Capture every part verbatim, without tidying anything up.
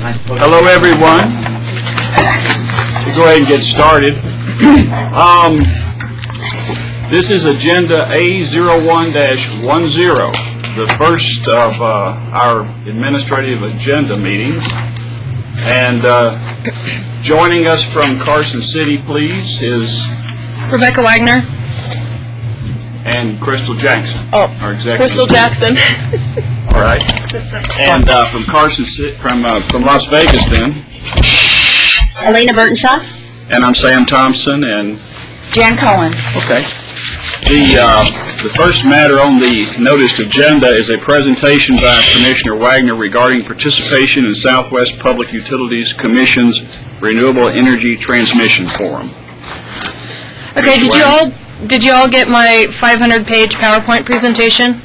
Hello, everyone. We'll go ahead and get started. Um, this is Agenda A zero one dash one zero, the first of uh, our administrative agenda meetings. And uh, joining us from Carson City, please, is Rebecca Wagner and Crystal Jackson. Oh, our executive Crystal Jackson. All right. And uh, from Carson City, from uh, from Las Vegas, then, Elena Burtonshaw. And I'm Sam Thompson and Jan Cohen. Okay. The uh, the first matter on the noticed agenda is a presentation by Commissioner Wagner regarding participation in Southwest Public Utilities Commission's Renewable Energy Transmission Forum. Okay. Did you all did you all get my five hundred page PowerPoint presentation?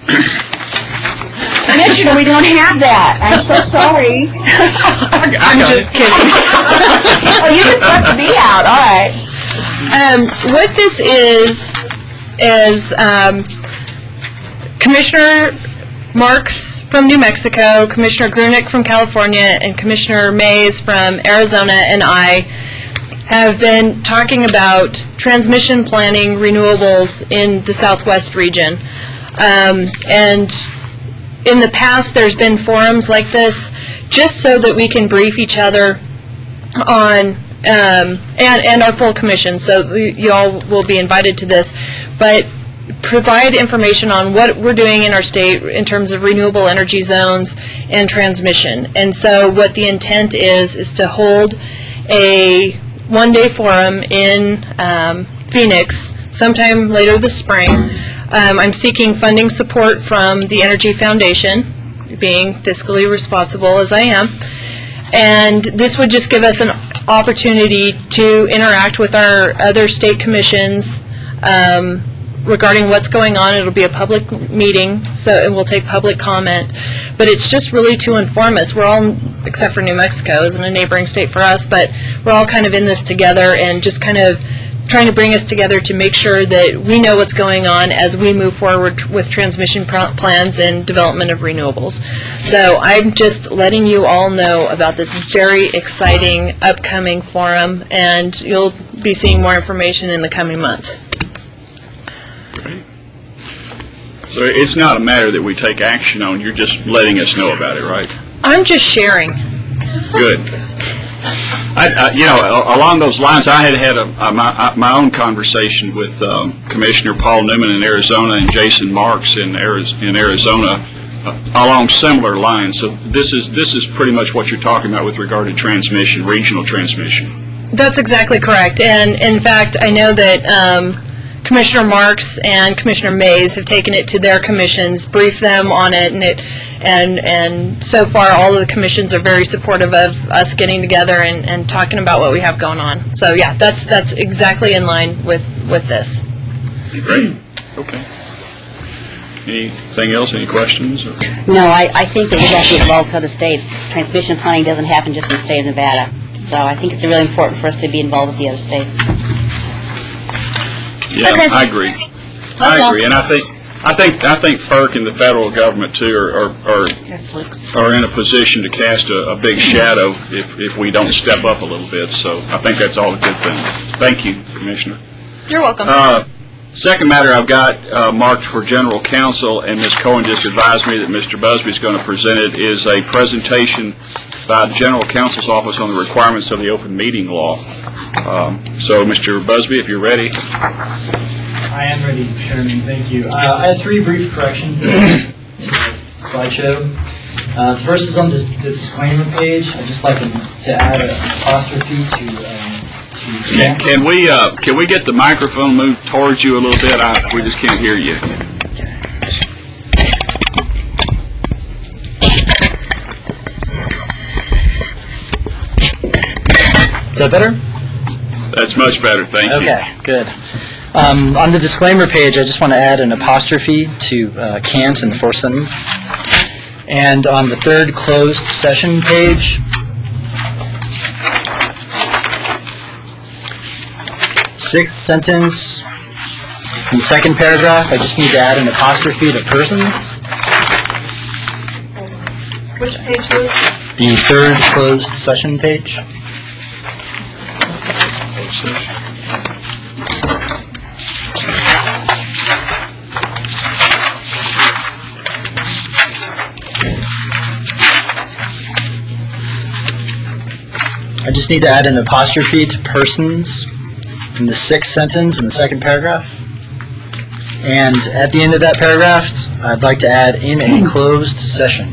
Commissioner, we don't have that. I'm so sorry. I'm just kidding. Oh, you just left me out. All right. Um, what this is is um, Commissioner Marks from New Mexico, Commissioner Grunick from California, and Commissioner Mays from Arizona, and I have been talking about transmission planning renewables in the Southwest region. Um, and in the past, there's been forums like this just so that we can brief each other on, um, and, and our full commission, so you all will be invited to this, but provide information on what we're doing in our state in terms of renewable energy zones and transmission. And so what the intent is, is to hold a one-day forum in um, Phoenix sometime later this spring. Um, I'm seeking funding support from the Energy Foundation, being fiscally responsible as I am. And this would just give us an opportunity to interact with our other state commissions um, regarding what's going on. It'll be a public meeting, so and we'll take public comment. But it's just really to inform us. We're all, except for New Mexico, isn't a neighboring state for us, but we're all kind of in this together and just kind of trying to bring us together to make sure that we know what's going on as we move forward with transmission plans and development of renewables. So I'm just letting you all know about this very exciting upcoming forum, and you'll be seeing more information in the coming months. Great. So it's not a matter that we take action on, you're just letting us know about it, right? I'm just sharing. Good. I, I, you know, along those lines, I had had a, a, my, my own conversation with um, Commissioner Paul Newman in Arizona and Jason Marks in, Ariz in Arizona uh, along similar lines. So this is this is pretty much what you're talking about with regard to transmission, regional transmission. That's exactly correct. And in fact, I know that um, Commissioner Marks and Commissioner Mays have taken it to their commissions, briefed them on it, and it, and and so far all of the commissions are very supportive of us getting together and, and talking about what we have going on. So yeah, that's that's exactly in line with with this. Great. Okay. Anything else? Any questions? Or? No, I, I think that we have to be involved with other states. Transmission planning doesn't happen just in the state of Nevada. So I think it's really important for us to be involved with the other states. Yeah, okay. I agree. I agree, and I think I think I think FERC and the federal government too are are are, are in a position to cast a, a big shadow if if we don't step up a little bit. So I think that's all a good thing. Thank you, Commissioner. You're welcome. Uh, second matter I've got uh, marked for General Counsel, and Miz Cohen just advised me that Mister Busby is going to present it, is a presentation by the General Counsel's Office on the requirements of the open meeting law. Um, so, Mister Busby, if you're ready. I am ready, Chairman. Thank you. Uh, I have three brief corrections to the slideshow. Uh, the first is on this, the disclaimer page. I'd just like to add an apostrophe to. Um, to can, can we uh, can we get the microphone moved towards you a little bit? I, we just can't hear you. Is that better? That's much better, thank you. Okay, good. Um, on the disclaimer page, I just want to add an apostrophe to uh, can't in the fourth sentence. And on the third closed session page, sixth sentence, in the second paragraph, I just need to add an apostrophe to persons. Which page was? The third closed session page. I just need to add an apostrophe to persons in the sixth sentence in the second paragraph. And at the end of that paragraph, I'd like to add in a closed session.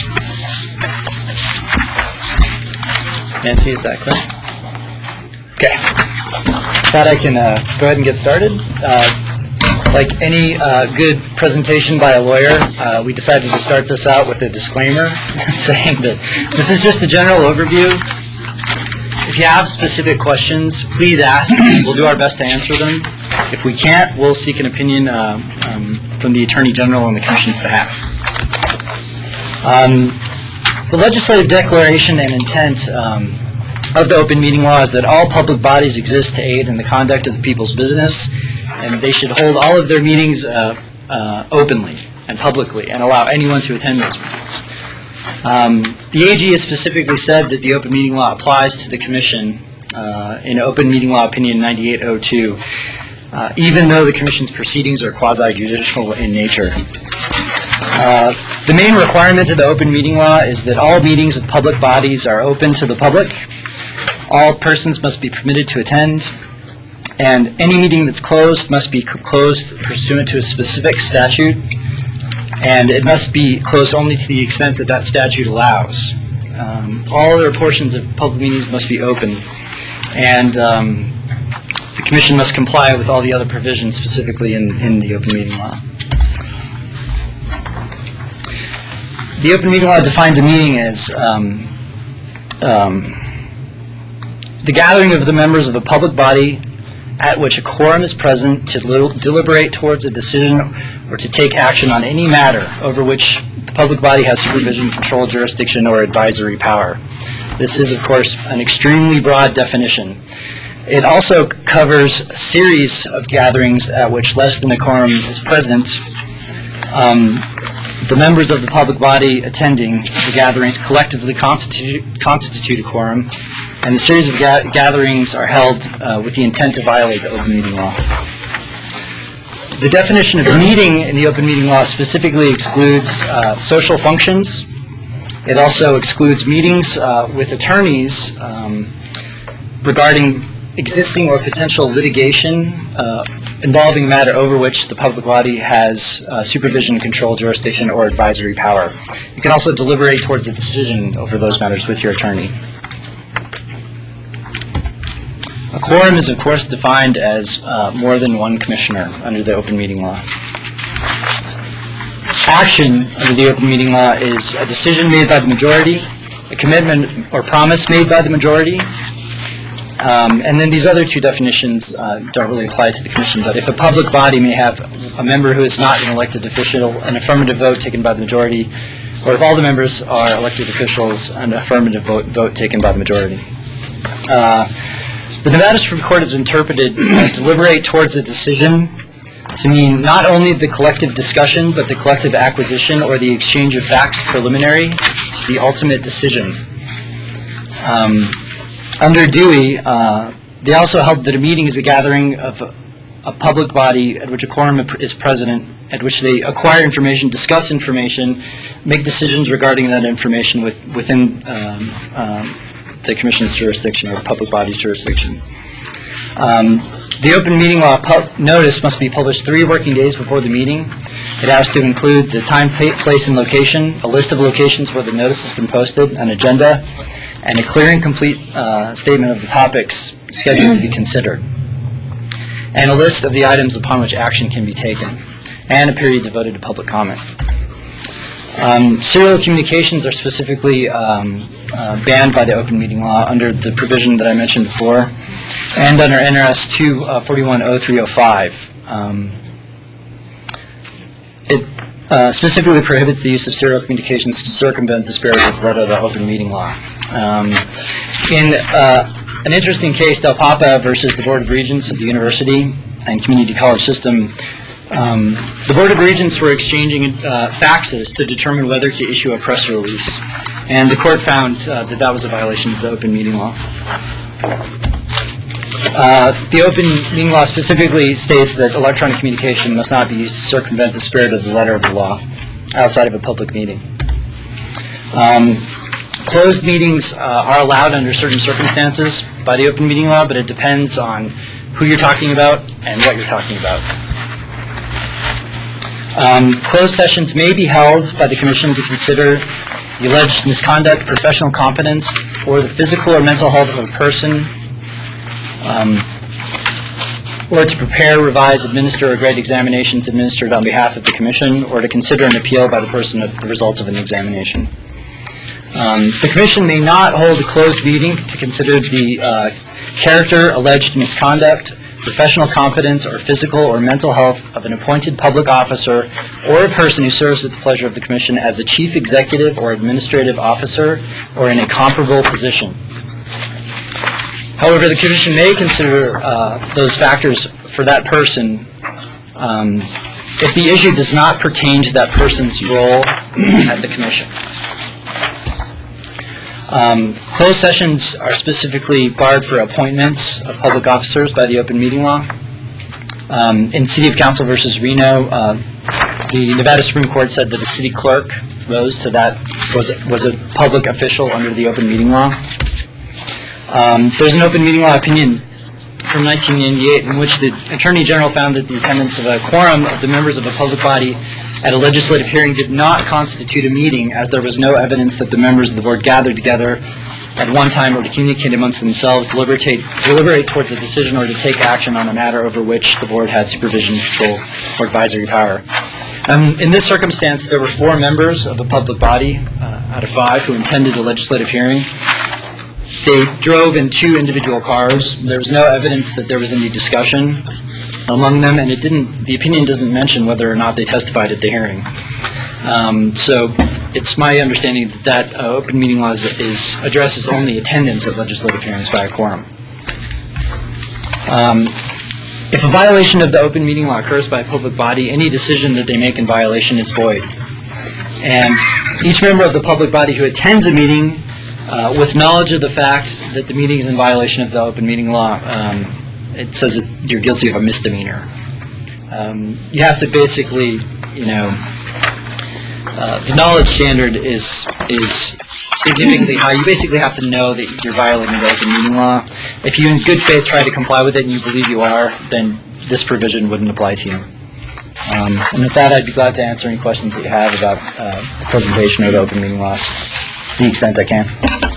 Nancy, is that clear? Okay. With that, I can uh, go ahead and get started. Uh, like any uh, good presentation by a lawyer, uh, we decided to start this out with a disclaimer saying that this is just a general overview. If you have specific questions, please ask. We'll do our best to answer them. If we can't, we'll seek an opinion uh, um, from the Attorney General on the Commission's behalf. Um, the legislative declaration and intent um, of the open meeting law is that all public bodies exist to aid in the conduct of the people's business, and they should hold all of their meetings uh, uh, openly and publicly and allow anyone to attend those meetings. Um, the A G has specifically said that the open meeting law applies to the Commission uh, in Open Meeting Law Opinion ninety-eight oh two, uh, even though the Commission's proceedings are quasi-judicial in nature. Uh, the main requirement of the open meeting law is that all meetings of public bodies are open to the public. All persons must be permitted to attend, and any meeting that's closed must be closed pursuant to a specific statute, and it must be closed only to the extent that that statute allows. Um, all other portions of public meetings must be open, and um, the Commission must comply with all the other provisions specifically in, in the open meeting law. The open meeting law defines a meeting as um, um, the gathering of the members of a public body at which a quorum is present to deliberate towards a decision or to take action on any matter over which the public body has supervision, control, jurisdiction, or advisory power. This is, of course, an extremely broad definition. It also covers a series of gatherings at which less than a quorum is present. Um, the members of the public body attending the gatherings collectively constitute, constitute a quorum, and the series of ga gatherings are held uh, with the intent to violate the open meeting law. The definition of meeting in the open meeting law specifically excludes uh, social functions. It also excludes meetings uh, with attorneys um, regarding existing or potential litigation uh, involving matter over which the public body has uh, supervision, control, jurisdiction, or advisory power. You can also deliberate towards a decision over those matters with your attorney. A quorum is, of course, defined as uh, more than one commissioner under the open meeting law. Action under the open meeting law is a decision made by the majority, a commitment or promise made by the majority, um, and then these other two definitions uh, don't really apply to the commission, but if a public body may have a member who is not an elected official, an affirmative vote taken by the majority, or if all the members are elected officials, an affirmative vote, vote taken by the majority. Uh, The Nevada Supreme Court has interpreted uh, deliberate towards a decision to mean not only the collective discussion, but the collective acquisition or the exchange of facts preliminary to the ultimate decision. Um, under Dewey, uh, they also held that a meeting is a gathering of a, a public body at which a quorum is present, at which they acquire information, discuss information, make decisions regarding that information with, within um, um, the Commission's jurisdiction or the public body's jurisdiction. Um, the open meeting law notice must be published three working days before the meeting. It has to include the time, place, and location, a list of locations where the notice has been posted, an agenda, and a clear and complete uh, statement of the topics scheduled to be considered, and a list of the items upon which action can be taken, and a period devoted to public comment. Um, serial communications are specifically um, uh, banned by the open meeting law under the provision that I mentioned before, and under N R S two forty-one oh three oh five. Um, it uh, specifically prohibits the use of serial communications to circumvent the spirit of the open meeting law. Um, in uh, an interesting case, Del Papa versus the Board of Regents of the University and Community College System, Um, The Board of Regents were exchanging uh, faxes to determine whether to issue a press release, and the court found uh, that that was a violation of the open meeting law. Uh, The open meeting law specifically states that electronic communication must not be used to circumvent the spirit of the letter of the law outside of a public meeting. Um, Closed meetings uh, are allowed under certain circumstances by the open meeting law, but it depends on who you're talking about and what you're talking about. Um, Closed sessions may be held by the Commission to consider the alleged misconduct, professional competence, or the physical or mental health of a person, um, or to prepare, revise, administer, or grade examinations administered on behalf of the Commission, or to consider an appeal by the person of the results of an examination. Um, The Commission may not hold a closed meeting to consider the uh, character, alleged misconduct, professional competence, or physical or mental health of an appointed public officer or a person who serves at the pleasure of the Commission as a chief executive or administrative officer or in a comparable position. However, the Commission may consider uh, those factors for that person um, if the issue does not pertain to that person's role at the Commission. Um, Closed sessions are specifically barred for appointments of public officers by the open meeting law. Um, In City of Council versus Reno, uh, the Nevada Supreme Court said that the city clerk rose to that, was was a public official under the open meeting law. Um, There's an open meeting law opinion from nineteen ninety-eight in which the Attorney General found that the attendance of a quorum of the members of a public body at a legislative hearing did not constitute a meeting, as there was no evidence that the members of the board gathered together at one time or to communicate amongst themselves, deliberate, deliberate towards a decision, or to take action on a matter over which the board had supervision, control, or advisory power. Um, in this circumstance, there were four members of a public body uh, out of five who attended a legislative hearing. They drove in two individual cars. There was no evidence that there was any discussion among them, and it didn't. The opinion doesn't mention whether or not they testified at the hearing. Um, so, it's my understanding that that uh, open meeting law is, is addresses only attendance at legislative hearings by a quorum. Um, if a violation of the open meeting law occurs by a public body, any decision that they make in violation is void. And each member of the public body who attends a meeting uh, with knowledge of the fact that the meeting is in violation of the open meeting law, um, it says that you're guilty of a misdemeanor. Um, you have to basically, you know, uh, the knowledge standard is is significantly high. You basically have to know that you're violating the open meeting law. If you in good faith try to comply with it and you believe you are, then this provision wouldn't apply to you. Um, and with that, I'd be glad to answer any questions that you have about uh, the presentation of the open meeting law, to the extent I can.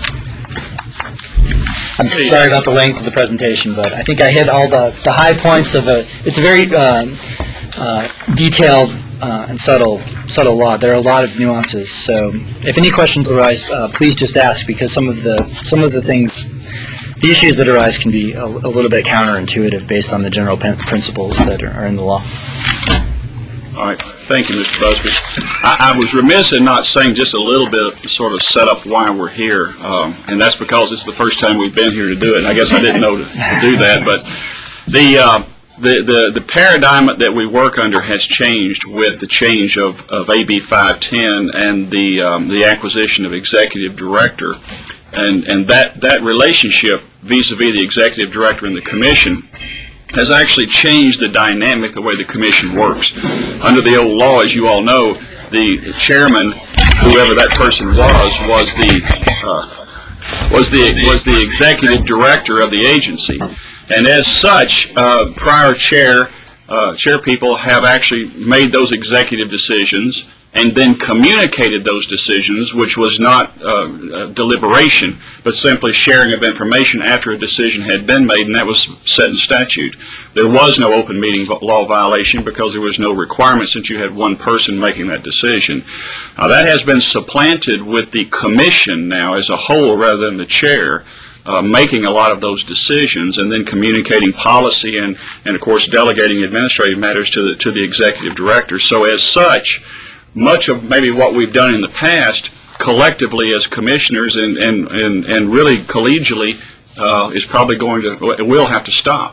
I'm sorry about the length of the presentation, but I think I hit all the, the high points of a, it's a very uh, uh, detailed uh, and subtle subtle law. There are a lot of nuances, so if any questions arise, uh, please just ask, because some of the some of the things, the issues that arise can be a, a little bit counterintuitive based on the general pen- principles that are, are in the law. All right. Thank you, Mister Busby. I, I was remiss in not saying just a little bit to sort of set up why we're here, um, and that's because it's the first time we've been here to do it. And I guess I didn't know to, to do that, but the, uh, the the the paradigm that we work under has changed with the change of, of A B five ten and the um, the acquisition of executive director, and and that that relationship vis-a-vis the executive director and the commission has actually changed the dynamic, the way the commission works. Under the old law, as you all know, the chairman, whoever that person was, was the uh, was the was the executive director of the agency, and as such, uh, prior chair uh, chair people have actually made those executive decisions and then communicated those decisions, which was not uh, deliberation, but simply sharing of information after a decision had been made, and that was set in statute. There was no open meeting law violation because there was no requirement, since you had one person making that decision. Uh, that has been supplanted with the commission now as a whole, rather than the chair, uh, making a lot of those decisions and then communicating policy and, and of course, delegating administrative matters to the, to the executive director. So as such, much of maybe what we've done in the past collectively as commissioners and, and, and, and really collegially uh, is probably going to, will have to stop.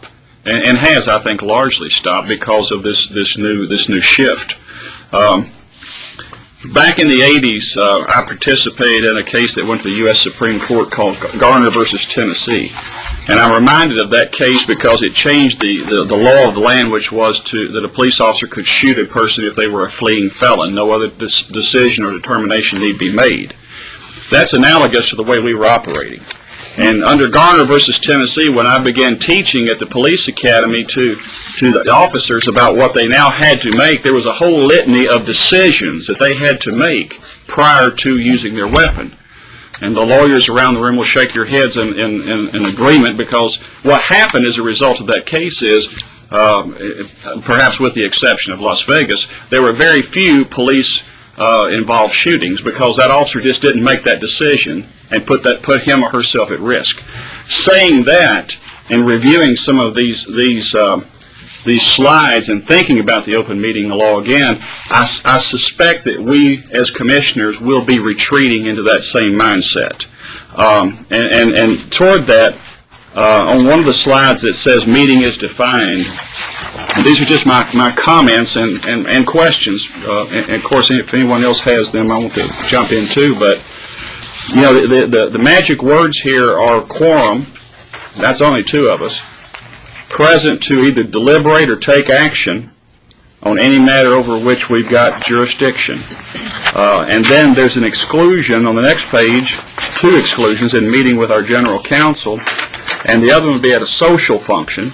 and, and has, I think, largely stopped because of this this new this new shift. Um, back in the eighties, uh, I participated in a case that went to the U S Supreme Court called Garner versus Tennessee, and I'm reminded of that case because it changed the, the, the law of the land, which was to that a police officer could shoot a person if they were a fleeing felon. No other dis- decision or determination need be made. That's analogous to the way we were operating. And under Garner versus Tennessee, when I began teaching at the police academy to, to the officers about what they now had to make, there was a whole litany of decisions that they had to make prior to using their weapon. And the lawyers around the room will shake your heads in, in, in, in agreement, because what happened as a result of that case is, um, perhaps with the exception of Las Vegas, there were very few police uh, involved shootings because that officer just didn't make that decision and put that put him or herself at risk. Saying that and reviewing some of these these um, these slides and thinking about the open meeting law again, I, I suspect that we as commissioners will be retreating into that same mindset. Um, and, and, and toward that, uh, on one of the slides that says meeting is defined, and these are just my, my comments and, and, and questions. Uh, and, and of course, if anyone else has them, I want to jump in too. But you know, the, the, the magic words here are quorum, that's only two of us, present to either deliberate or take action on any matter over which we've got jurisdiction. Uh, and then there's an exclusion on the next page, two exclusions in meeting with our general counsel, and the other one would be at a social function,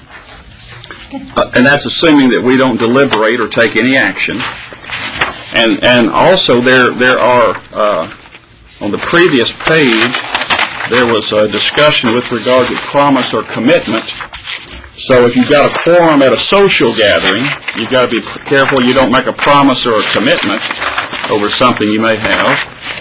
uh, and that's assuming that we don't deliberate or take any action. And, and also there, there are... Uh, On the previous page, there was a discussion with regard to promise or commitment. So if you've got a quorum at a social gathering, you've got to be careful you don't make a promise or a commitment over something you may have.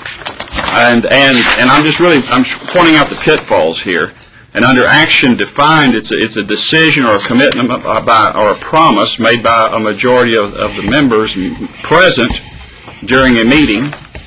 And and and I'm just really I'm pointing out the pitfalls here. And under action defined, it's a, it's a decision or a commitment by or a promise made by a majority of, of the members present during a meeting.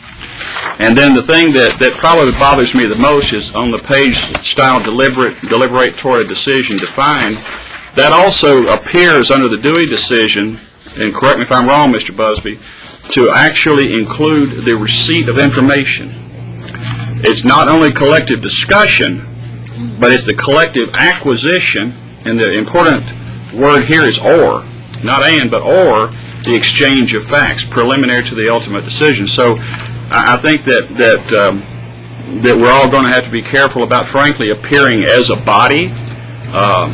And then the thing that, that probably bothers me the most is on the page style deliberate, deliberate toward a decision defined. That also appears under the Dewey decision, and correct me if I'm wrong, Mister Busby, to actually include the receipt of information. It's not only collective discussion, but it's the collective acquisition, and the important word here is or, not and, but or, the exchange of facts, preliminary to the ultimate decision. So I think that that um, that we're all going to have to be careful about, frankly, appearing as a body uh,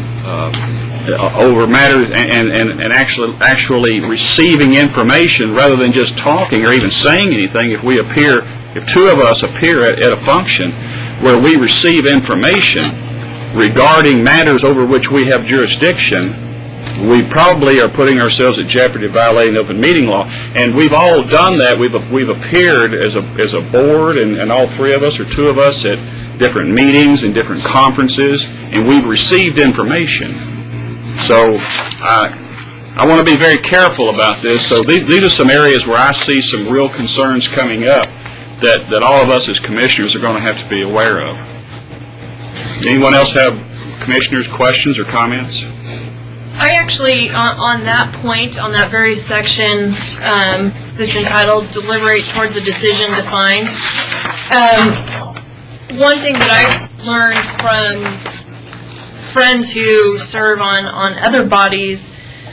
uh, over matters and, and, and actually actually receiving information rather than just talking or even saying anything. If we appear, if two of us appear at, at a function where we receive information regarding matters over which we have jurisdiction, we probably are putting ourselves at jeopardy of violating the open meeting law. And we've all done that. We've we've appeared as a as a board, and, and all three of us or two of us at different meetings and different conferences, and we've received information. So I I want to be very careful about this. So these these are some areas where I see some real concerns coming up that, that all of us as commissioners are going to have to be aware of. Anyone else have commissioners' questions or comments? I actually, on, on that point, on that very section um, that's entitled Deliberate Towards a Decision Defined, um, one thing that I've learned from friends who serve on, on other bodies,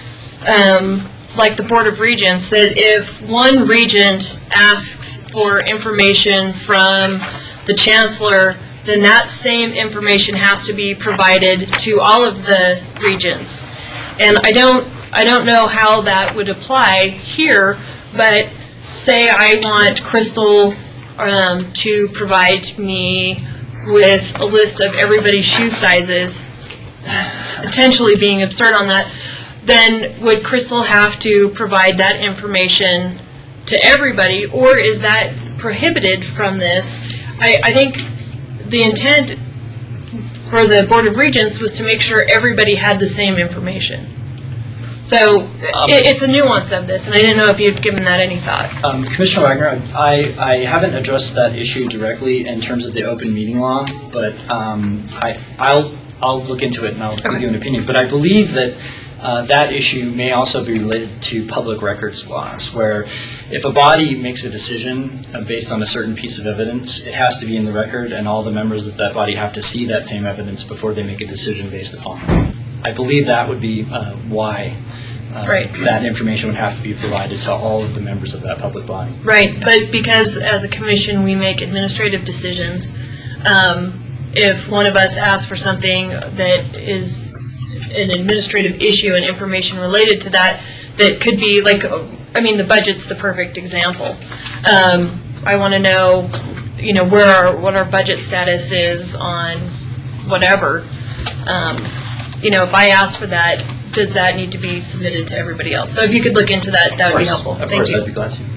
um, like the Board of Regents, that if one regent asks for information from the chancellor, then that same information has to be provided to all of the regents. And I don't, I don't know how that would apply here, but say I want Crystal um, to provide me with a list of everybody's shoe sizes, potentially being absurd on that, then would Crystal have to provide that information to everybody, or is that prohibited from this? I, I think the intent for the Board of Regents was to make sure everybody had the same information. So um, it, it's a nuance of this, and I didn't know if you'd given that any thought. Um, Commissioner Wagner, I, I haven't addressed that issue directly in terms of the open meeting law, but um, I, I'll I'll look into it and I'll give you an opinion. But I believe that uh, that issue may also be related to public records laws, where if a body makes a decision uh, based on a certain piece of evidence, it has to be in the record, and all the members of that body have to see that same evidence before they make a decision based upon it. I believe that would be uh, why uh, Right. that information would have to be provided to all of the members of that public body. Right, but because as a commission, we make administrative decisions, um, if one of us asks for something that is an administrative issue and information related to that, that could be like, I mean, the budget's the perfect example. Um, I want to know, you know, where our, what our budget status is on whatever. Um, you know, if I ask for that, does that need to be submitted to everybody else? So if you could look into that, that would be helpful. Of Thank course, you. I'd be glad to.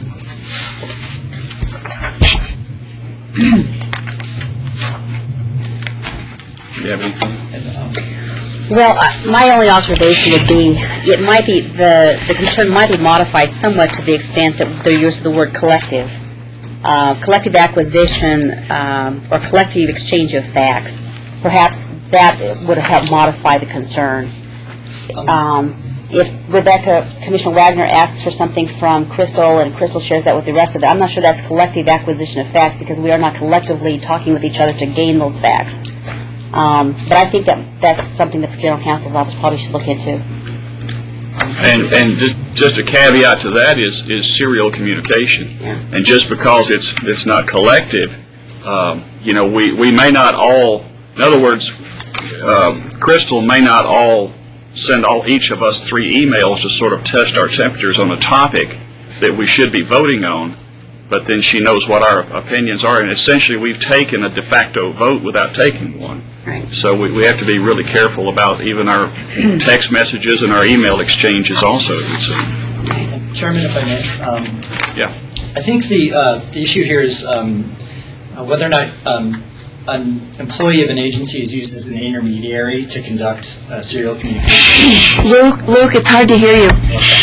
You have anything? Well, uh, my only observation would be, it might be, the, the concern might be modified somewhat to the extent that they're used the word collective. Uh, collective acquisition um, or collective exchange of facts. Perhaps that would help modify the concern. Um, if Rebecca, Commissioner Wagner asks for something from Crystal and Crystal shares that with the rest of it, I'm not sure that's collective acquisition of facts because we are not collectively talking with each other to gain those facts. Um, but I think that that's something that the General Counsel's office probably should look into. And and just just a caveat to that is is serial communication. Yeah. And just because it's it's not collective, um, you know, we we may not all. In other words, um, Crystal may not all send all each of us three emails to sort of test our temperatures on a topic that we should be voting on. But then she knows what our opinions are, and essentially we've taken a de facto vote without taking one. Right. So we, we have to be really careful about even our text messages and our email exchanges also. So, Chairman, if I may. Um, yeah. I think the, uh, the issue here is um, uh, whether or not um, an employee of an agency is used as an intermediary to conduct uh, serial communication. Luke, Luke, it's hard to hear you.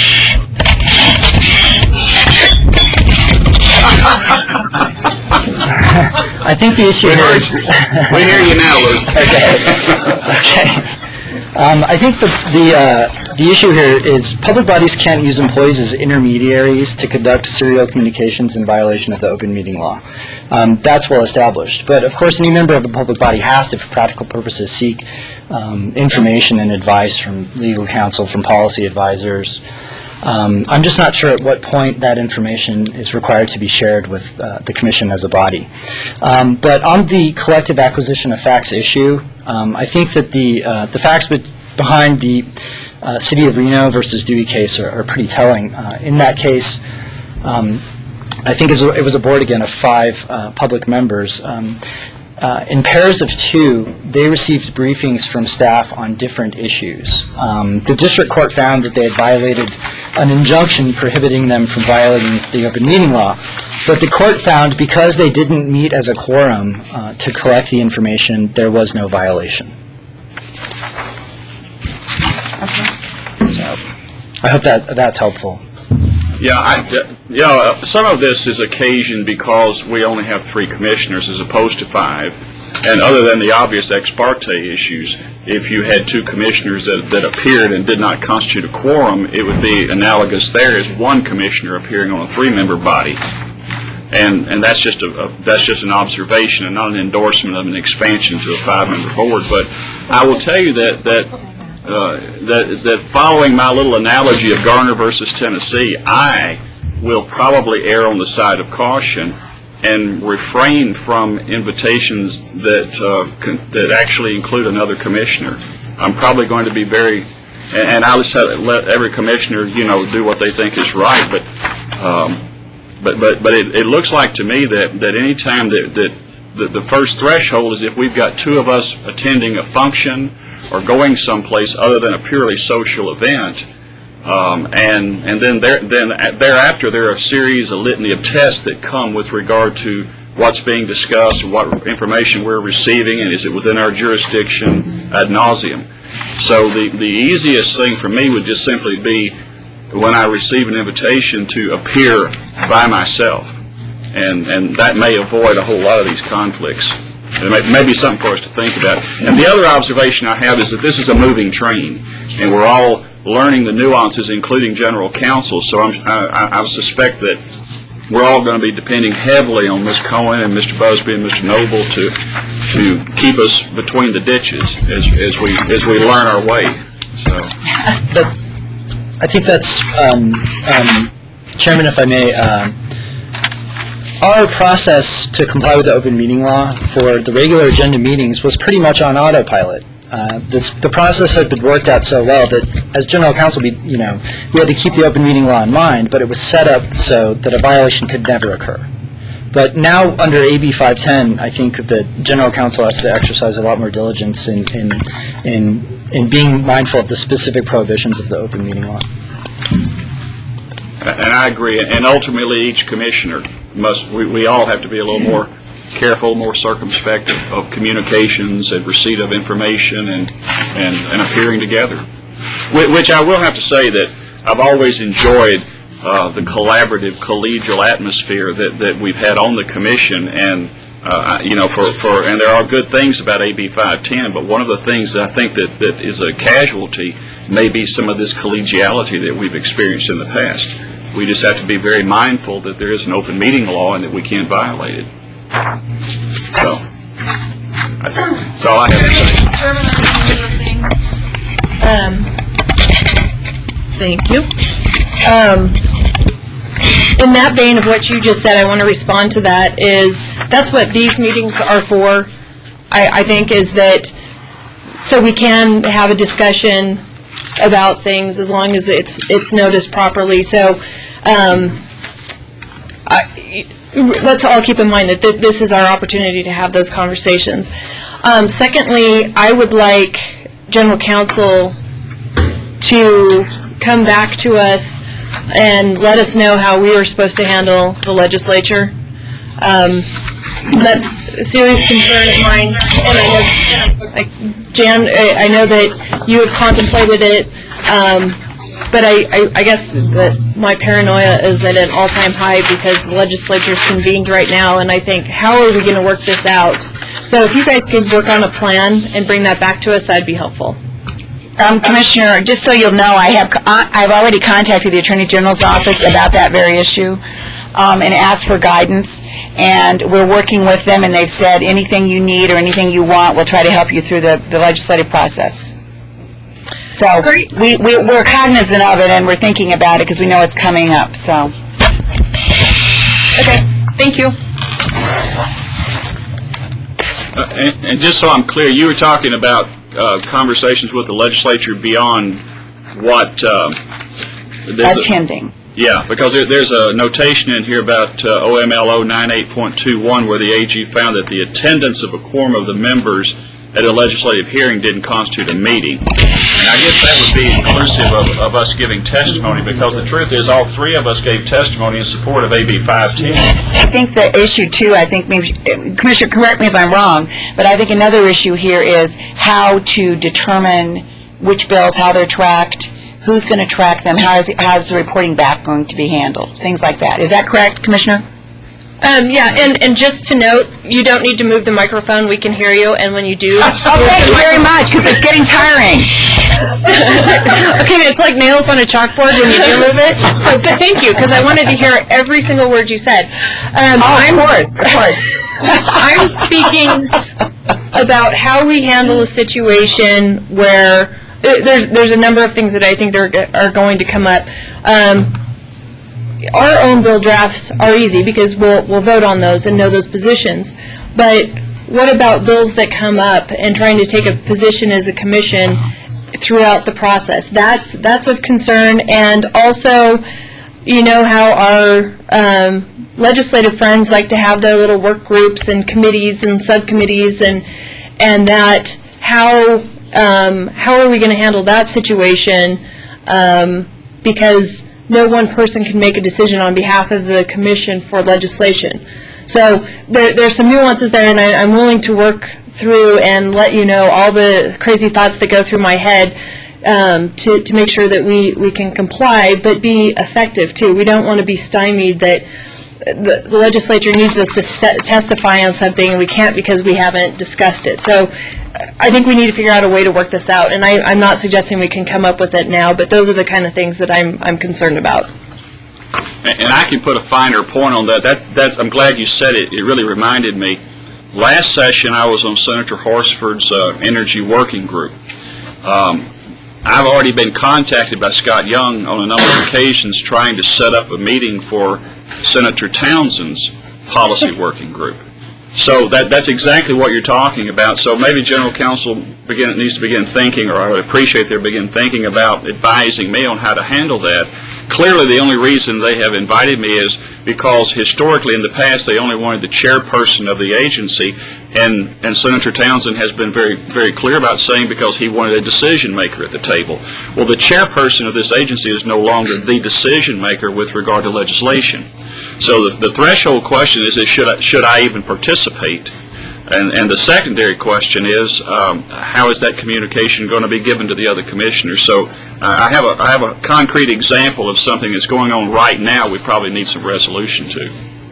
I think the issue here is... We hear you now, Luke. Okay. Okay. Um, I think the the, uh, the issue here is public bodies can't use employees as intermediaries to conduct serial communications in violation of the open meeting law. Um, that's well established. But of course, any member of the public body has to, for practical purposes, seek um, information and advice from legal counsel, from policy advisors. Um, I'm just not sure at what point that information is required to be shared with uh, the Commission as a body. Um, but on the collective acquisition of facts issue, um, I think that the uh, the facts be- behind the uh, City of Reno versus Dewey case are, are pretty telling. Uh, in that case, um, I think it was, a, it was a board again of five uh, public members. Um, Uh, in pairs of two, they received briefings from staff on different issues. Um, the district court found that they had violated an injunction prohibiting them from violating the open meeting law, but the court found because they didn't meet as a quorum uh, to collect the information, there was no violation. Okay. So I hope that that's helpful. Yeah, I, you know, some of this is occasioned because we only have three commissioners as opposed to five. And other than the obvious ex parte issues, if you had two commissioners that, that appeared and did not constitute a quorum, it would be analogous there as one commissioner appearing on a three-member body. And and that's just a, a that's just an observation and not an endorsement of an expansion to a five-member board. But I will tell you that that. Uh, that, that following my little analogy of Garner versus Tennessee, I will probably err on the side of caution and refrain from invitations that uh, con- that actually include another commissioner. I'm probably going to be very, and, and I'll just have, let every commissioner, you know, do what they think is right. But um, but but but it, it looks like to me that that any time that that the, the first threshold is if we've got two of us attending a function or going someplace other than a purely social event, um, and and then there, then thereafter there are a series, a litany of tests that come with regard to what's being discussed, what information we're receiving, and is it within our jurisdiction ad nauseum. So the the easiest thing for me would just simply be when I receive an invitation to appear by myself, and and that may avoid a whole lot of these conflicts. it may, may be something for us to think about. And the other observation I have is that this is a moving train, and we're all learning the nuances, including general counsel. So I'm, I, I suspect that we're all going to be depending heavily on Miz Cohen and Mister Busby and Mister Noble to to keep us between the ditches as, as we as we learn our way. So, but I think that's, um, um, Chairman, if I may. Um, Our process to comply with the open meeting law for the regular agenda meetings was pretty much on autopilot. Uh, this, the process had been worked out so well that, as general counsel, we, you know, we had to keep the open meeting law in mind, but it was set up so that a violation could never occur. But now, under A B five ten, I think the general counsel has to exercise a lot more diligence in in in, in being mindful of the specific prohibitions of the open meeting law. and I agree. And ultimately, each commissioner must. We, we all have to be a little more careful, more circumspect of, of communications and receipt of information and, and, and appearing together. Which I will have to say that I've always enjoyed uh, the collaborative, collegial atmosphere that, that we've had on the commission, and uh, you know, for, for and there are good things about A B five ten, but one of the things that I think that, that is a casualty may be some of this collegiality that we've experienced in the past. We just have to be very mindful that there is an open meeting law and that we can't violate it. So, that's all I have to say. Chairman, I have another thing. Um, thank you. Um, in that vein of what you just said, I want to respond to that. Is that's what these meetings are for? I, I think is that so we can have a discussion about things as long as it's it's noticed properly. So. Um, I, let's all keep in mind that th this is our opportunity to have those conversations. Um, secondly, I would like General Counsel to come back to us and let us know how we are supposed to handle the legislature. Um, that's a serious concern of mine, and I know, like, Jan, I, I know that you have contemplated it. Um, But I, I, I guess that my paranoia is at an all-time high because the legislature is convened right now, and I think, how are we going to work this out? So if you guys could work on a plan and bring that back to us, that'd be helpful. Um, Commissioner, just so you'll know, I have I've already contacted the Attorney General's office about that very issue um, and asked for guidance, and we're working with them, and they've said anything you need or anything you want, we'll try to help you through the, the legislative process. So Great. we, we, we're cognizant of it, and we're thinking about it because we know it's coming up. So, okay, thank you. Uh, and, and just so I'm clear, you were talking about uh, conversations with the legislature beyond what... Uh, attending. Yeah, because there, there's a notation in here about uh, O M L O ninety-eight point two one where the A G found that the attendance of a quorum of the members at a legislative hearing didn't constitute a meeting. And I guess that would be inclusive of, of us giving testimony, because the truth is all three of us gave testimony in support of A B five ten. I think the issue, too, I think, maybe, Commissioner, correct me if I'm wrong, but I think another issue here is how to determine which bills, how they're tracked, who's going to track them, how is, how is the reporting back going to be handled, things like that. Is that correct, Commissioner? Um, yeah, and, and just to note, you don't need to move the microphone. We can hear you, and when you do... Oh, thank you very much, because it's getting tiring. Okay, it's like nails on a chalkboard when you do move it. So, but thank you, because I wanted to hear every single word you said. Um, Oh, I'm, of course, of course. I'm speaking about how we handle a situation where uh, there's there's a number of things that I think are, are going to come up. Um, Our own bill drafts are easy because we'll we'll vote on those and know those positions. But what about bills that come up and trying to take a position as a commission throughout the process? That's that's of concern. And also, you know how our um, legislative friends like to have their little work groups and committees and subcommittees, and and that how um, how are we going to handle that situation? Um, because no one person can make a decision on behalf of the commission for legislation. So there, there's some nuances there, and I, I'm willing to work through and let you know all the crazy thoughts that go through my head um, to, to make sure that we, we can comply, but be effective too. We don't want to be stymied that the the legislature needs us to st- testify on something, and we can't because we haven't discussed it. So I think we need to figure out a way to work this out, and I, I'm not suggesting we can come up with it now, but those are the kind of things that I'm I'm concerned about. And and I can put a finer point on that. That's, that's, I'm glad you said it. It really reminded me. Last session, I was on Senator Horsford's uh, Energy Working Group. Um, I've already been contacted by Scott Young on a number of occasions trying to set up a meeting for Senator Townsend's Policy Working Group. So that, that's exactly what you're talking about. So maybe General Counsel begin, needs to begin thinking, or I would appreciate their begin thinking about advising me on how to handle that. Clearly, the only reason they have invited me is because historically in the past they only wanted the chairperson of the agency, and, and Senator Townsend has been very, very clear about saying because he wanted a decision maker at the table. Well, the chairperson of this agency is no longer the decision maker with regard to legislation. So the, the threshold question is, is should I, should I even participate? And, and the secondary question is, um, how is that communication going to be given to the other commissioners? So uh, I have a I have a concrete example of something that's going on right now we probably need some resolution to.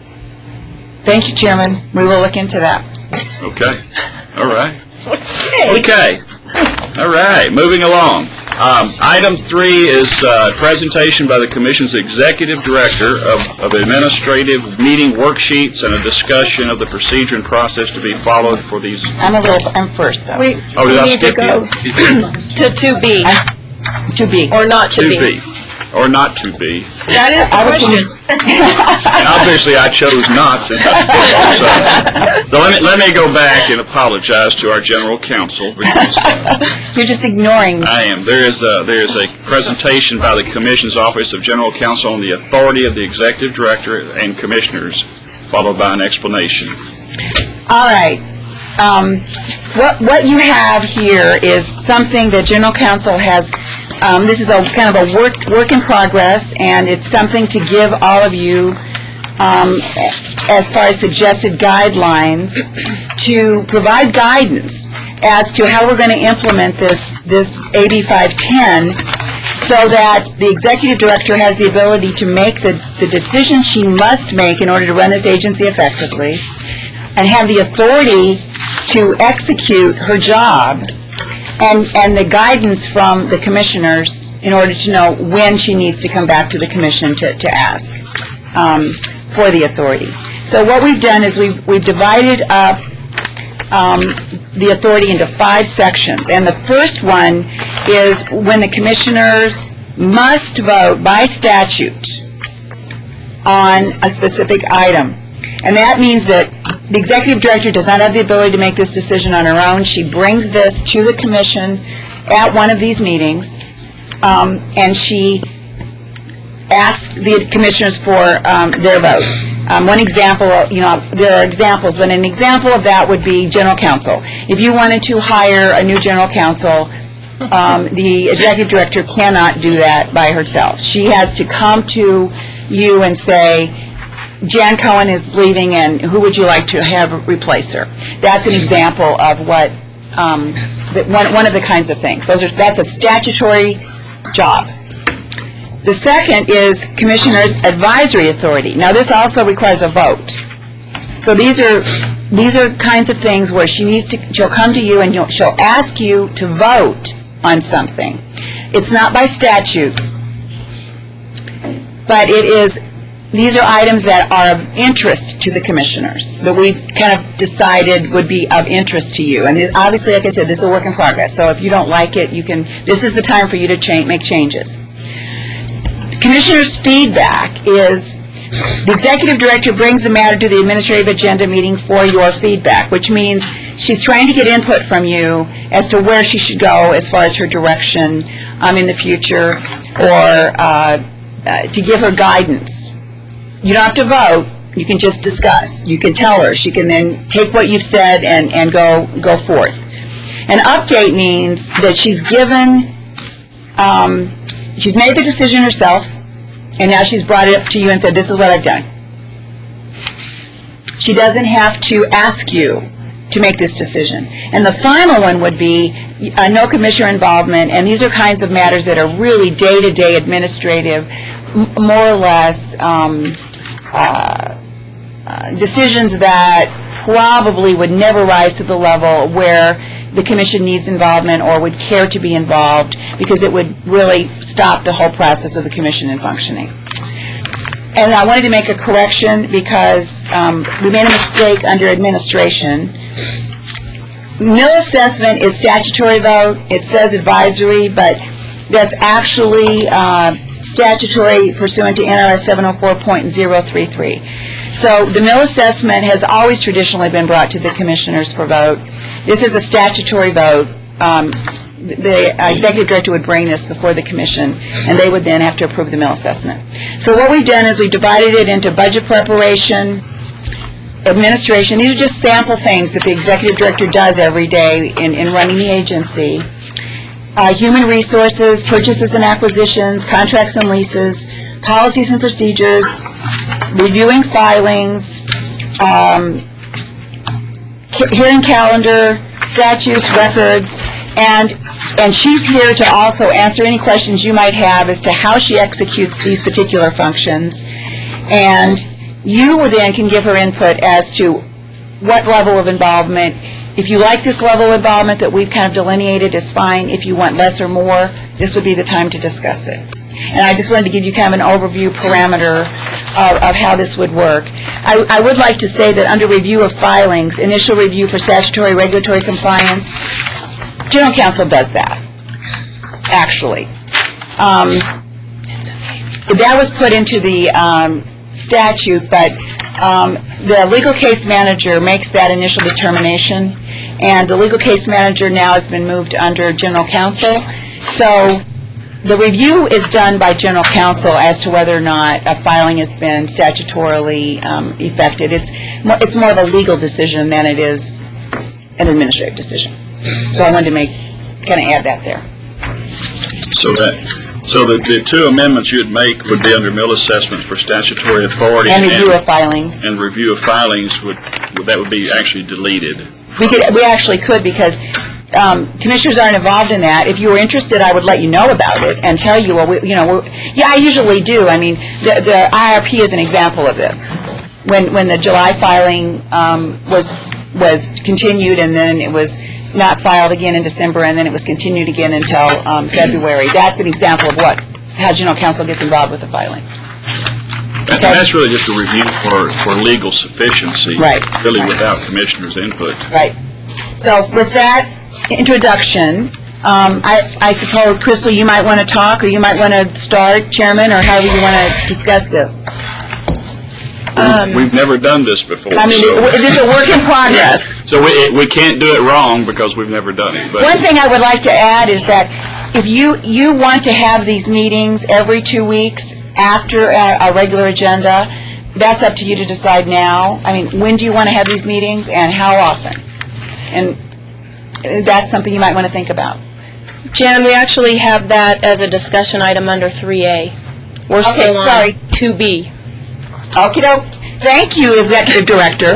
Thank you, Chairman. We will look into that. Okay. All right. Okay. All right. Moving along. Um, item three is uh, presentation by the Commission's Executive Director of, of Administrative Meeting Worksheets and a discussion of the procedure and process to be followed for these. I'm a little, I'm first, though. We, Oh, did we I need to skip go you? to two B, To be. or not to To be. be, or not to be. That is the question. And obviously, I chose not since I did. So, so let me let me go back and apologize to our General Counsel. Because, uh, You're just ignoring me. I am. There is a there is a presentation by the Commission's Office of General Counsel on the authority of the Executive Director and Commissioners, followed by an explanation. All right. Um, What what you have here is something that General Counsel has, um, this is a kind of a work work in progress, and it's something to give all of you um, as far as suggested guidelines to provide guidance as to how we're going to implement this, this A B five ten, so that the Executive Director has the ability to make the, the decisions she must make in order to run this agency effectively, and have the authority to execute her job, and, and the guidance from the commissioners in order to know when she needs to come back to the commission to, to ask um, for the authority. So what we've done is we've, we've divided up um, the authority into five sections. And the first one is when the commissioners must vote by statute on a specific item. And that means that the Executive Director does not have the ability to make this decision on her own. She brings this to the Commission at one of these meetings, um, and she asks the Commissioners for um, their vote. Um, one example, you know, there are examples, but an example of that would be General Counsel. If you wanted to hire a new General Counsel, um, the Executive Director cannot do that by herself. She has to come to you and say, Jan Cohen is leaving, and who would you like to have replace her? That's an example of what, um, the, one, one of the kinds of things. Those are, that's a statutory job. The second is Commissioner's Advisory Authority. Now, this also requires a vote. So these are, these are kinds of things where she needs to, she'll come to you and you'll, she'll ask you to vote on something. It's not by statute, but it is, these are items that are of interest to the commissioners, that we've kind of decided would be of interest to you. And it, obviously, like I said, this is a work in progress. So if you don't like it, you can, this is the time for you to change, make changes. The commissioners' feedback is the Executive Director brings the matter to the administrative agenda meeting for your feedback, which means she's trying to get input from you as to where she should go as far as her direction um, in the future, or uh, uh, to give her guidance. You don't have to vote. You can just discuss. You can tell her. She can then take what you've said and, and go go forth. An update means that she's given, um, she's made the decision herself, and now she's brought it up to you and said, this is what I've done. She doesn't have to ask you to make this decision. And the final one would be uh, no commissioner involvement, and these are kinds of matters that are really day-to-day administrative, m- more or less um, uh, uh, decisions that probably would never rise to the level where the commission needs involvement or would care to be involved, because it would really stop the whole process of the commission in functioning. And I wanted to make a correction because um, we made a mistake under administration. Mill assessment is statutory vote. It says advisory, but that's actually uh, statutory pursuant to N R S seven oh four point oh three three. So the mill assessment has always traditionally been brought to the commissioners for vote. This is a statutory vote. Um, the executive director would bring this before the commission, and they would then have to approve the mill assessment. So what we've done is we've divided it into budget preparation, administration. These are just sample things that the executive director does every day in, in running the agency. Uh, human resources, purchases and acquisitions, contracts and leases, policies and procedures, reviewing filings, um, hearing calendar, statutes, records, and and she's here to also answer any questions you might have as to how she executes these particular functions. And you then can give her input as to what level of involvement. If you like this level of involvement that we've kind of delineated, is fine. If you want less or more, this would be the time to discuss it. And I just wanted to give you kind of an overview parameter of, of how this would work. I, I would like to say that under review of filings, initial review for statutory regulatory compliance, General Counsel does that, actually. Um, that was put into the um, statute, but um, the legal case manager makes that initial determination, and the legal case manager now has been moved under General Counsel. So the review is done by General Counsel as to whether or not a filing has been statutorily um, effected. It's more, it's more of a legal decision than it is an administrative decision. So I wanted to make, kind of add that there. So that, so the, the two amendments you'd make would be under mill assessment for statutory authority. And review of filings. And review of filings would, would that would be actually deleted. We could, we actually could, because um, commissioners aren't involved in that. If you were interested, I would let you know about it and tell you, well, we, you know, we're, yeah, I usually do. I mean, the, the I R P is an example of this. When when the July filing um, was was continued, and then it was not filed again in December, and then it was continued again until um, February. That's an example of what, how General Counsel gets involved with the filings. And Okay. that's really just a review for, for legal sufficiency. Right. Really Right. without commissioners' input. Right. So with that introduction, um, I, I suppose, Crystal, you might want to talk, or you might want to start, Chairman, or however you want to discuss this. We've never done this before. I mean, so- it- this is a work in progress. So we, we can't do it wrong because we've never done it. But One thing I would like to add is that if you, you want to have these meetings every two weeks after our, our regular agenda, that's up to you to decide now. I mean, when do you want to have these meetings and how often? And that's something you might want to think about. Jan, we actually have that as a discussion item under three A. We're still on sorry. two B. Okey-doke. Thank you, Executive Director.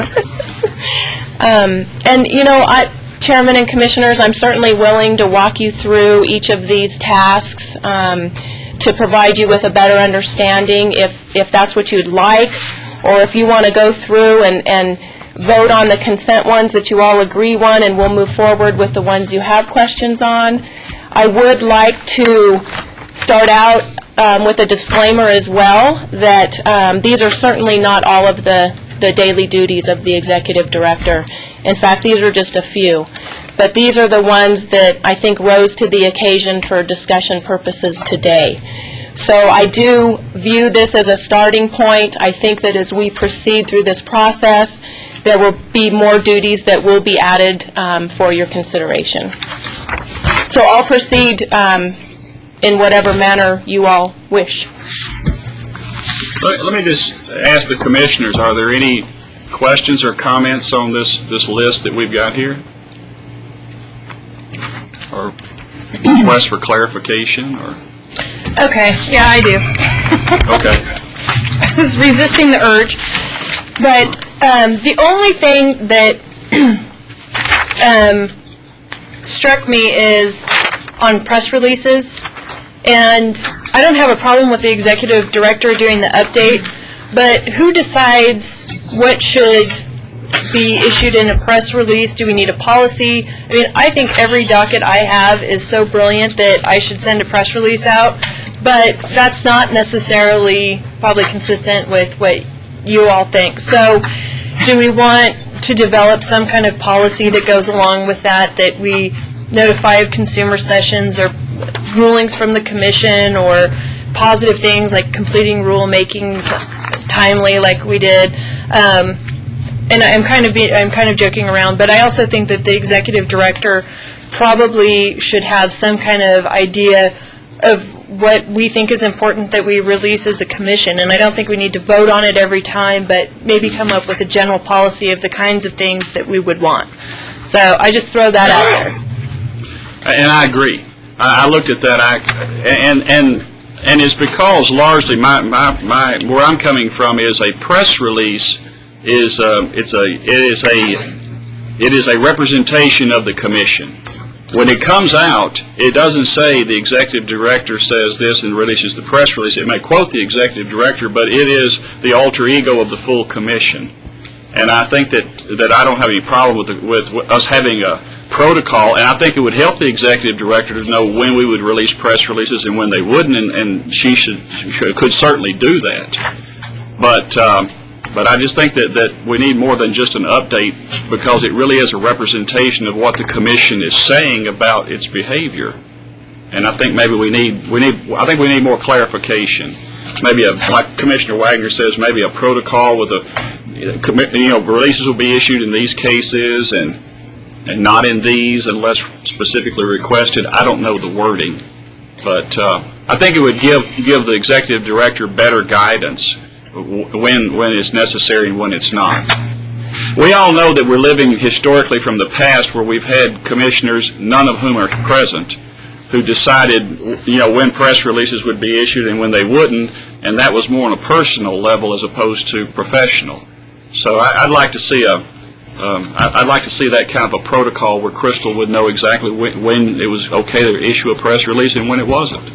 Um, And, you know, I, Chairman and Commissioners, I'm certainly willing to walk you through each of these tasks um, to provide you with a better understanding if, if that's what you'd like, or if you want to go through and, and vote on the consent ones that you all agree on, and we'll move forward with the ones you have questions on. I would like to start out um, with a disclaimer as well, that um, these are certainly not all of the, the daily duties of the executive director. In fact, these are just a few. But these are the ones that I think rose to the occasion for discussion purposes today. So I do view this as a starting point. I think that as we proceed through this process, there will be more duties that will be added um, for your consideration. So I'll proceed um, in whatever manner you all wish. let, let me just ask the commissioners, are there any questions or comments on this, this list that we've got here? Or requests for clarification, or? Okay, yeah, I do. Okay. I was resisting the urge, but um, the only thing that um, struck me is on press releases, and I don't have a problem with the executive director doing the update but who decides what should be issued in a press release? Do we need a policy? I mean, I think every docket I have is so brilliant that I should send a press release out, but that's not necessarily probably consistent with what you all think. So do we want to develop some kind of policy that goes along with that, that we notify of consumer sessions or rulings from the commission, or positive things like completing rulemakings timely like we did? Um, and I'm kind of be, I'm kind of joking around, but I also think that the executive director probably should have some kind of idea of what we think is important that we release as a commission. And I don't think we need to vote on it every time, but maybe come up with a general policy of the kinds of things that we would want. So I just throw that out there. And I agree. I I looked at that, I, and and and it's because largely my, my, my where I'm coming from is a press release is uh, it's a it is a it is a representation of the commission. When it comes out, it doesn't say the executive director says this and releases the press release. It may quote the executive director, but it is the alter ego of the full commission. And I think that that I don't have any problem with the, with us having a protocol, and I think it would help the executive director to know when we would release press releases and when they wouldn't, and, and she should could certainly do that. But um, but I just think that, that we need more than just an update, because it really is a representation of what the commission is saying about its behavior. And I think maybe we need we need I think we need more clarification. Maybe a, like Commissioner Wagner says, maybe a protocol with a you know releases will be issued in these cases and and not in these unless specifically requested. I don't know the wording, but uh, I think it would give give the executive director better guidance when when it's necessary and when it's not. We all know that we're living historically from the past where we've had commissioners, none of whom are present, who decided you know when press releases would be issued and when they wouldn't, and that was more on a personal level as opposed to professional. So I, I'd like to see a Um, I'd like to see that kind of a protocol where Crystal would know exactly when, when it was okay to issue a press release and when it wasn't.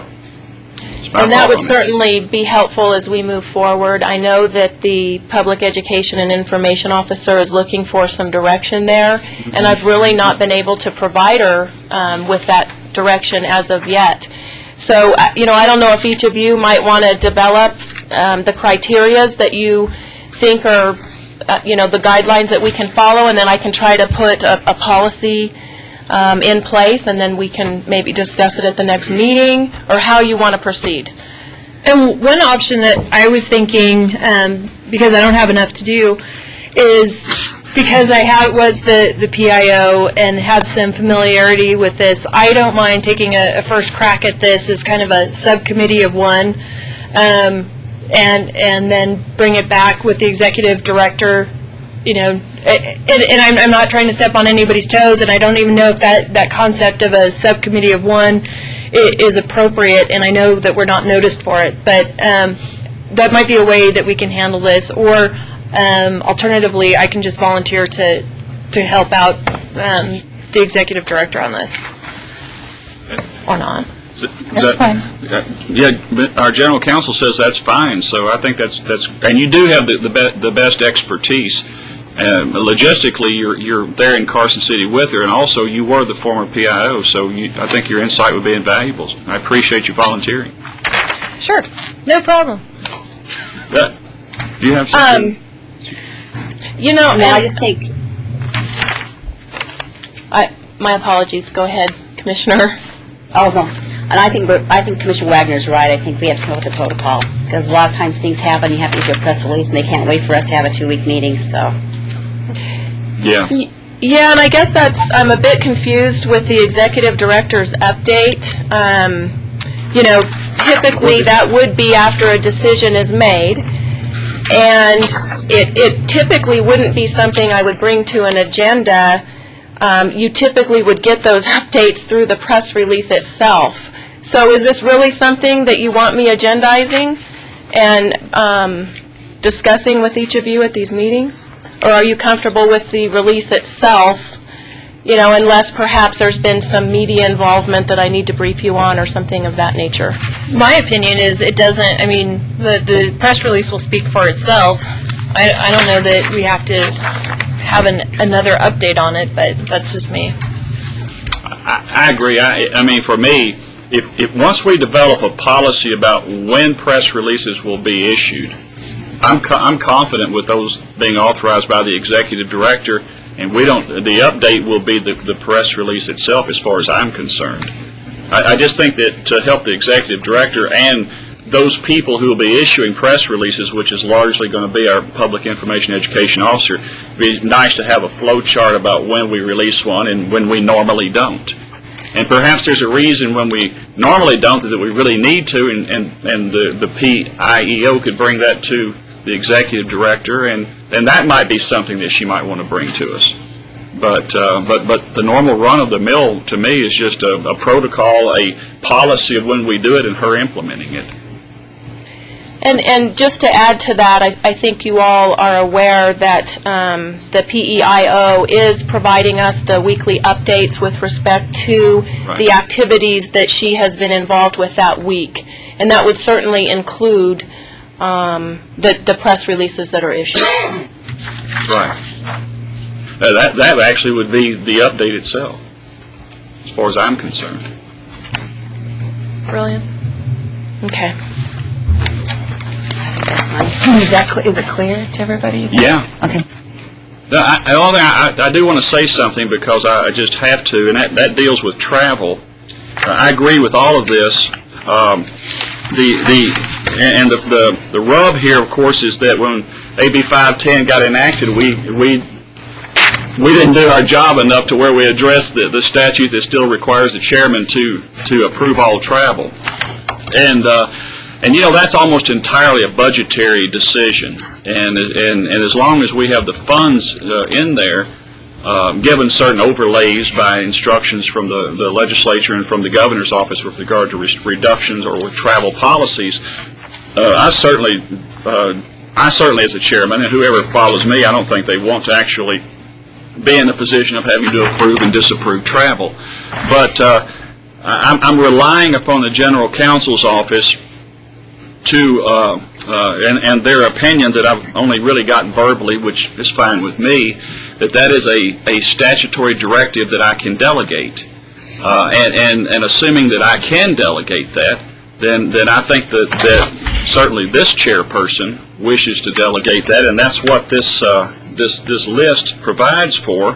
And that would certainly be helpful as we move forward. I know that the Public Education and Information Officer is looking for some direction there, mm-hmm. and I've really not been able to provide her um, with that direction as of yet. So, uh, you know, I don't know if each of you might want to develop um, the criterias that you think are, uh, you know, the guidelines that we can follow, and then I can try to put a, a policy Um, in place, and then we can maybe discuss it at the next meeting, or how you want to proceed. And one option that I was thinking, um, because I don't have enough to do, is because I have, was the, the P I O and have some familiarity with this, I don't mind taking a, a first crack at this as kind of a subcommittee of one, um, and, and then bring it back with the executive director, you know, and, and I'm, I'm not trying to step on anybody's toes, and I don't even know if that, that concept of a subcommittee of one is appropriate, and I know that we're not noticed for it, but um, that might be a way that we can handle this, or um, alternatively, I can just volunteer to, to help out um, the executive director on this, or not. That's fine. Yeah, our general counsel says that's fine, so I think that's, that's and you do have the, the, be, the best expertise. Um, logistically, you're you're there in Carson City with her, and also you were the former P I O, so you, I think your insight would be invaluable. I appreciate you volunteering. Sure, no problem. Yeah. Do you have something? Um, you know, No, I just think, I, my apologies. Go ahead, Commissioner. oh, no, and I think, we're- I think Commissioner Wagner's right. I think we have to come up with a protocol, because a lot of times things happen, you have to issue a press release, and they can't wait for us to have a two-week meeting, so. Yeah. Yeah, and I guess that's, I'm a bit confused with the executive director's update. Um, you know, typically that would be after a decision is made, and it, it typically wouldn't be something I would bring to an agenda. Um, you typically would get those updates through the press release itself. So is this really something that you want me agendizing and um, discussing with each of you at these meetings? Or are you comfortable with the release itself you know, unless perhaps there's been some media involvement that I need to brief you on or something of that nature. My opinion is it doesn't, I mean, the, the press release will speak for itself. I, I don't know that we have to have an, another update on it, but that's just me. I, I agree. I, I mean, for me, if, if once we develop a policy about when press releases will be issued, I'm, co I'm confident with those being authorized by the executive director, and we don't. The update will be the, the press release itself, as far as I'm concerned. I, I just think that to help the executive director and those people who will be issuing press releases, which is largely going to be our public information education officer, it'd be nice to have a flow chart about when we release one and when we normally don't. And perhaps there's a reason when we normally don't that we really need to, and, and, and the, the P I E O could bring that to the executive director, and, and that might be something that she might want to bring to us. But, uh, but, but the normal run-of-the-mill, to me, is just a, a protocol, a policy of when we do it, and her implementing it. And, and just to add to that, I, I think you all are aware that um, the P E I O is providing us the weekly updates with respect to Right. the activities that she has been involved with that week. And that would certainly include um, the, the press releases that are issued. Right. Uh, that, that actually would be the update itself, as far as I'm concerned. Brilliant. Okay. Is that, cl- is it clear to everybody? Yeah. Okay. The, I, I, only- I, I do want to say something because I, I just have to, and that, that deals with travel. Uh, I agree with all of this. Um, the the and the, the the rub here, of course, is that when A B five ten got enacted, we we we didn't do our job enough to where we addressed the the statute that still requires the chairman to to approve all travel, and. Uh, And, you know, that's almost entirely a budgetary decision. And and, and as long as we have the funds uh, in there, uh, given certain overlays by instructions from the, the legislature and from the governor's office with regard to re reductions or with travel policies, uh, I certainly, uh, I certainly as a chairman, and whoever follows me, I don't think they want to actually be in a position of having to approve and disapprove travel. But uh, I'm, I'm relying upon the general counsel's office to, uh, uh, and, and their opinion that I've only really gotten verbally, which is fine with me, that that is a, a statutory directive that I can delegate. Uh, and, and, and assuming that I can delegate that, then, then I think that, that certainly this chairperson wishes to delegate that, and that's what this, uh, this, this list provides for.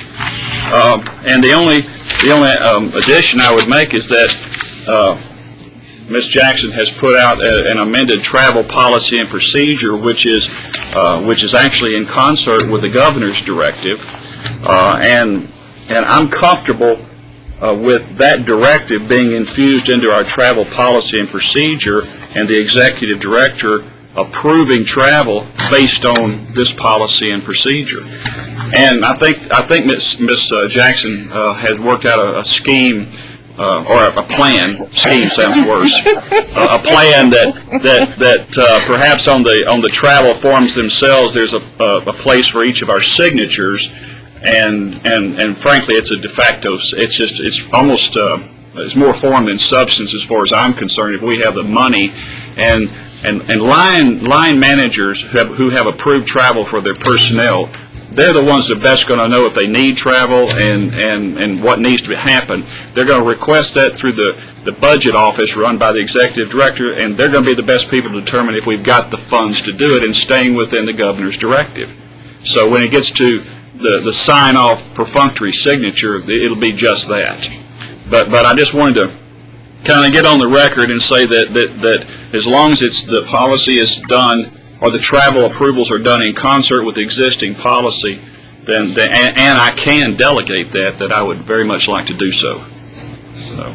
Uh, and the only, the only um, addition I would make is that uh, Miz Jackson has put out a, an amended travel policy and procedure, which is uh, which is actually in concert with the governor's directive, uh, and and I'm comfortable uh, with that directive being infused into our travel policy and procedure, and the executive director approving travel based on this policy and procedure. And I think I think Miz Miz Jackson uh, has worked out a, a scheme. Uh, or a, a plan. Scheme sounds worse. Uh, a plan that that that uh, perhaps on the on the travel forms themselves, there's a, a, a place for each of our signatures, and and and frankly, it's a de facto. It's just it's almost uh, it's more form than substance as far as I'm concerned. If we have the money, and and and line line managers who have, who have approved travel for their personnel, they're the ones that are best going to know if they need travel and, and, and what needs to happen. They're going to request that through the, the budget office run by the executive director, and they're going to be the best people to determine if we've got the funds to do it and staying within the governor's directive. So when it gets to the, the sign-off perfunctory signature, it'll be just that. But, but I just wanted to kind of get on the record and say that, that, that as long as it's, the policy is done or the travel approvals are done in concert with the existing policy, then, then and, and I can delegate that, that I would very much like to do so. So,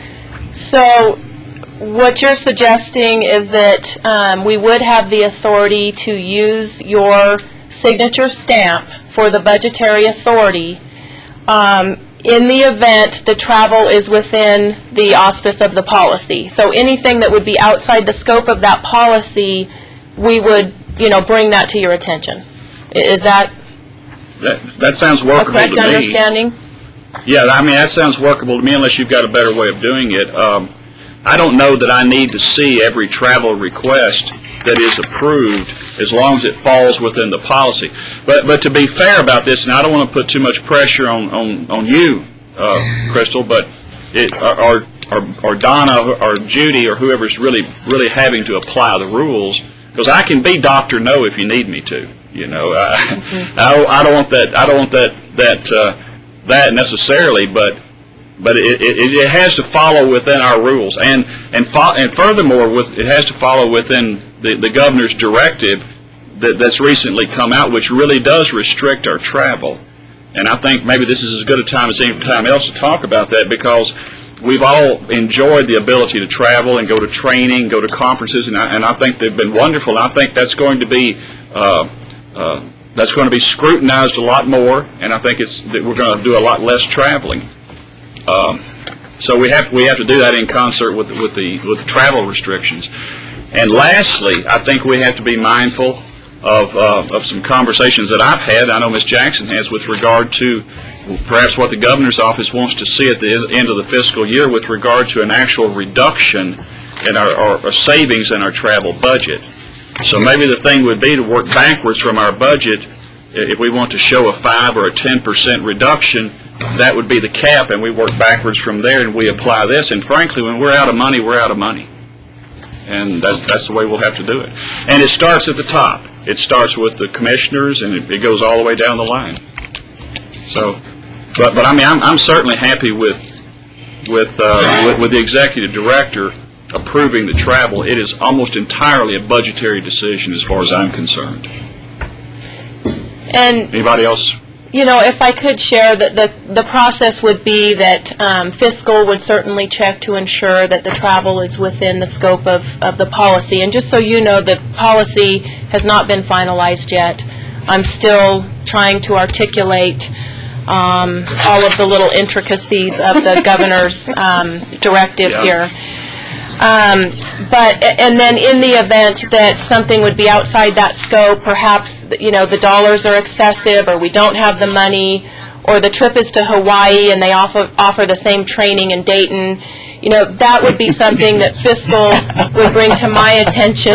So what you're suggesting is that um, we would have the authority to use your signature stamp for the budgetary authority um, in the event the travel is within the auspice of the policy. So anything that would be outside the scope of that policy, we would, you know, bring that to your attention. Is that that that sounds a workable correct to me. understanding? Yeah, I mean, that sounds workable to me unless you've got a better way of doing it. Um, I don't know that I need to see every travel request that is approved as long as it falls within the policy. But but to be fair about this, and I don't want to put too much pressure on, on, on you, uh, Crystal, but it, or, or, or Donna or Judy or whoever's really really having to apply the rules, because I can be Doctor No if you need me to. You know, I, mm-hmm. I, don't, I don't want that. I don't want that that uh, that necessarily, but. But it, it, it has to follow within our rules, and and fo and furthermore, with it has to follow within the, the governor's directive that, that's recently come out, which really does restrict our travel. And I think maybe this is as good a time as any time else to talk about that, because we've all enjoyed the ability to travel and go to training, go to conferences, and I, and I think they've been wonderful. And I think that's going to be uh, uh, that's going to be scrutinized a lot more, and I think it's that we're going to do a lot less traveling. Um, so we have we have to do that in concert with with the with the travel restrictions. And lastly, I think we have to be mindful of uh, of some conversations that I've had. I know Miz Jackson has with regard to perhaps what the governor's office wants to see at the end of the fiscal year with regard to an actual reduction in our, our, our savings in our travel budget. So maybe the thing would be to work backwards from our budget. If we want to show a five or a ten percent reduction, that would be the cap, and we work backwards from there, and we apply this. And frankly, when we're out of money, we're out of money, and that's that's the way we'll have to do it. And it starts at the top. It starts with the commissioners, and it, it goes all the way down the line. So, but but I mean, I'm I'm certainly happy with with uh, with, with the executive director approving the travel. It is almost entirely a budgetary decision, as far as I'm concerned. And anybody else? You know, if I could share that the, the process would be that um, fiscal would certainly check to ensure that the travel is within the scope of, of the policy. And just so you know, the policy has not been finalized yet. I'm still trying to articulate um, all of the little intricacies of the governor's um, directive yeah. here. Um, but, and then in the event that something would be outside that scope, perhaps, you know, the dollars are excessive, or we don't have the money, or the trip is to Hawaii and they offer, offer the same training in Dayton, you know, that would be something that fiscal would bring to my attention,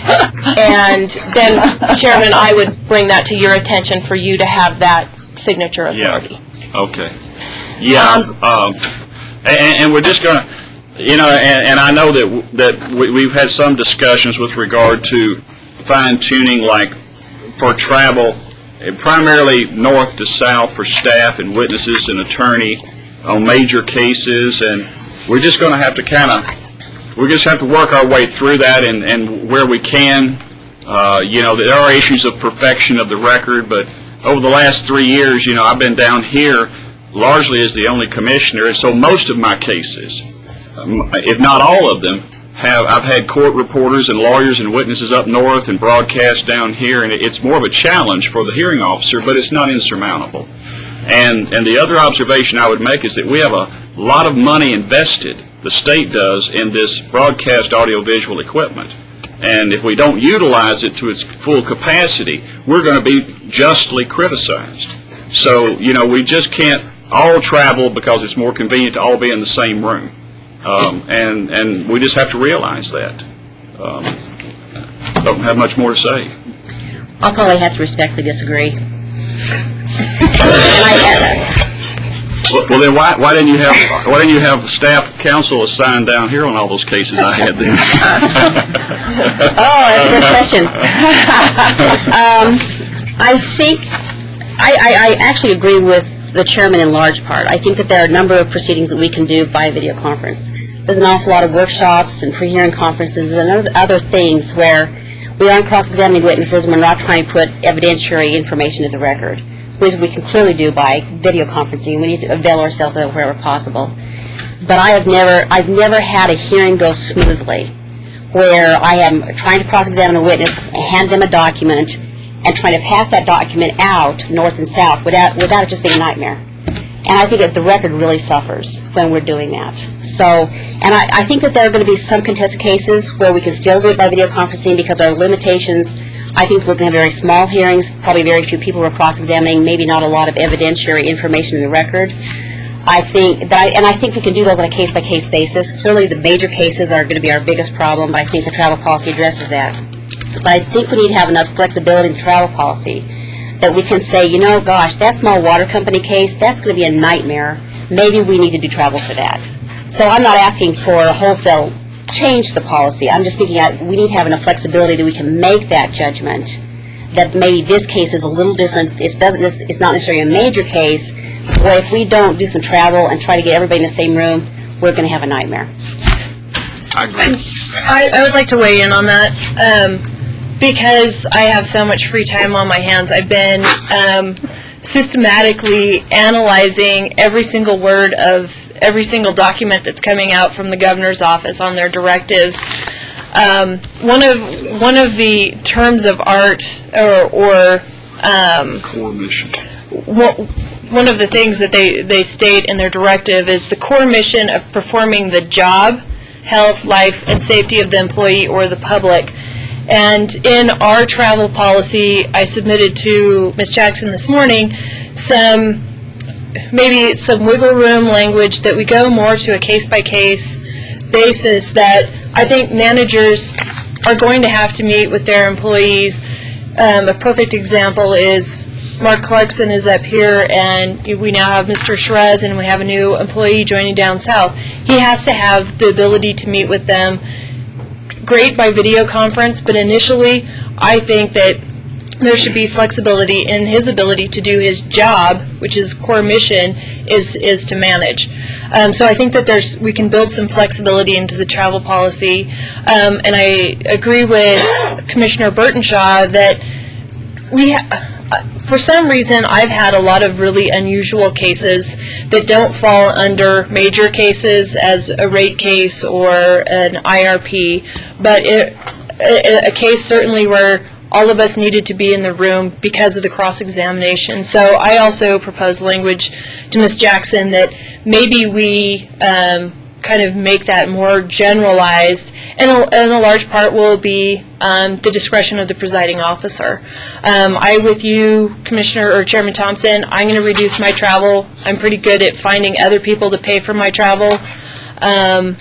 and then, Chairman, I would bring that to your attention for you to have that signature authority. Yeah. Okay. Yeah. Um, um, and, and we're just going to... You know, and, and I know that that we, we've had some discussions with regard to fine-tuning, like for travel, primarily north to south for staff and witnesses and attorney on major cases, and we're just going to have to kind of, we just have to work our way through that, and, and where we can, uh, you know, there are issues of perfection of the record, but over the last three years, you know, I've been down here largely as the only commissioner, and so most of my cases, if not all of them, have I've had court reporters and lawyers and witnesses up north and broadcast down here, and it's more of a challenge for the hearing officer, but it's not insurmountable. And and the other observation I would make is that we have a lot of money invested, the state does, in this broadcast audiovisual equipment. And if we don't utilize it to its full capacity, we're going to be justly criticized. So, you know, we just can't all travel because it's more convenient to all be in the same room. Um, and, and we just have to realize that. Um, don't have much more to say. I'll probably have to respectfully disagree. well, well, then why, why didn't you have why didn't you have staff counsel assigned down here on all those cases I had then? Oh, that's a good question. um, I think I, I, I actually agree with the chairman in large part. I think that there are a number of proceedings that we can do by video conference. There's an awful lot of workshops and pre-hearing conferences and other, other things where we aren't cross-examining witnesses and we're not trying to put evidentiary information in the record, which we can clearly do by video conferencing. We need to avail ourselves of it wherever possible. But I have never, I've never had a hearing go smoothly where I am trying to cross-examine a witness, hand them a document, and trying to pass that document out north and south without without it just being a nightmare. And I think that the record really suffers when we're doing that. So, and I, I think that there are going to be some contested cases where we can still do it by video conferencing because our limitations, I think we're going to have very small hearings, probably very few people we're cross-examining, maybe not a lot of evidentiary information in the record. I think that, I, and I think we can do those on a case-by-case basis. Clearly, the major cases are going to be our biggest problem, but I think the travel policy addresses that. But I think we need to have enough flexibility in the travel policy that we can say, you know, gosh, that small water company case, that's going to be a nightmare. Maybe we need to do travel for that. So I'm not asking for a wholesale change to the policy. I'm just thinking that we need to have enough flexibility that we can make that judgment that maybe this case is a little different. It doesn't. It's not necessarily a major case. Or if we don't do some travel and try to get everybody in the same room, we're going to have a nightmare. I agree. I, I would like to weigh in on that. Um, because I have so much free time on my hands, I've been um, systematically analyzing every single word of every single document that's coming out from the governor's office on their directives. Um, one of one of the terms of art, or, or um, Core mission. One, one of the things that they, they state in their directive is the core mission of performing the job, health, life, and safety of the employee or the public. And in our travel policy, I submitted to Miz Jackson this morning some, maybe some wiggle room language that we go more to a case-by-case basis, that I think managers are going to have to meet with their employees. Um, a perfect example is Mark Clarkson is up here, and we now have Mister Shrez, and we have a new employee joining down south. He has to have the ability to meet with them, great by video conference, but initially I think that there should be flexibility in his ability to do his job, which is core mission, is is to manage. Um, so I think that there's we can build some flexibility into the travel policy, um, and I agree with Commissioner Burtonshaw that we, ha- for some reason, I've had a lot of really unusual cases that don't fall under major cases as a rate case or an I R P, but it, a, a case certainly where all of us needed to be in the room because of the cross-examination. So I also proposed language to Miz Jackson that maybe we um, kind of make that more generalized, and a, and a large part will be um, the discretion of the presiding officer. Um, I, with you, Commissioner or Chairman Thompson, I'm going to reduce my travel. I'm pretty good at finding other people to pay for my travel, um,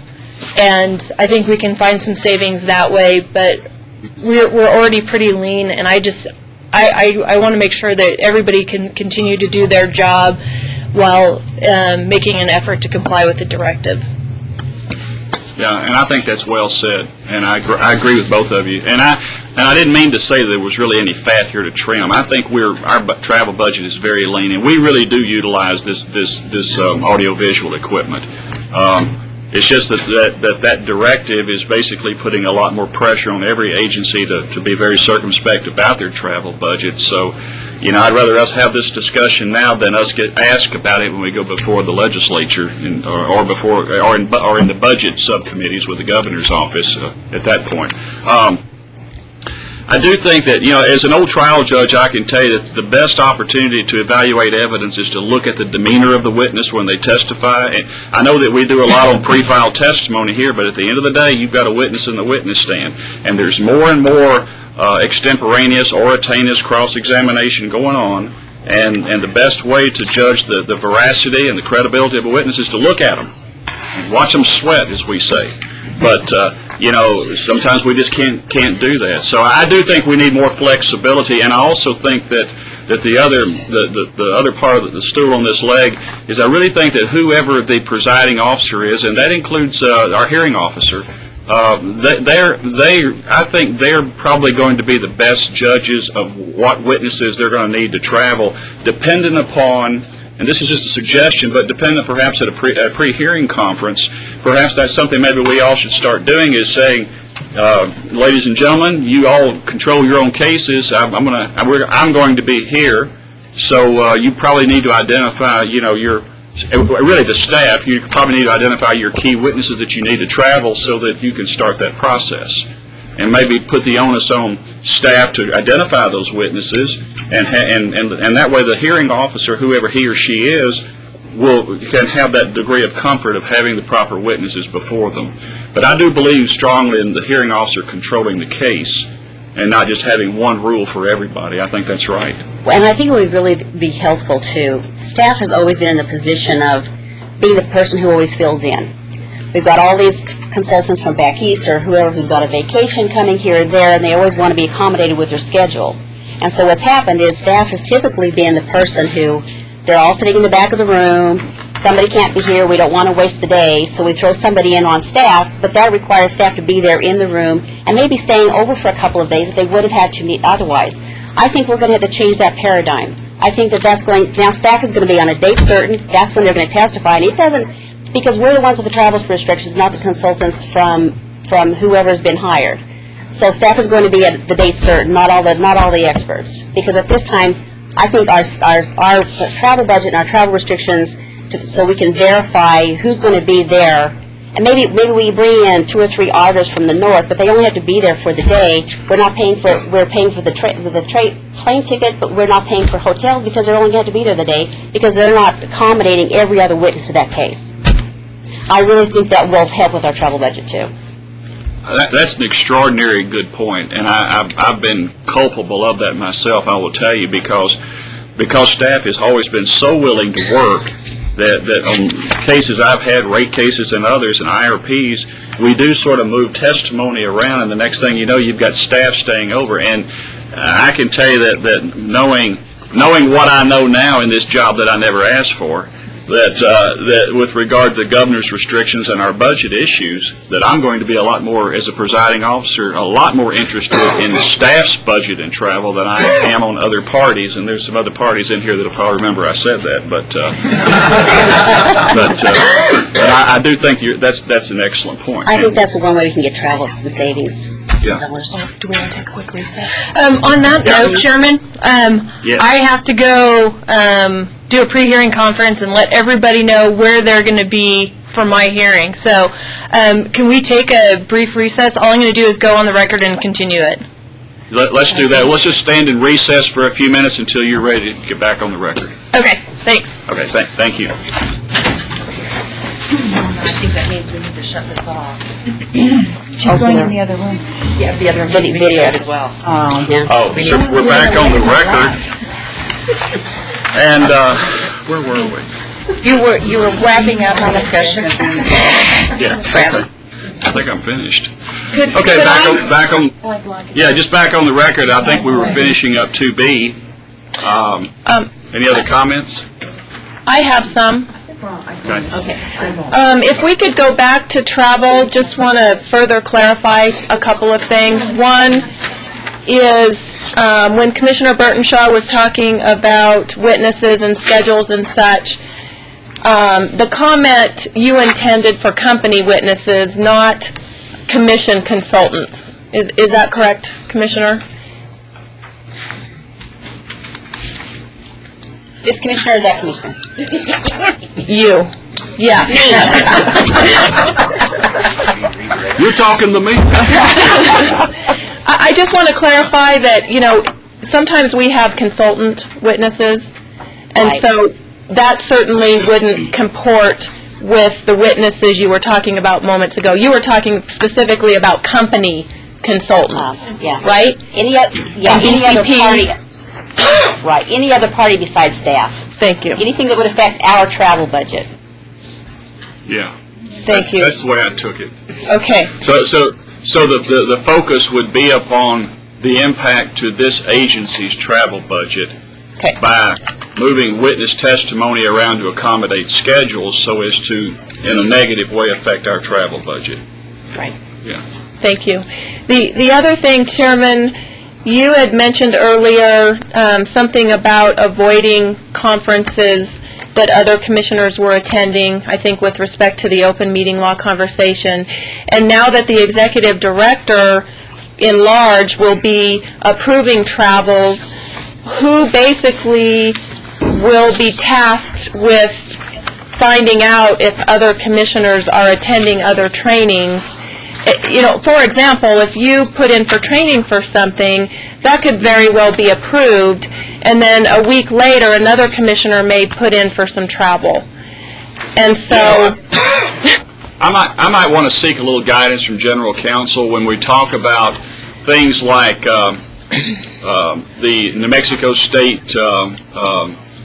and I think we can find some savings that way, but We're, we're already pretty lean, and I just, I, I, I want to make sure that everybody can continue to do their job while um, making an effort to comply with the directive. Yeah, and I think that's well said, and I, gr- I agree with both of you. And I and I didn't mean to say there was really any fat here to trim. I think we're our bu- travel budget is very lean, and we really do utilize this this this um, audiovisual equipment. Um, It's just that that, that that directive is basically putting a lot more pressure on every agency to, to be very circumspect about their travel budget. So, you know, I'd rather us have this discussion now than us get asked about it when we go before the legislature in, or, or before or in, or in the budget subcommittees with the governor's office uh, at that point. Um, I do think that, you know, as an old trial judge, I can tell you that the best opportunity to evaluate evidence is to look at the demeanor of the witness when they testify. And I know that we do a lot on pre-file testimony here, but at the end of the day, you've got a witness in the witness stand. And there's more and more uh, extemporaneous, orotaneous cross-examination going on. And, and the best way to judge the, the veracity and the credibility of a witness is to look at them. Watch them sweat, as we say. But, uh, you know, sometimes we just can't can't do that. So I do think we need more flexibility, and I also think that, that the other the, the, the other part of the stool on this leg is I really think that whoever the presiding officer is, and that includes uh, our hearing officer, uh, they, they're they I think they're probably going to be the best judges of what witnesses they're going to need to travel, dependent upon. And this is just a suggestion, but dependent perhaps at a, pre, a pre-hearing conference, perhaps that's something maybe we all should start doing, is saying, uh, ladies and gentlemen, you all control your own cases. I'm, I'm, gonna, I'm going to be here, so uh, you probably need to identify, you know, your, really the staff, you probably need to identify your key witnesses that you need to travel so that you can start that process. And maybe put the onus on staff to identify those witnesses, and ha- and, and and that way the hearing officer, whoever he or she is, will can have that degree of comfort of having the proper witnesses before them. But I do believe strongly in the hearing officer controlling the case and not just having one rule for everybody. I think that's right. And I think it would really be helpful too. Staff has always been in the position of being the person who always fills in. We've got all these consultants from back east or whoever who's got a vacation coming here and there, and they always want to be accommodated with their schedule. And so what's happened is staff has typically been the person who, they're all sitting in the back of the room, somebody can't be here, we don't want to waste the day, so we throw somebody in on staff, but that requires staff to be there in the room and maybe staying over for a couple of days that they would have had to meet otherwise. I think we're going to have to change that paradigm. I think that that's going, now staff is going to be on a date certain, that's when they're going to testify, and it doesn't, because we're the ones with the travel restrictions, not the consultants from from whoever's been hired. So staff is going to be at the date certain, not all the not all the experts, because at this time, I think our our, our travel budget and our travel restrictions, to, so we can verify who's going to be there, and maybe maybe we bring in two or three auditors from the north, but they only have to be there for the day. We're not paying for we're paying for the tra the tra plane ticket, but we're not paying for hotels because they're only going to have to be there the day because they're not accommodating every other witness to that case. I really think that will help with our travel budget, too. That, that's an extraordinary good point, and I, I've, I've been culpable of that myself, I will tell you, because because staff has always been so willing to work that, that on cases I've had, rate cases and others, and I R Ps, we do sort of move testimony around, and the next thing you know, you've got staff staying over. And I can tell you that, that knowing, knowing what I know now in this job that I never asked for, that uh, that with regard to the governor's restrictions and our budget issues, that I'm going to be a lot more, as a presiding officer, a lot more interested in the staff's budget and travel than I am on other parties. And there's some other parties in here that'll probably remember I said that, but uh, but, uh, but I, I do think you're, that's that's an excellent point. I think that's the one way we can get travel and savings. Yeah. Do we want to take a quick recess? Um, on that note, Chairman, um, Yes. I have to go um, do a pre-hearing conference and let everybody know where they're going to be for my hearing. So um, can we take a brief recess? All I'm going to do is go on the record and continue it. Let, let's do that. Let's just stand in recess for a few minutes until you're ready to get back on the record. Okay, thanks. Okay, thank, thank you. I think that means we need to shut this off. She's going in the other room. Yeah, the other video, video as well. Oh, Yeah. Oh, so we're back on the record. And uh, where were we? You were, you were wrapping up our discussion. Yeah, I think I'm finished. Could, Okay, could back I? on, back on, yeah, just back on the record, I think we were finishing up two B. Um, Um, Any other comments? I have some. Okay. Um, if we could go back to travel, just want to further clarify a couple of things. One is um, when Commissioner Burtonshaw was talking about witnesses and schedules and such, um, the comment you intended for company witnesses, not commission consultants. Is, is that correct, Commissioner? This commissioner or that commissioner? You. Yeah. You're talking to me? I I just want to clarify that, you know, sometimes we have consultant witnesses, and Right. so that certainly wouldn't comport with the witnesses you were talking about moments ago. You were talking specifically about company consultants, Uh, yeah. right? Any, oth- yeah, And any other E C P. party, right, any other party besides staff. Thank you. Anything that would affect our travel budget. Yeah. Thank That's- you. That's the way I took it. Okay. So, so, so the, the, the focus would be upon the impact to this agency's travel budget Okay. by moving witness testimony around to accommodate schedules so as to, in a negative way, affect our travel budget. Right. Yeah. Thank you. The the other thing, Chairman, you had mentioned earlier um, something about avoiding conferences that other commissioners were attending, I think with respect to the open meeting law conversation. And now that the executive director in large will be approving travels, who basically will be tasked with finding out if other commissioners are attending other trainings? Eh, You know, for example, if you put in for training for something, that could very well be approved, and then a week later, another commissioner may put in for some travel. And so, I might, I might want to seek a little guidance from General Counsel when we talk about things like um, um, the New Mexico State um, um,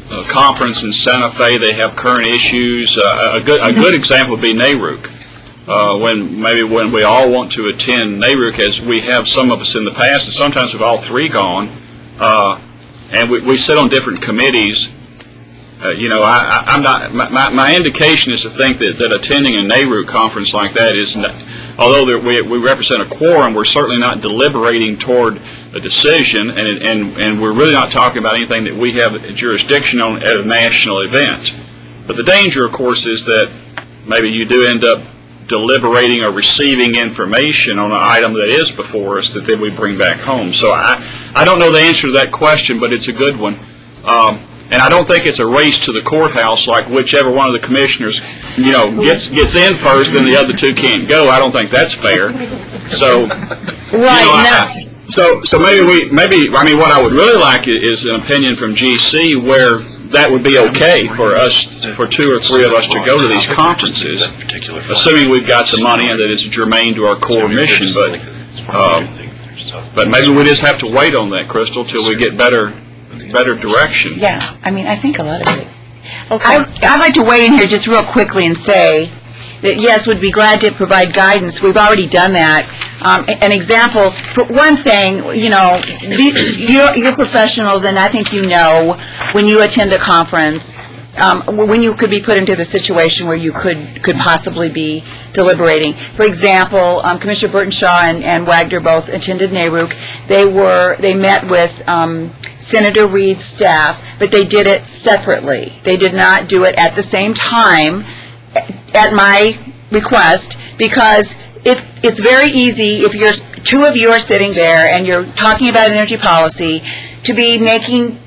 a conference in Santa Fe, they have current issues. Uh, a good a good example would be NARUC. Uh, when maybe when we all want to attend NARUC, as we have some of us in the past, and sometimes we've all three gone, uh, and we, we sit on different committees. Uh, you know, I, I, I'm not. My, my indication is to think that, that attending a NARUC conference like that is, not, although there, we we represent a quorum, we're certainly not deliberating toward a decision, and and and we're really not talking about anything that we have jurisdiction on at a national event. But the danger, of course, is that maybe you do end up deliberating or receiving information on an item that is before us that then we bring back home. So I I don't know the answer to that question, but it's a good one. Um, And I don't think it's a race to the courthouse, like whichever one of the commissioners, you know, gets gets in first, then the other two can't go. I don't think that's fair. So, Right, you know, now, I, so so maybe we maybe I mean what I would really like i- is an opinion from G C where that would be okay for us, for two or three of us to go to these conferences, assuming we've got the money and that it's germane to our core mission. But um, but maybe we just have to wait on that, Crystal, till we get better. better direction. Yeah, I mean, I think a lot of it. okay. I, I'd like to weigh in here just real quickly and say that, yes, we'd be glad to provide guidance. We've already done that. Um, a- an example, for one thing, you know, the, you're, you're professionals, and I think you know when you attend a conference, um, when you could be put into the situation where you could could possibly be deliberating. For example, um, Commissioner Burtonshaw and, and Wagner both attended NARUC. They were they met with um, Senator Reed's staff, but they did it separately. They did not do it at the same time at my request, because it, it's very easy if you're two of you are sitting there and you're talking about energy policy to be making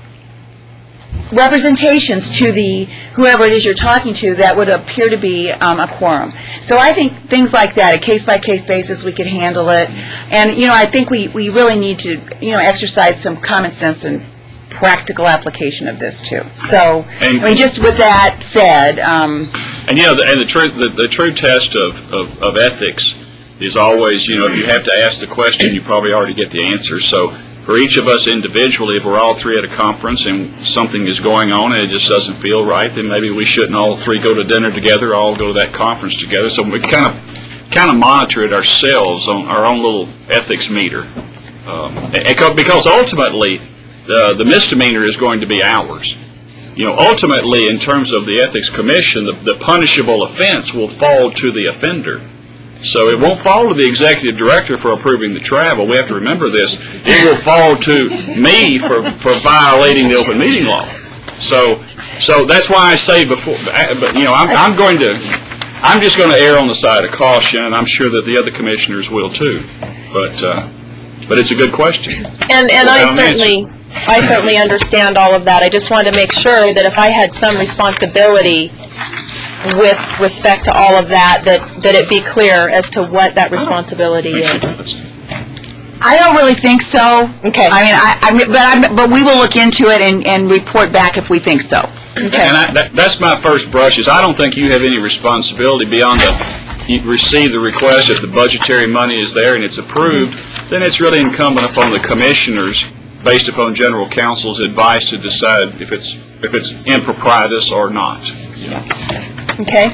representations to the whoever it is you're talking to that would appear to be um, a quorum. So I think things like that, a case-by-case basis, we could handle it. And, you know, I think we, we really need to, you know, exercise some common sense and practical application of this, too. So, And- I mean, just with that said, um, And, you know, the, and the true, the, the true test of, of, of ethics is always, you know, if you have to ask the question, you probably already get the answer. So for each of us individually, if we're all three at a conference and something is going on and it just doesn't feel right, then maybe we shouldn't all three go to dinner together, all go to that conference together. So we kind of kind of monitor it ourselves on our own little ethics meter. Um, and- and because ultimately, uh, the misdemeanor is going to be ours. You know, ultimately, in terms of the Ethics Commission, the, the punishable offense will fall to the offender. So it won't fall to the executive director for approving the travel. We have to remember this. It will fall to me for, for violating the open meeting law. So, so that's why I say before, but you know, I'm, I'm going to, I'm just going to err on the side of caution, and I'm sure that the other commissioners will too. But, uh, but it's a good question. And, and I Without an answer. certainly, I certainly understand all of that. I just wanted to make sure that if I had some responsibility with respect to all of that, that, that it be clear as to what that responsibility is. I don't really think so. Okay. I mean, I, I mean, but I, but we will look into it and, and report back if we think so. Okay. And I, that, that's my first brush, is I don't think you have any responsibility beyond the, you receive the request, if the budgetary money is there and it's approved, then it's really incumbent upon the commissioners, based upon general counsel's advice, to decide if it's, if it's improprietous or not. Okay.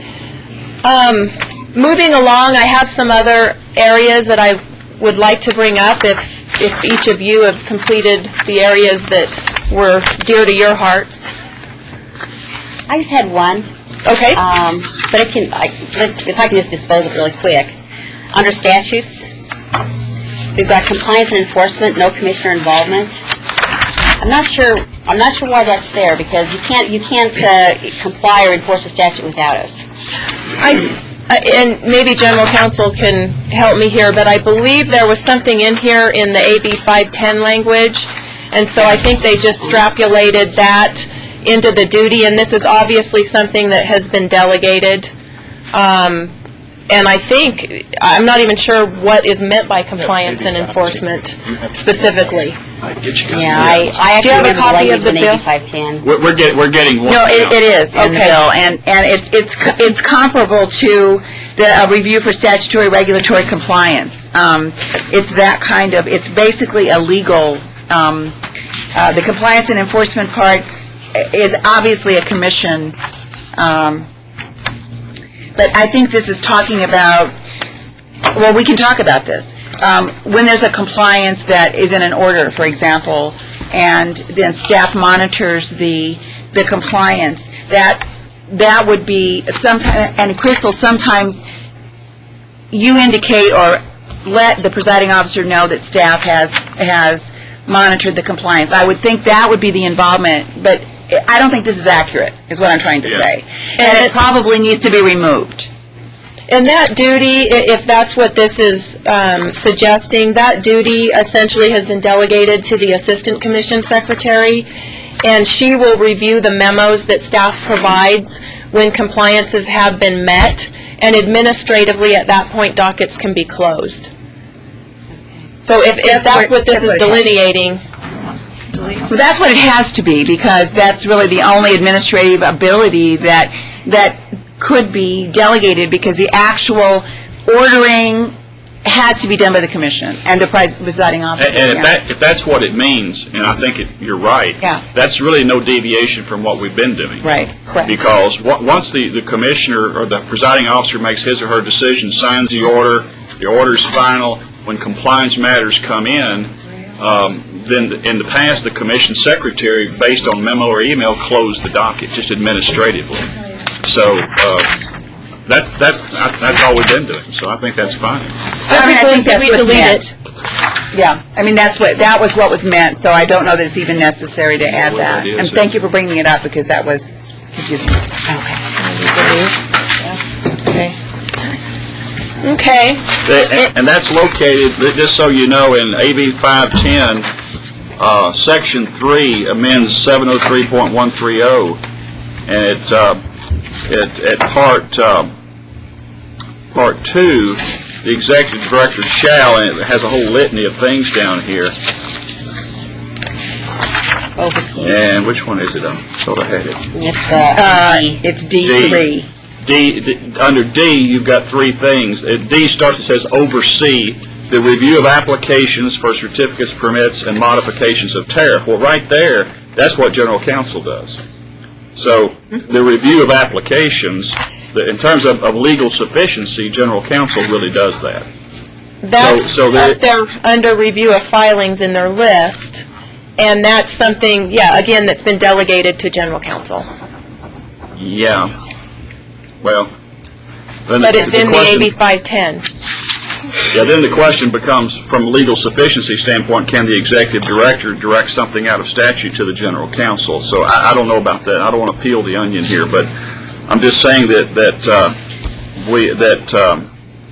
Um, moving along, I have some other areas that I would like to bring up if, if each of you have completed the areas that were dear to your hearts. I just had one, Okay? um, but it can, I, let- if I can just dispose of it really quick. Under statutes, we've got compliance and enforcement, no commissioner involvement. I'm not sure, I'm not sure why that's there, because you can't, you can't uh, comply or enforce a statute without us. I, I- and maybe general counsel can help me here, but I believe there was something in here in the A B five ten language, and so I think they just extrapolated that into the duty, and this is obviously something that has been delegated. Um, And I think, I'm not even sure what is meant by compliance and enforcement specifically. Yeah, I, I Do you actually have a remember the copy language of the in bill? A B five ten. We're, we're getting, we're getting one. No, it, now. it is in the Okay. bill, and, and it's, it's, co- it's comparable to the uh, review for statutory regulatory compliance. Um, it's that kind of, it's basically a legal, um, uh, the compliance and enforcement part is obviously a commission, um, but I think this is talking about, well, we can talk about this. Um, When there's a compliance that is in an order, for example, and then staff monitors the, the compliance, that, that would be sometime, and Crystal, sometimes you indicate or let the presiding officer know that staff has, has monitored the compliance. I would think that would be the involvement, but I don't think this is accurate, is what I'm trying to Yeah. say. And it probably needs to be removed. And that duty, i- if that's what this is um, suggesting, that duty essentially has been delegated to the Assistant Commission Secretary, and she will review the memos that staff provides when compliances have been met, and administratively, at that point, dockets can be closed. So if if that's what this is delineating, Well, that's what it has to be, because that's really the only administrative ability that, that could be delegated, because the actual ordering has to be done by the commission and the pres- presiding officer. And and if yeah. that, if that's what it means, and I think it, you're right. Yeah. That's really no deviation from what we've been doing. Right, correct. Because wa- once the, the commissioner or the presiding officer makes his or her decision, signs the order, the order's final, when compliance matters come in, um, then in the past, the commission secretary, based on memo or email, closed the docket, just administratively. So, uh, that's, that's, that's all we've been doing, so I think that's fine. So, I mean, I think that's we what's delete meant. Yeah, I mean, that's what, that was what was meant, so I don't know that it's even necessary to add Well, that. it is, And yeah. thank you for bringing it up, because that was confusing. Okay. okay. And and that's located, just so you know, in A B five ten, uh, Section three amends seven oh three point one three oh, and it, uh, at at Part, uh, Part two, the executive director shall, and it has a whole litany of things down here. Oversee. And which one is it? I thought I had it. It's, uh, Uh, D. It's D three. D, D- under D, you've got three things. Uh, D starts, it says oversee the review of applications for certificates, permits, and modifications of tariff. Well, right there, that's what general counsel does. So the review of applications, the- in terms of, of legal sufficiency, general counsel really does that. That's so there- up there under review of filings in their list, and that's something, yeah, again, that's been delegated to general counsel. Yeah. Well, then But it's in the question- A B five ten. Yeah, then the question becomes, from a legal sufficiency standpoint, can the executive director direct something out of statute to the general counsel? So I, I don't know about that. I don't want to peel the onion here, but I'm just saying that, that, uh, we, that, um,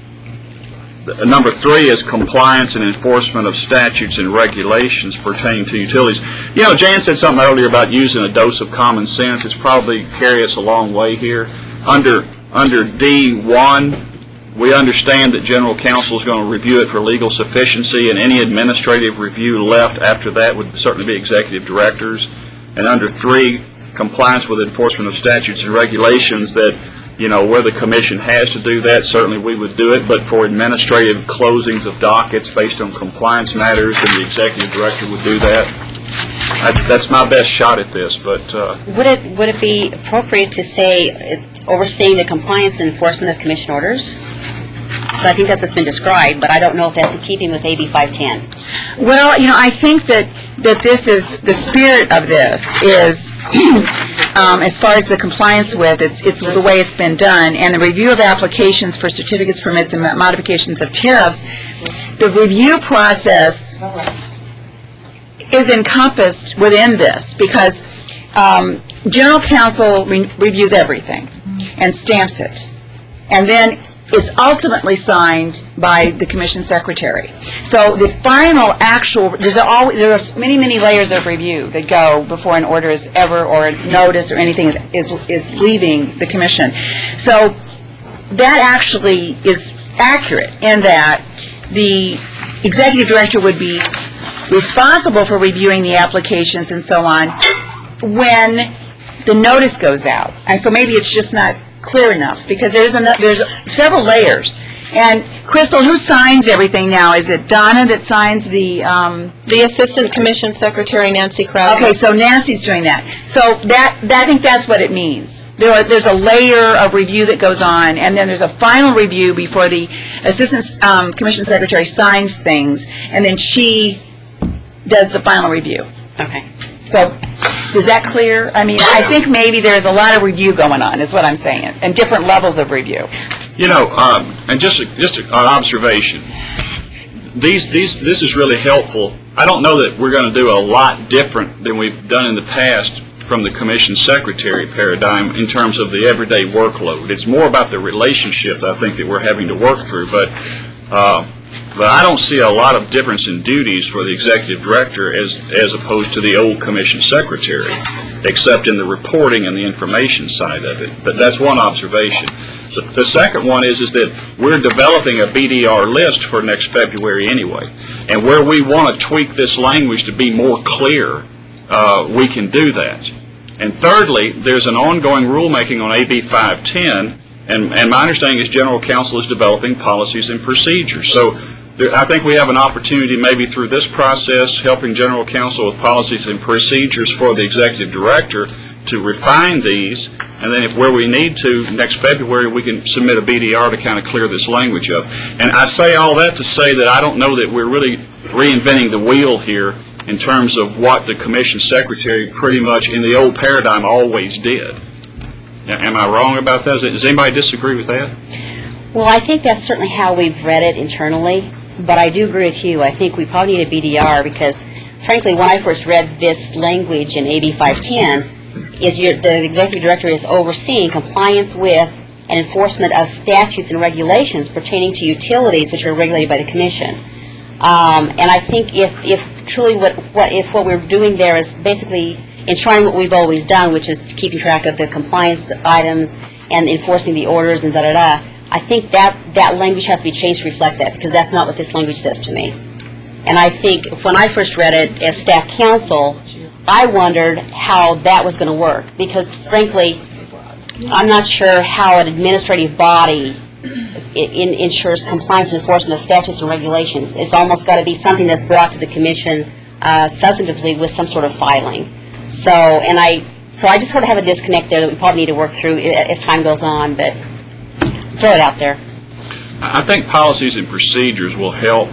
the- number three is compliance and enforcement of statutes and regulations pertaining to utilities. You know, Jan said something earlier about using a dose of common sense. It's probably carry us a long way here. Under, under D one, we understand that general counsel is going to review it for legal sufficiency, and any administrative review left after that would certainly be executive directors. And under three, compliance with enforcement of statutes and regulations, that, you know, where the commission has to do that, certainly we would do it, but for administrative closings of dockets based on compliance matters, then the executive director would do that. That's, that's my best shot at this, but, uh, Would it, would it be appropriate to say uh, overseeing the compliance and enforcement of commission orders? So I think that's what's been described, but I don't know if that's in keeping with A B five ten. Well, you know, I think that, that this is, the spirit of this is, um, as far as the compliance with, it's, it's the way it's been done, and the review of applications for certificates, permits, and modifications of tariffs. The review process is encompassed within this, because um, general counsel re- reviews everything and stamps it. And then it's ultimately signed by the commission secretary. So the final actual, there's always, there are many, many layers of review that go before an order is ever, or a notice or anything is, is, is leaving the commission. So that actually is accurate in that the executive director would be responsible for reviewing the applications and so on when the notice goes out. And so maybe it's just not clear enough, because there's, an, there's several layers. And Crystal, who signs everything now? Is it Donna that signs the, um, The Assistant Commission Secretary, Nancy Krause. okay, so Nancy's doing that. So that, that, I think that's what it means. There are, there's a layer of review that goes on, and then there's a final review before the Assistant um, Commission Secretary signs things, and then she does the final review. Okay. So, is that clear? I mean, I think maybe there's a lot of review going on, is what I'm saying, and different levels of review. You know, um, and just a, just a, an observation. These these this is really helpful. I don't know that we're going to do a lot different than we've done in the past from the commission secretary paradigm in terms of the everyday workload. It's more about the relationship that I think that we're having to work through. But uh, but I don't see a lot of difference in duties for the executive director as as opposed to the old commission secretary, except in the reporting and the information side of it. But that's one observation. The, the second one is is that we're developing a B D R list for next February anyway, and where we want to tweak this language to be more clear, uh, we can do that. And thirdly, there's an ongoing rulemaking on A B five ten, and, and my understanding is General Counsel is developing policies and procedures. So there, I think we have an opportunity maybe through this process, helping General Counsel with policies and procedures for the Executive Director to refine these, and then if where we need to, next February, we can submit a B D R to kind of clear this language up. And I say all that to say that I don't know that we're really reinventing the wheel here in terms of what the commission secretary pretty much in the old paradigm always did. Now, am I wrong about that? Does anybody disagree with that? Well, I think that's certainly how we've read it internally, but I do agree with you. I think we probably need a B D R because, frankly, when I first read this language in A B five ten, is your, the executive director is overseeing compliance with and enforcement of statutes and regulations pertaining to utilities which are regulated by the commission. Um, and I think if, if truly what, what if what we're doing there is basically ensuring what we've always done, which is keeping track of the compliance items and enforcing the orders and da-da-da, I think that, that language has to be changed to reflect that, because that's not what this language says to me. And I think when I first read it as staff counsel, I wondered how that was going to work, because frankly, I'm not sure how an administrative body in, in, ensures compliance and enforcement of statutes and regulations. It's almost got to be something that's brought to the commission uh, substantively with some sort of filing. So, and I, so I just sort of have a disconnect there that we probably need to work through as time goes on, but throw it out there. I think policies and procedures will help.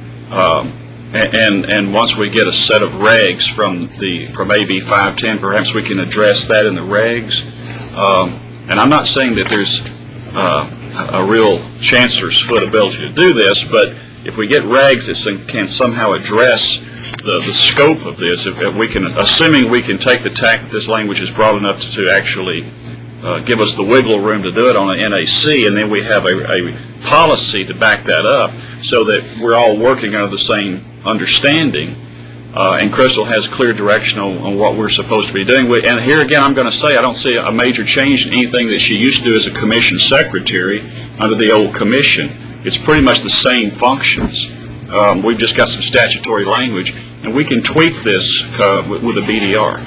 Um, And, and and once we get a set of regs from the from A B five ten, perhaps we can address that in the regs. Um, and I'm not saying that there's uh, a real chancellor's foot ability to do this, but if we get regs that can somehow address the, the scope of this, if, if we can, assuming we can take the tack that this language is broad enough to, to actually uh, give us the wiggle room to do it on an N A C, and then we have a, a policy to back that up so that we're all working under the same understanding, uh, and Crystal has clear direction on, on what we're supposed to be doing. And here again, I'm going to say I don't see a major change in anything that she used to do as a commission secretary under the old commission. It's pretty much the same functions. Um, we've just got some statutory language, and we can tweak this uh, with, with a B D R.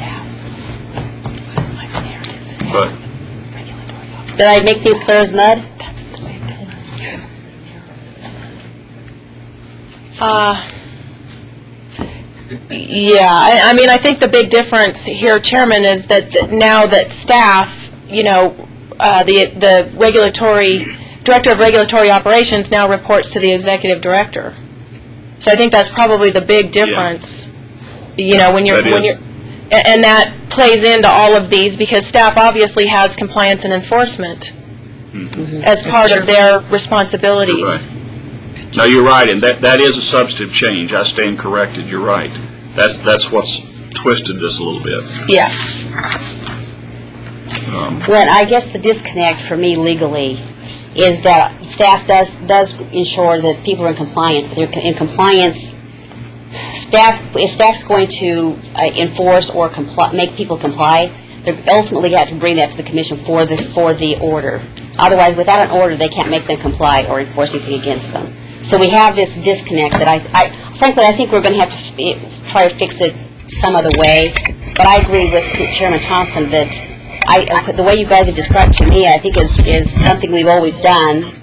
But did I make things clear as mud? Uh, yeah, I, I mean, I think the big difference here, Chairman, is that th- now that staff, you know, uh, the the regulatory director of regulatory operations now reports to the executive director. So I think that's probably the big difference. Yeah. You know, when you're that when is. you're, and that plays into all of these because staff obviously has compliance and enforcement mm-hmm. as part of their responsibilities. Right. No, you're right, and that, that is a substantive change. I stand corrected. You're right. That's that's what's twisted this a little bit. Yeah. Um, Well, I guess the disconnect for me legally is that staff does does ensure that people are in compliance, but they're in compliance. Staff, if staff's going to uh, enforce or comply, make people comply, they ultimately have to bring that to the commission for the for the order. Otherwise, without an order, they can't make them comply or enforce anything against them. So we have this disconnect that I, I frankly, I think we're going to have to f- try to fix it some other way. But I agree with Chairman Thompson that I, uh, the way you guys have described to me, I think is, is something we've always done.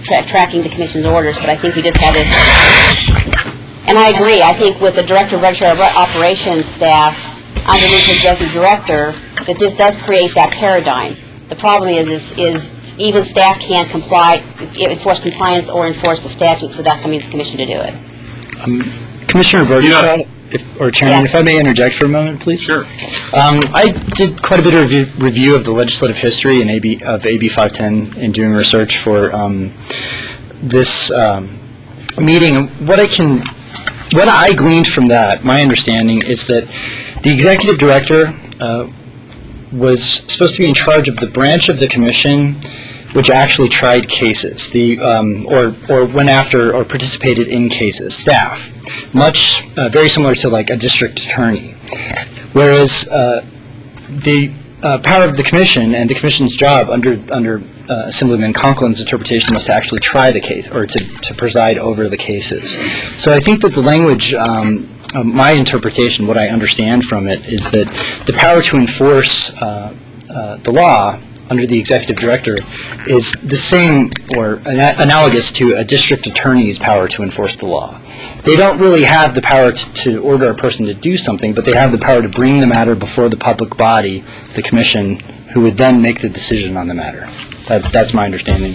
tra- tracking the commission's orders, but I think we just had to, and I agree, I think with the Director of Regulatory Operations staff underneath the Executive Director, that this does create that paradigm. The problem is, is, is even staff can't comply, enforce compliance or enforce the statutes without coming to the commission to do it. Um, Commissioner Brody, Yeah. if, or Chairman, Yeah. if I may interject for a moment, please. Sure. Um, I did quite a bit of review, review of the legislative history and A B, of A B five ten in doing research for um, this um, meeting. And what I can, what I gleaned from that, my understanding is that the executive director uh, was supposed to be in charge of the branch of the commission which actually tried cases, the um, or or went after or participated in cases, staff, much uh, very similar to like a district attorney. Whereas uh, the uh, power of the commission and the commission's job under under uh, Assemblyman Conklin's interpretation was to actually try the case or to, to preside over the cases. So I think that the language, um, uh, my interpretation, what I understand from it, is that the power to enforce uh, uh, the law under the executive director is the same or ana- analogous to a district attorney's power to enforce the law. They don't really have the power to, to order a person to do something, but they have the power to bring the matter before the public body, the commission, who would then make the decision on the matter. That, that's my understanding.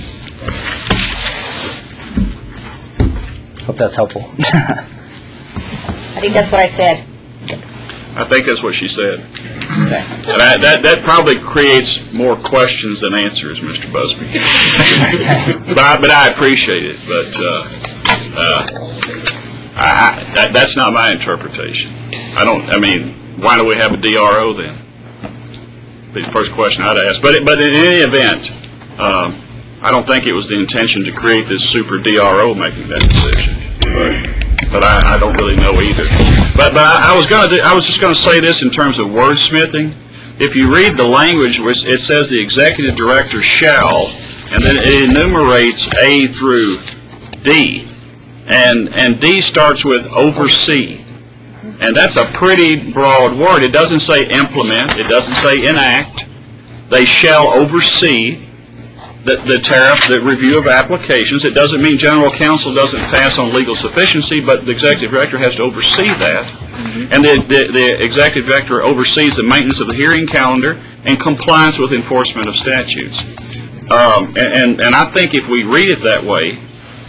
Hope that's helpful. I think that's what I said. I think that's what she said. And I, that, that probably creates more questions than answers, Mister Busby. but, I, but I appreciate it. But uh, uh, I, I, that, that's not my interpretation. I don't. I mean, why do we have a D R O then? The first question I'd ask. But but in any event, um, I don't think it was the intention to create this super D R O making that decision. But, but I, I don't really know either. But but I, I was going to I was just going to say this in terms of wordsmithing. If you read the language, which it says the executive director shall, and then it enumerates A through D, and and D starts with oversee, and that's a pretty broad word. It doesn't say implement. It doesn't say enact. They shall oversee the, the tariff, the review of applications. It doesn't mean general counsel doesn't pass on legal sufficiency, but the executive director has to oversee that. Mm-hmm. And the, the, the executive director oversees the maintenance of the hearing calendar and compliance with enforcement of statutes. Um, and, and, and I think if we read it that way,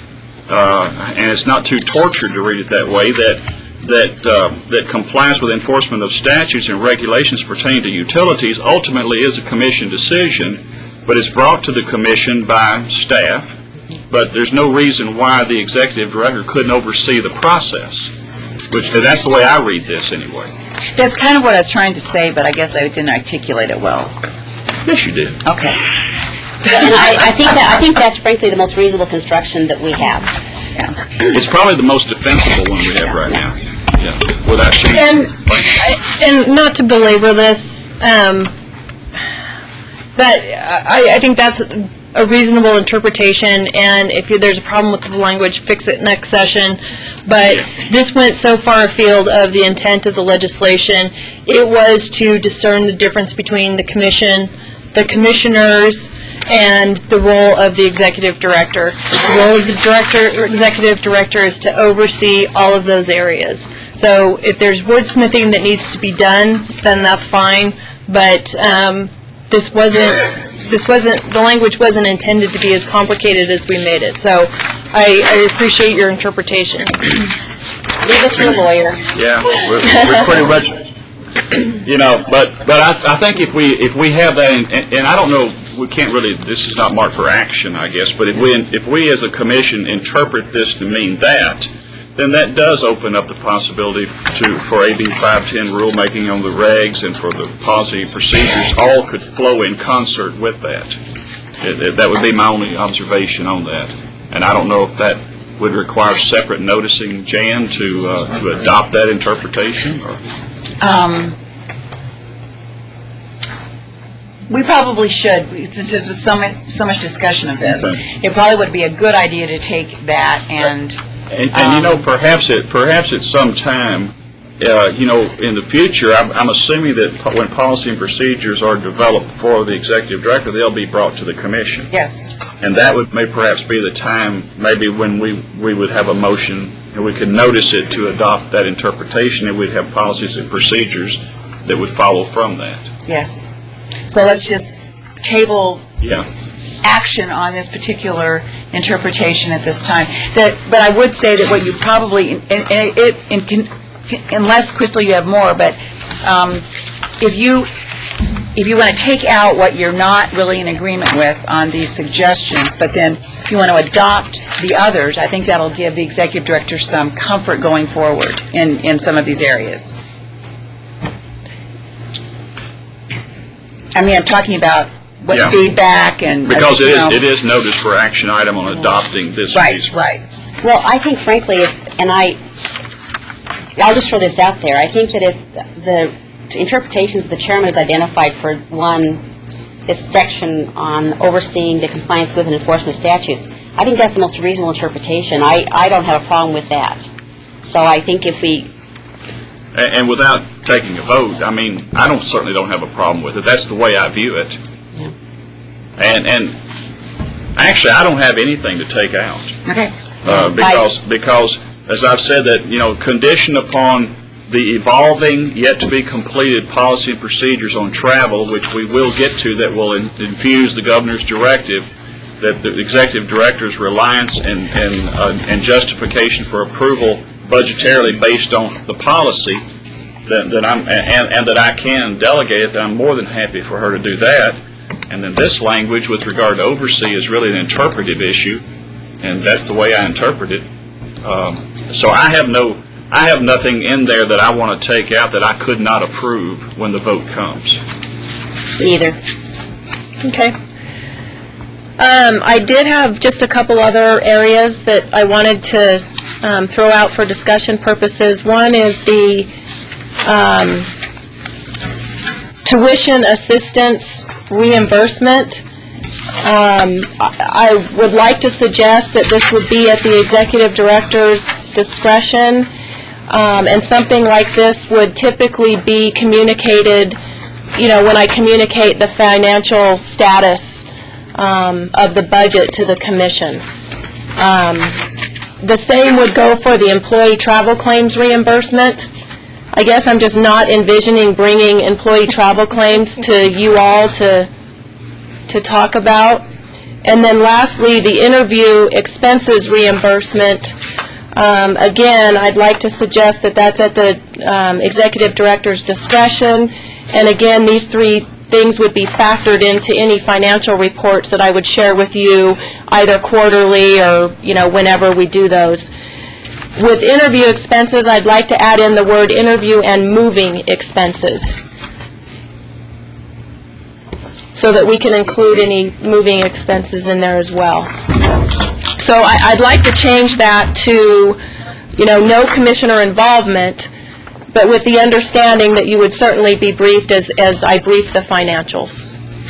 uh, and it's not too tortured to read it that way, that that uh, that compliance with enforcement of statutes and regulations pertaining to utilities ultimately is a commission decision, but it's brought to the commission by staff, but there's no reason why the executive director couldn't oversee the process, which that's the way I read this anyway. That's kind of what I was trying to say, but I guess I didn't articulate it well. Yes, you did. Okay. And I, I think that I think that's frankly the most reasonable construction that we have. Yeah. It's probably the most defensible one we have right now. Yeah, without changing. And, and not to belabor this, um, but I, I think that's a reasonable interpretation, and if you, there's a problem with the language, fix it next session. But this went so far afield of the intent of the legislation. It was to discern the difference between the commission, the commissioners, and the role of the executive director. The role of the director, or executive director, is to oversee all of those areas. So if there's wordsmithing that needs to be done, then that's fine. But um, this wasn't, this wasn't, the language wasn't intended to be as complicated as we made it. So I, I appreciate your interpretation. Leave it to a lawyer. Yeah, we're, we're pretty much, you know, but but I, I think if we if we have that, and, and I don't know, we can't really, this is not marked for action, I guess, but if we if we as a commission interpret this to mean that, then that does open up the possibility to for A B five ten rulemaking on the regs and for the policy procedures, all could flow in concert with that. It, it, that would be my only observation on that. And I don't know if that would require separate noticing, Jan, to uh, to adopt that interpretation? Or? Um, we probably should. Since there was so much, so much discussion of this, Okay. it probably would be a good idea to take that and. And, and you know, perhaps at perhaps at some time, uh, you know, in the future, I'm, I'm assuming that po- when policy and procedures are developed for the executive director, they'll be brought to the commission. Yes. And that would may perhaps be the time, maybe when we, we would have a motion, and we could notice it to adopt that interpretation, and we'd have policies and procedures that would follow from that. Yes. So let's just table Yeah. action on this particular interpretation at this time. That, but I would say that what you probably, and, and it, in, con- unless, Crystal, you have more, but um, if you, if you want to take out what you're not really in agreement with on these suggestions, but then if you want to adopt the others, I think that'll give the executive director some comfort going forward in, in some of these areas. I mean, I'm talking about what Yeah. feedback and... Because it you know. is, it is noticed for action item on adopting this Right, piece. right. Well, I think frankly, if, and I, I'll just throw this out there, I think that if the interpretations the chairman has identified for one, this section on overseeing the compliance with and enforcement statutes, I think that's the most reasonable interpretation. I, I don't have a problem with that. So I think if we, And, and without taking a vote, I mean, I don't, certainly don't have a problem with it. That's the way I view it. Yeah. And, and actually, I don't have anything to take out. Okay. Uh, because, because, as I've said, that, you know, conditioned upon the evolving, yet to be completed policy and procedures on travel, which we will get to, that will in- infuse the governor's directive, that the executive director's reliance and, and, uh, and justification for approval budgetarily based on the policy, that, that I'm, and, and that I can delegate it, that I'm more than happy for her to do that. And then this language with regard to oversee is really an interpretive issue, and that's the way I interpret it. Um, so I have no, I have nothing in there that I want to take out that I could not approve when the vote comes. either. Okay. Um, I did have just a couple other areas that I wanted to um, throw out for discussion purposes. One is the um, tuition assistance reimbursement. Um, I I would like to suggest that this would be at the executive director's discretion, um, and something like this would typically be communicated, you know, when I communicate the financial status um, of the budget to the commission. Um, The same would go for the employee travel claims reimbursement. I guess I'm just not envisioning bringing employee travel claims to you all to, to talk about. And then lastly, the interview expenses reimbursement. Um, Again, I'd like to suggest that that's at the um, executive director's discretion. And again, these three things would be factored into any financial reports that I would share with you either quarterly or, you know, whenever we do those. With interview expenses, I'd like to add in the word interview and moving expenses, so that we can include any moving expenses in there as well. So I, I'd like to change that to, you know, no commissioner involvement, but with the understanding that you would certainly be briefed as, as I brief the financials.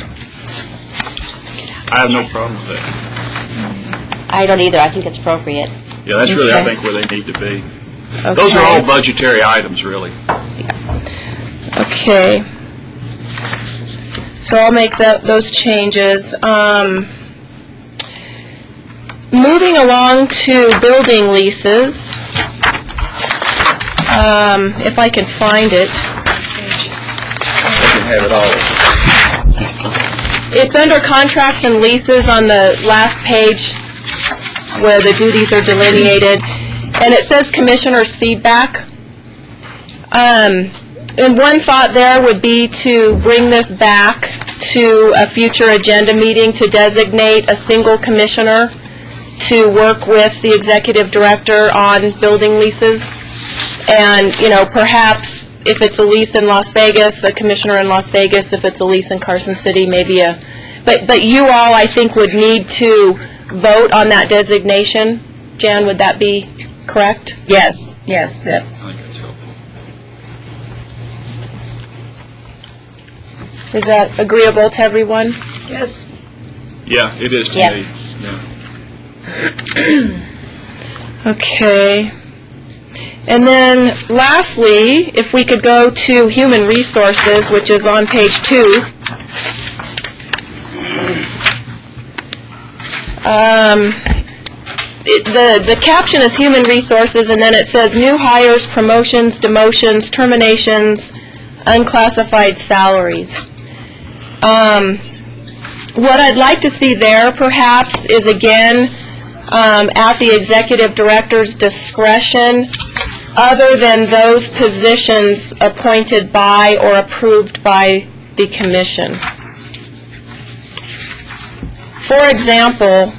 I have no problem with that. I don't either. I think it's appropriate. Yeah, that's really, I Okay. think, where they need to be. Those are all budgetary items, really. Okay. So I'll make that, those changes. Um, Moving along to building leases, um, if I can find it. They can have it all. It's under contracts and leases on the last page where the duties are delineated, and it says commissioner's feedback. Um, And one thought there would be to bring this back to a future agenda meeting to designate a single commissioner to work with the executive director on building leases. And, you know, perhaps if it's a lease in Las Vegas, a commissioner in Las Vegas. If it's a lease in Carson City, maybe a, but, but you all, I think, would need to vote on that designation. Jan, would that be correct? Yes, yes, that's, I think that's helpful. Is that agreeable to everyone? yes. Yeah, it is to Yes. me. Yeah. Okay. And then lastly, if we could go to Human Resources, which is on page two. Um, it- the, the caption is Human Resources, and then it says new hires, promotions, demotions, terminations, unclassified salaries. Um, what I'd like to see there, perhaps, is again, um, at the executive director's discretion, other than those positions appointed by or approved by the commission. For example,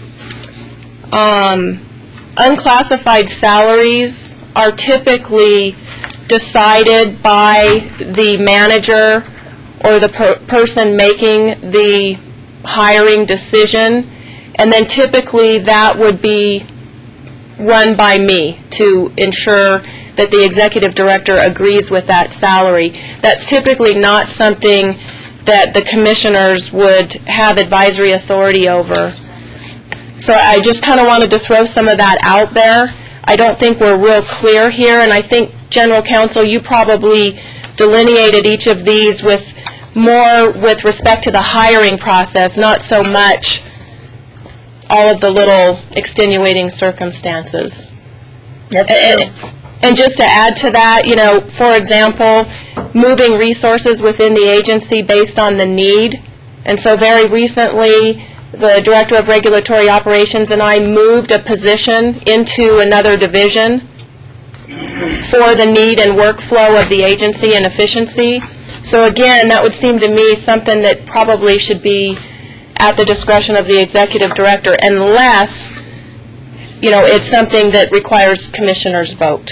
um, unclassified salaries are typically decided by the manager or the per person making the hiring decision, and then typically that would be run by me to ensure that the executive director agrees with that salary. That's typically not something that the commissioners would have advisory authority over. So I just kind of wanted to throw some of that out there. I don't think we're real clear here, and I think, General Counsel, you probably delineated each of these with more with respect to the hiring process, not so much all of the little extenuating circumstances. And, and just to add to that, you know, for example, moving resources within the agency based on the need. And so very recently, the Director of Regulatory Operations and I moved a position into another division for the need and workflow of the agency and efficiency. So again, that would seem to me something that probably should be at the discretion of the executive director, unless, you know, it's something that requires commissioners' vote.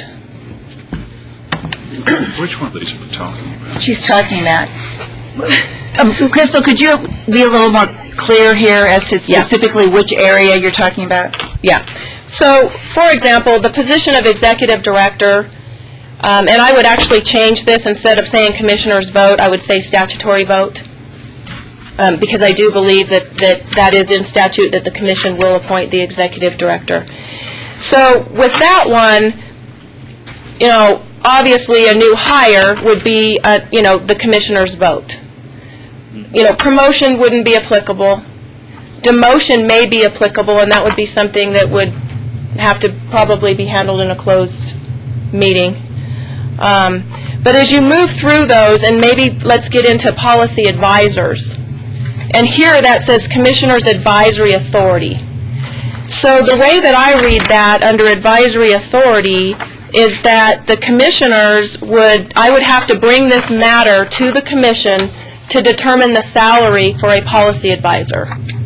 Which one of these are we talking about? She's talking about. Um, Crystal, could you be a little more clear here as to specifically which area you're talking about? Yeah. So, for example, the position of executive director, um, and I would actually change this, instead of saying commissioners vote, I would say statutory vote, um, because I do believe that, that that is in statute, that the commission will appoint the executive director. So with that one, you know, obviously a new hire would be, a, you know, the commissioner's vote. You know, promotion wouldn't be applicable. Demotion may be applicable, and that would be something that would have to probably be handled in a closed meeting. Um, but as you move through those, and maybe let's get into policy advisors. And here that says Commissioner's Advisory Authority. So the way that I read that under advisory authority is that the commissioners would, I would have to bring this matter to the commission to determine the salary for a policy advisor.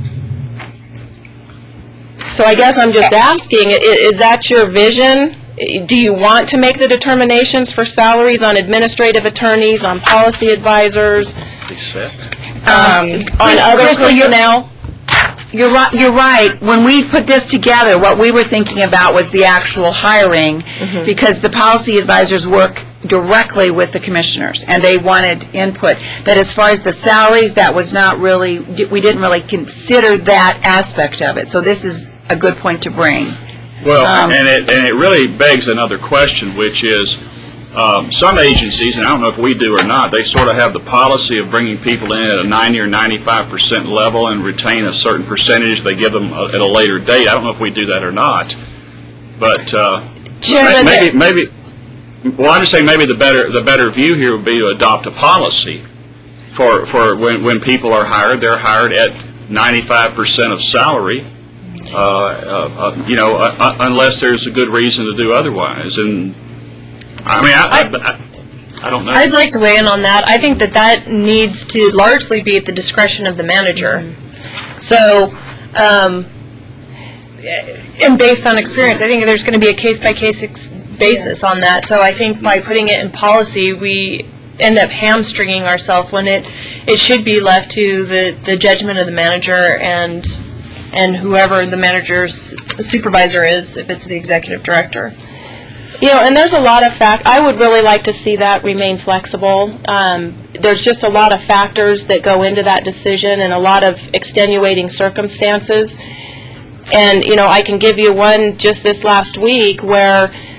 So I guess I'm just asking, is that your vision? Do you want to make the determinations for salaries on administrative attorneys, on policy advisors, um, on other personnel? You're right, you're right. When we put this together, what we were thinking about was the actual hiring, mm-hmm. because the policy advisors work directly with the commissioners, and they wanted input. But as far as the salaries, that was not really, we didn't really consider that aspect of it. So this is a good point to bring. Well, Um, and it and it really begs another question, which is, um, some agencies, and I don't know if we do or not, they sort of have the policy of bringing people in at a ninety or ninety-five percent level and retain a certain percentage they give them a, at a later date. I don't know if we do that or not, but uh, Chairman, maybe maybe. Well, I'm just saying maybe the better the better view here would be to adopt a policy for for when when people are hired, they're hired at ninety-five percent of salary. Uh, uh, uh, you know, uh, uh, unless there's a good reason to do otherwise. And I mean, I, I, I, I don't know. I'd like to weigh in on that. I think that that needs to largely be at the discretion of the manager. So, um, and based on experience, I think there's going to be a case-by-case ex basis on that. So I think by putting it in policy, we end up hamstringing ourselves when it it should be left to the the judgment of the manager and and whoever the manager's supervisor is, if it's the executive director. You know, and there's a lot of fact, I would really like to see that remain flexible. Um, there's just a lot of factors that go into that decision and a lot of extenuating circumstances. And, you know, I can give you one just this last week where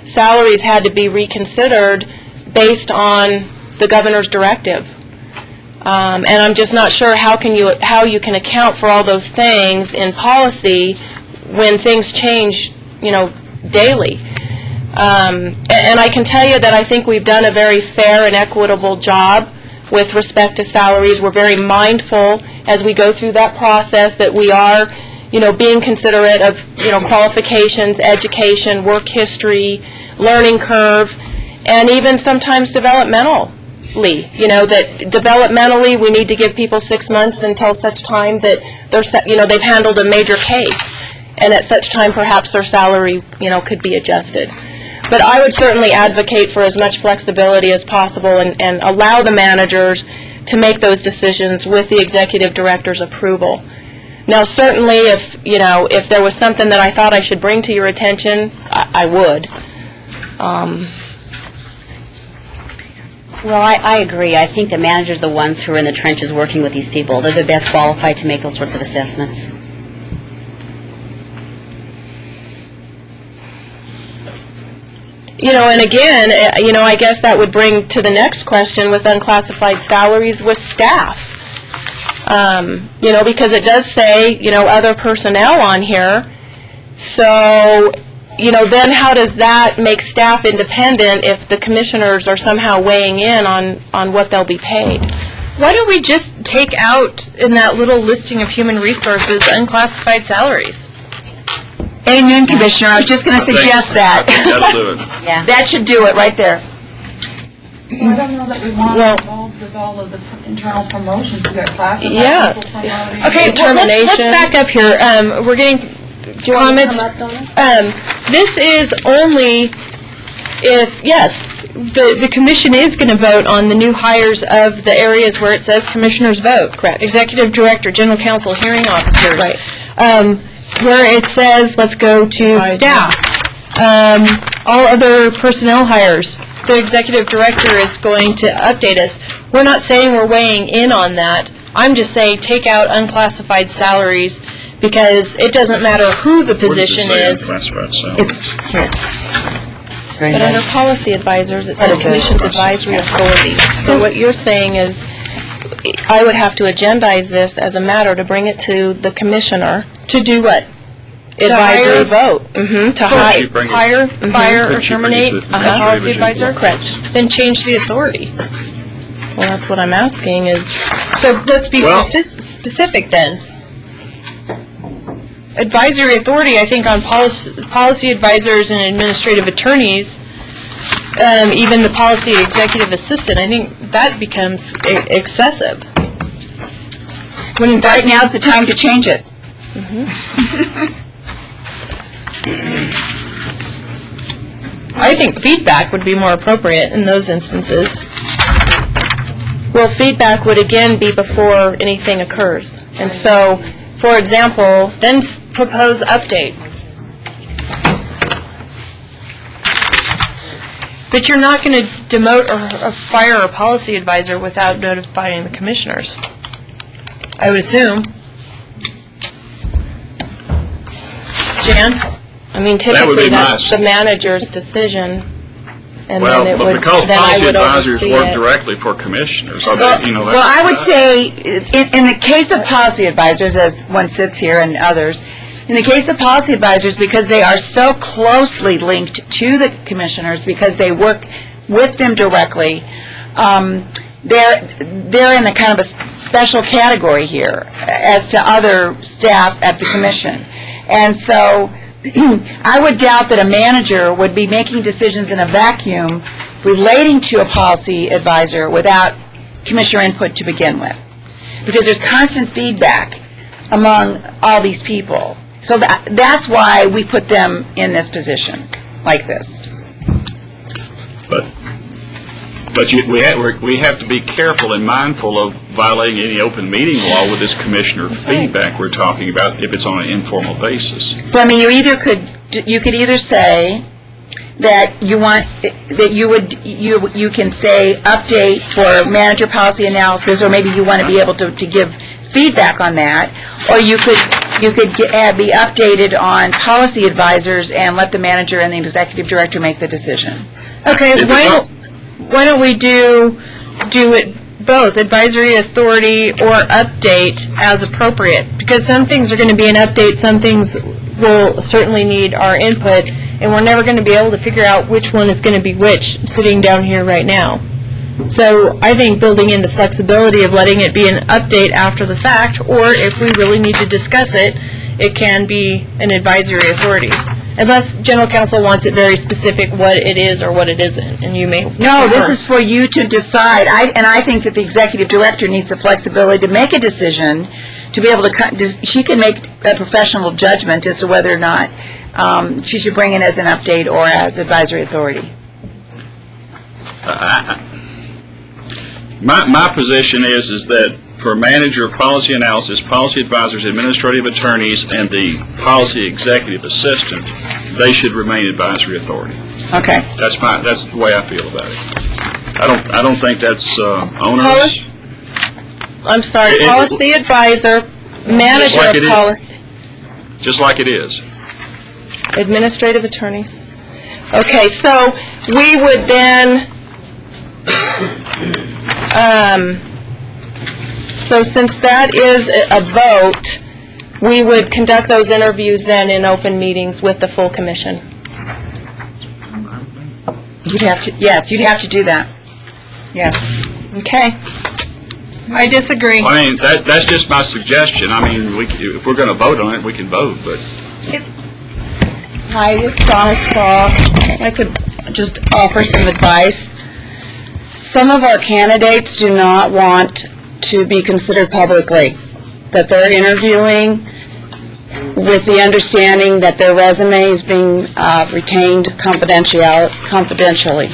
salaries had to be reconsidered based on the governor's directive. Um, and I'm just not sure how can you how you can account for all those things in policy when things change, you know, daily. Um, and, and I can tell you that I think we've done a very fair and equitable job with respect to salaries. We're very mindful as we go through that process that we are, you know, being considerate of, you know, qualifications, education, work history, learning curve, and even sometimes developmentally. You know, that developmentally we need to give people six months until such time that they're, you know, they've handled a major case, and at such time perhaps their salary, you know, could be adjusted. But I would certainly advocate for as much flexibility as possible and, and allow the managers to make those decisions with the executive director's approval. Now, certainly, if, you know, if there was something that I thought I should bring to your attention, I, I would. Um, Well, I, I agree. I think the managers are the ones who are in the trenches working with these people. They're the best qualified to make those sorts of assessments. You know, and again, eh, you know, I guess that would bring to the next question with unclassified salaries with staff. Um, you know, because it does say, you know, other personnel on here. So, you know, then how does that make staff independent if the commissioners are somehow weighing in on, on what they'll be paid? Why don't we just take out in that little listing of human resources unclassified salaries? Amen, Commissioner. I was just going to suggest that. That'll do it. Yeah. That should do it right there. I don't know that we want Well- to involve with all of the internal promotions. We got classified Yeah. people promoting. Okay, well, let's, let's back up here. Um, we're getting comments. Um, this is only if, yes, the, the commission is going to vote on the new hires of the areas where it says commissioners vote. Correct. Executive director, general counsel, hearing officers. Right. Um, where it says, let's go to staff. Um, all other personnel hires. The executive director is going to update us. We're not saying we're weighing in on that. I'm just saying take out unclassified salaries because it doesn't matter who the position is. It's Here. Very But under nice. policy advisors, it said Okay. Commission's advisory authority. So what you're saying is, I would have to agendize this as a matter to bring it to the commissioner. To do what? Advisory hire? vote. Mm-hmm, to Could hire. you bring it- Hire, fire, or Could you bring it terminate to a the policy advisory advisor? Correct. Then change the authority. Well, that's what I'm asking is, So let's be Well- spec- specific then. Advisory authority, I think, on policy, policy advisors and administrative attorneys, um, even the policy executive assistant, I think that becomes e- excessive. When right now's the time to change it. I think feedback would be more appropriate in those instances. well, feedback would again be before anything occurs. And so, for example, Then s- propose update. But you're not going to demote or or fire a policy advisor without notifying the commissioners, I would assume. Jan? I mean, That would typically, be that's my- the manager's decision, and Well, then it but would, because then I policy would advisors oversee work it. directly for commissioners, so Well, they, you know. well, I would that's- say, in, in the case of policy advisors, as one sits here and others, in the case of policy advisors, because they are so closely linked to the commissioners, because they work with them directly, um, they're, they're in a kind of a special category here as to other staff at the commission. And so I would doubt that a manager would be making decisions in a vacuum relating to a policy advisor without commissioner input to begin with. Because there's constant feedback among all these people. So that, that's why we put them in this position, like this. But, but you, we have, we're- we have to be careful and mindful of violating any open meeting law with this commissioner feedback we're talking about if it's on an informal basis. So, I mean, you either could, you could either say that you want, that you would, you, you can say update for manager policy analysis, or maybe you want to be able to, to give feedback on that, or you could you could get, uh, be updated on policy advisors and let the manager and the executive director make the decision. Okay, why don't, why don't we do, do it both, advisory authority or update as appropriate? Because some things are going to be an update, some things will certainly need our input, and we're never going to be able to figure out which one is going to be which sitting down here right now. So I think building in the flexibility of letting it be an update after the fact, or if we really need to discuss it, it can be an advisory authority. Unless general counsel wants it very specific what it is or what it isn't, and you may... No, this is for you to decide. I, and I think that the executive director needs the flexibility to make a decision, to be able to, co- she can make a professional judgment as to whether or not um, she should bring it as an update or as advisory authority. Uh, my, my position is, is that for manager of policy analysis, policy advisors, administrative attorneys, and the policy executive assistant, they should remain advisory authority. Okay. That's my, that's the way I feel about it. I don't, I don't think that's uh, onerous. I'm sorry, It- it- policy advisor, manager like of it is. policy, Just like it is. administrative attorneys. Okay, so we would then, um, so since that is a a vote, we would conduct those interviews then in open meetings with the full commission. You'd have to, yes, you'd have to do that. Yes. Okay. I disagree. I mean, that, that's just my suggestion. I mean, we, c- if we're going to vote on it, we can vote, but Hi, this is Donna Stahl. I could just offer some advice. Some of our candidates do not want to be considered publicly, that they're interviewing with the understanding that their resume is being uh, retained confidential, confidentially.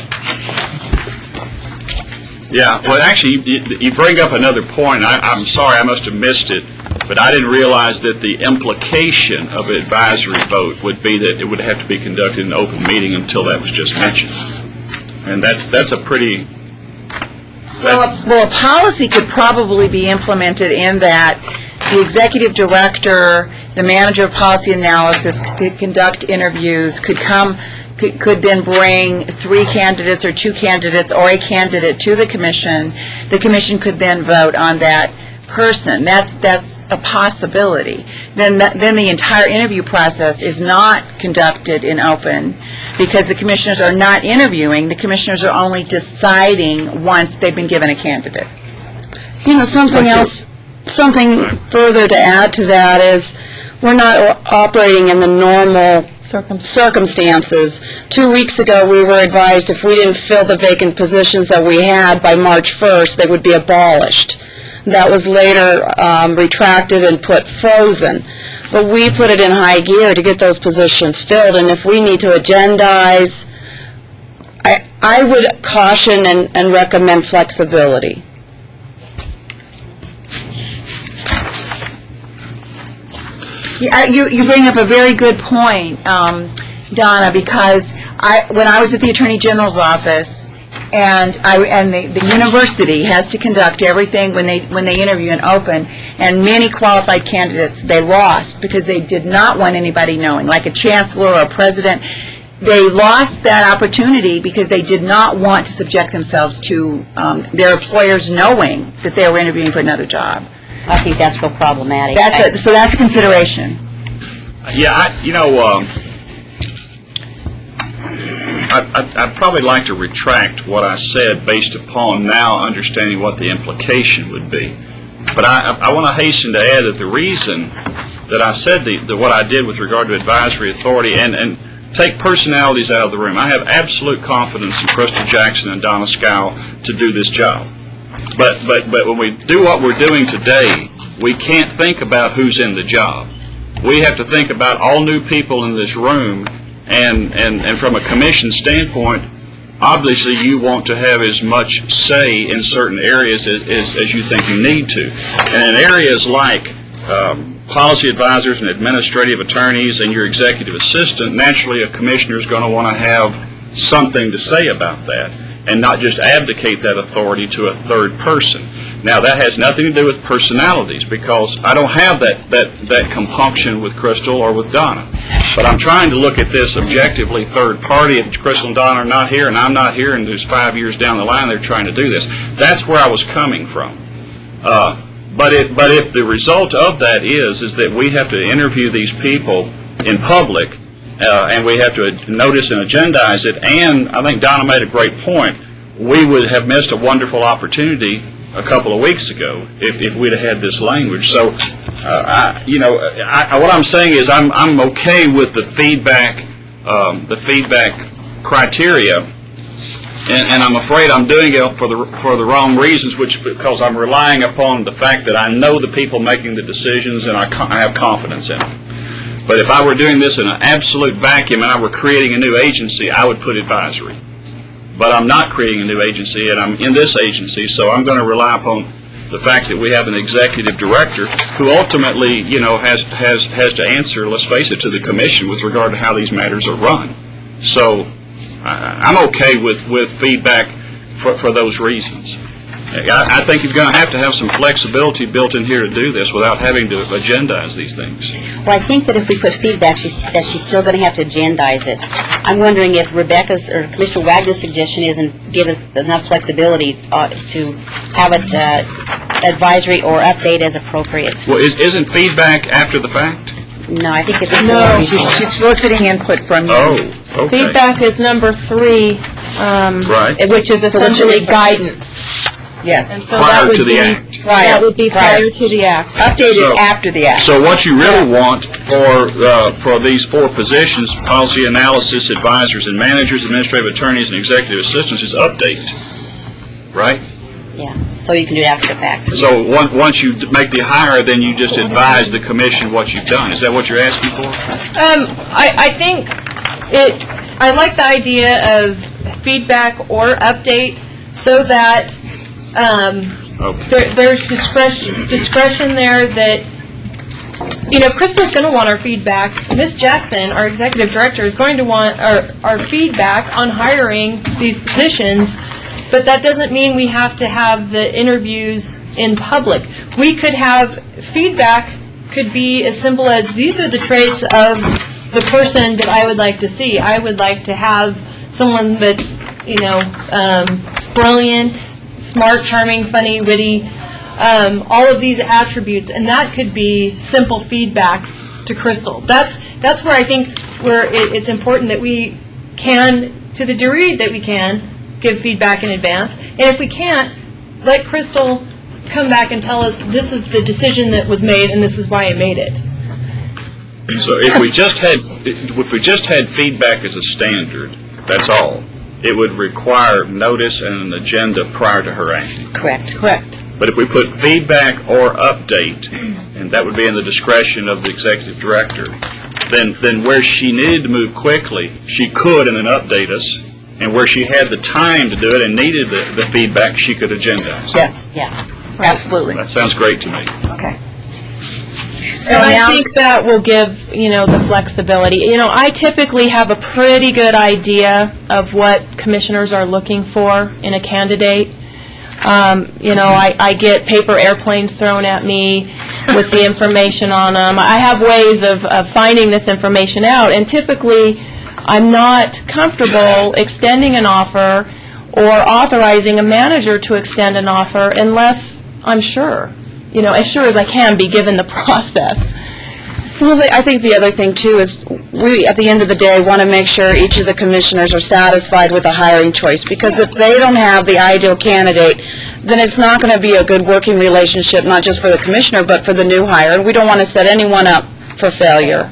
yeah, well, actually, you, you bring up another point. I, I'm sorry, I must have missed it, but I didn't realize that the implication of an advisory vote would be that it would have to be conducted in an open meeting until that was just mentioned. And that's, that's a pretty... Well, a- well, a policy could probably be implemented in that the executive director, the manager of policy analysis could conduct interviews, could come, could could then bring three candidates or two candidates or a candidate to the commission. The commission could then vote on that person. That's that's a possibility. Then that- then the entire interview process is not conducted in open because the commissioners are not interviewing. The commissioners are only deciding once they've been given a candidate. You know, something else, something further to add to that is we're not o- operating in the normal circumstances. Two weeks ago, we were advised if we didn't fill the vacant positions that we had by March first, they would be abolished. That was later um, retracted and put frozen. But we put it in high gear to get those positions filled, and if we need to agendize, I I would caution and and recommend flexibility. Yeah, you you bring up a very good point, um, Donna, because I, when I was at the Attorney General's office, and I, and the, the university has to conduct everything when they, when they interview in open, and many qualified candidates, they lost because they did not want anybody knowing, like a chancellor or a president. They lost that opportunity because they did not want to subject themselves to um, their employers knowing that they were interviewing for another job. I think that's real problematic. That's a, so that's a consideration. Yeah, I, you know, um, I, I, I'd probably like to retract what I said based upon now understanding what the implication would be. But I, I want to hasten to add that the reason that I said the, the what I did with regard to advisory authority and, and take personalities out of the room. I have absolute confidence in Crystal Jackson and Donna Scow to do this job. But, but, but when we do what we're doing today, we can't think about who's in the job. We have to think about all new people in this room, and, and, and from a commission standpoint, obviously you want to have as much say in certain areas as, as, as you think you need to. And in areas like um, policy advisors and administrative attorneys and your executive assistant, naturally a commissioner is going to want to have something to say about that, and not just abdicate that authority to a third person. Now, that has nothing to do with personalities, because I don't have that, that, that compunction with Crystal or with Donna. But I'm trying to look at this objectively, third party, if Crystal and Donna are not here, and I'm not here, and there's five years down the line they're trying to do this. That's where I was coming from. Uh, but, it, but if the result of that is, is that we have to interview these people in public, uh, and we have to notice and agendize it, and I think Donna made a great point, we would have missed a wonderful opportunity a couple of weeks ago if, if we'd have had this language. So, uh, I, you know, I, what I'm saying is I'm, I'm okay with the feedback, um, the feedback criteria, and, and I'm afraid I'm doing it for the for the wrong reasons, which because I'm relying upon the fact that I know the people making the decisions and I, I have confidence in them. But if I were doing this in an absolute vacuum and I were creating a new agency, I would put advisory. But I'm not creating a new agency, and I'm in this agency, so I'm going to rely upon the fact that we have an executive director who ultimately, you know, has has has to answer, let's face it, to the commission with regard to how these matters are run. So I, I'm okay with, with feedback for, for those reasons. I, I think you're going to have to have some flexibility built in here to do this without having to agendize these things. Well, I think that if we put feedback, she's, that she's still going to have to agendize it. I'm wondering if Rebecca's or Commissioner Wagner's suggestion isn't give it enough flexibility uh, to have it uh, advisory or update as appropriate. Well, is, isn't feedback after the fact? No, I think it's... No, she's she's soliciting input from you. Oh, okay. Feedback is number three, um, Right. which is essentially guidance. Yes. And so Prior that would to the be- act. That would be Prior. prior to the act. Update So- is after the act. So what you really want for uh, for these four positions, policy analysis, advisors and managers, administrative attorneys, and executive assistants, is update, right? Yeah, so you can do it after the fact. So one, once you d- make the hire, then you just advise the commission what you've done. Is that what you're asking for? Um, I, I think it, I like the idea of feedback or update so that, um, Okay. there, there's discretion, discretion there that, you know, Crystal's going to want our feedback. Miz Jackson, our executive director, is going to want our, our feedback on hiring these positions, but that doesn't mean we have to have the interviews in public. We could have, feedback could be as simple as, these are the traits of the person that I would like to see. I would like to have someone that's, you know, um, brilliant, smart, charming, funny, witty, um, all of these attributes, and that could be simple feedback to Crystal. That's that's where I think where it, it's important that we can, to the degree that we can, give feedback in advance, and if we can't, let Crystal come back and tell us this is the decision that was made and this is why I made it. So if we just had if we just had feedback as a standard, that's all. It would require notice and an agenda prior to her acting. Correct. Correct. But if we put feedback or update, and that would be in the discretion of the executive director, then then where she needed to move quickly, she could and then update us, and where she had the time to do it and needed the, the feedback, she could agendize. Yes, Yeah. absolutely. That sounds great to me. Okay. So So and now- I think that will give, you know, the flexibility. You know, I typically have a pretty good idea of what commissioners are looking for in a candidate. Um, you know, I, I get paper airplanes thrown at me with the information on them. I have ways of, of finding this information out, and typically I'm not comfortable extending an offer or authorizing a manager to extend an offer unless I'm sure, you know, as sure as I can be given the process. Well, the- I think the other thing, too, is we, at the end of the day, want to make sure each of the commissioners are satisfied with the hiring choice, because if they don't have the ideal candidate, then it's not going to be a good working relationship, not just for the commissioner, but for the new hire, and we don't want to set anyone up for failure.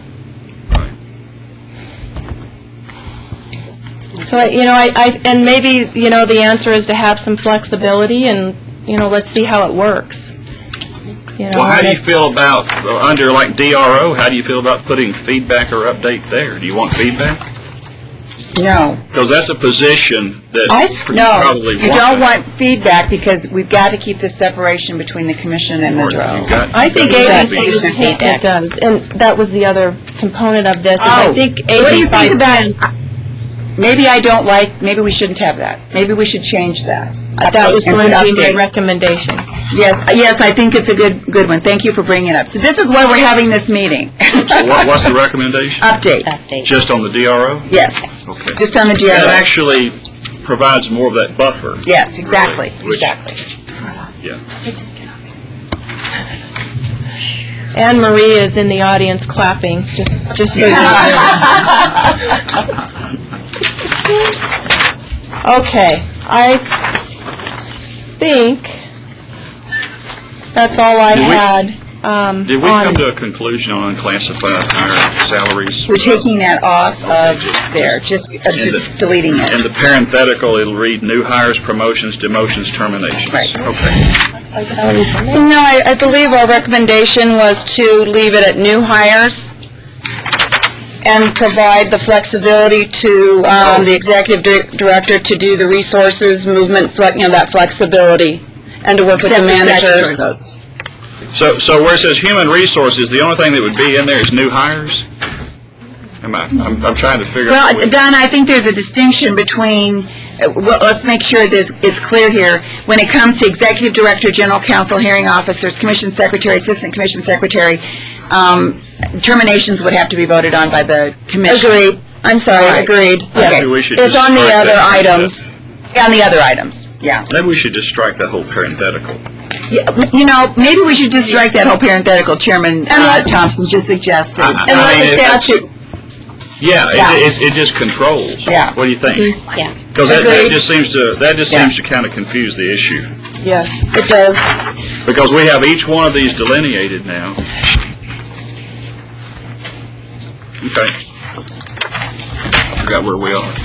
So, I- you know, I, I and maybe, you know, the answer is to have some flexibility and, you know, let's see how it works. You know, Well, how and do you if- feel about, uh, under like D R O, how do you feel about putting feedback or update there? Do you want feedback? No. Because that's a position that I, you no, probably you don't that. want feedback because we've got to keep the separation between the commission and the Or draw. you've got- I think you've A got B C feedback. would take, it does, and that was the other component of this, is I Oh, think what do you A B five think about- ten. maybe I don't like, maybe we shouldn't have that. Maybe we should change that. That was And going to put be my update. recommendation. Yes, yes, I think it's a good, good one. Thank you for bringing it up. So this is why we're having this meeting. So what, what's the recommendation? Update, Update. Just on the D R O? yes. Okay. Just on the G R That O. actually provides more of that buffer. Yes, exactly, Really, which- exactly. Yeah. Anne Marie is in the audience clapping, just, just so you know. Okay, I think that's all I Did we- had. um, Did we on- come to a conclusion on unclassified higher salaries? We're taking that off of there, just uh, And the- deleting In it. the parenthetical, it'll read new hires, promotions, demotions, terminations. Right. Okay. No, I, I believe our recommendation was to leave it at new hires and provide the flexibility to um, the executive dir- director to do the resources, movement, fle- you know, that flexibility, and to work with the Except for statutory managers. votes. So, so where it says human resources, the only thing that would be in there is new hires? Am I, I'm, I'm trying to figure out. Well, Donna, I think there's a distinction between, uh, well, let's make sure this, it's clear here. When it comes to executive director, general counsel, hearing officers, commission secretary, assistant commission secretary, um, terminations would have to be voted on by the commission. Agreed. I'm sorry, All right. agreed. Maybe we should It's just on the strike other that. items. On the other items, yeah. Maybe we should just strike that whole parenthetical. Yeah, You know, maybe we should just strike that whole parenthetical, Chairman uh, let- Thompson just suggested. I- And let the mean, it- statute, Yeah, Yeah. it, it, it just controls. Yeah. What do you think? Yeah. Because that, that Agreed. just seems to, that just Yeah. seems to kind of confuse the issue. Yes. it does. Because we have each one of these delineated now. Okay. I forgot where we are.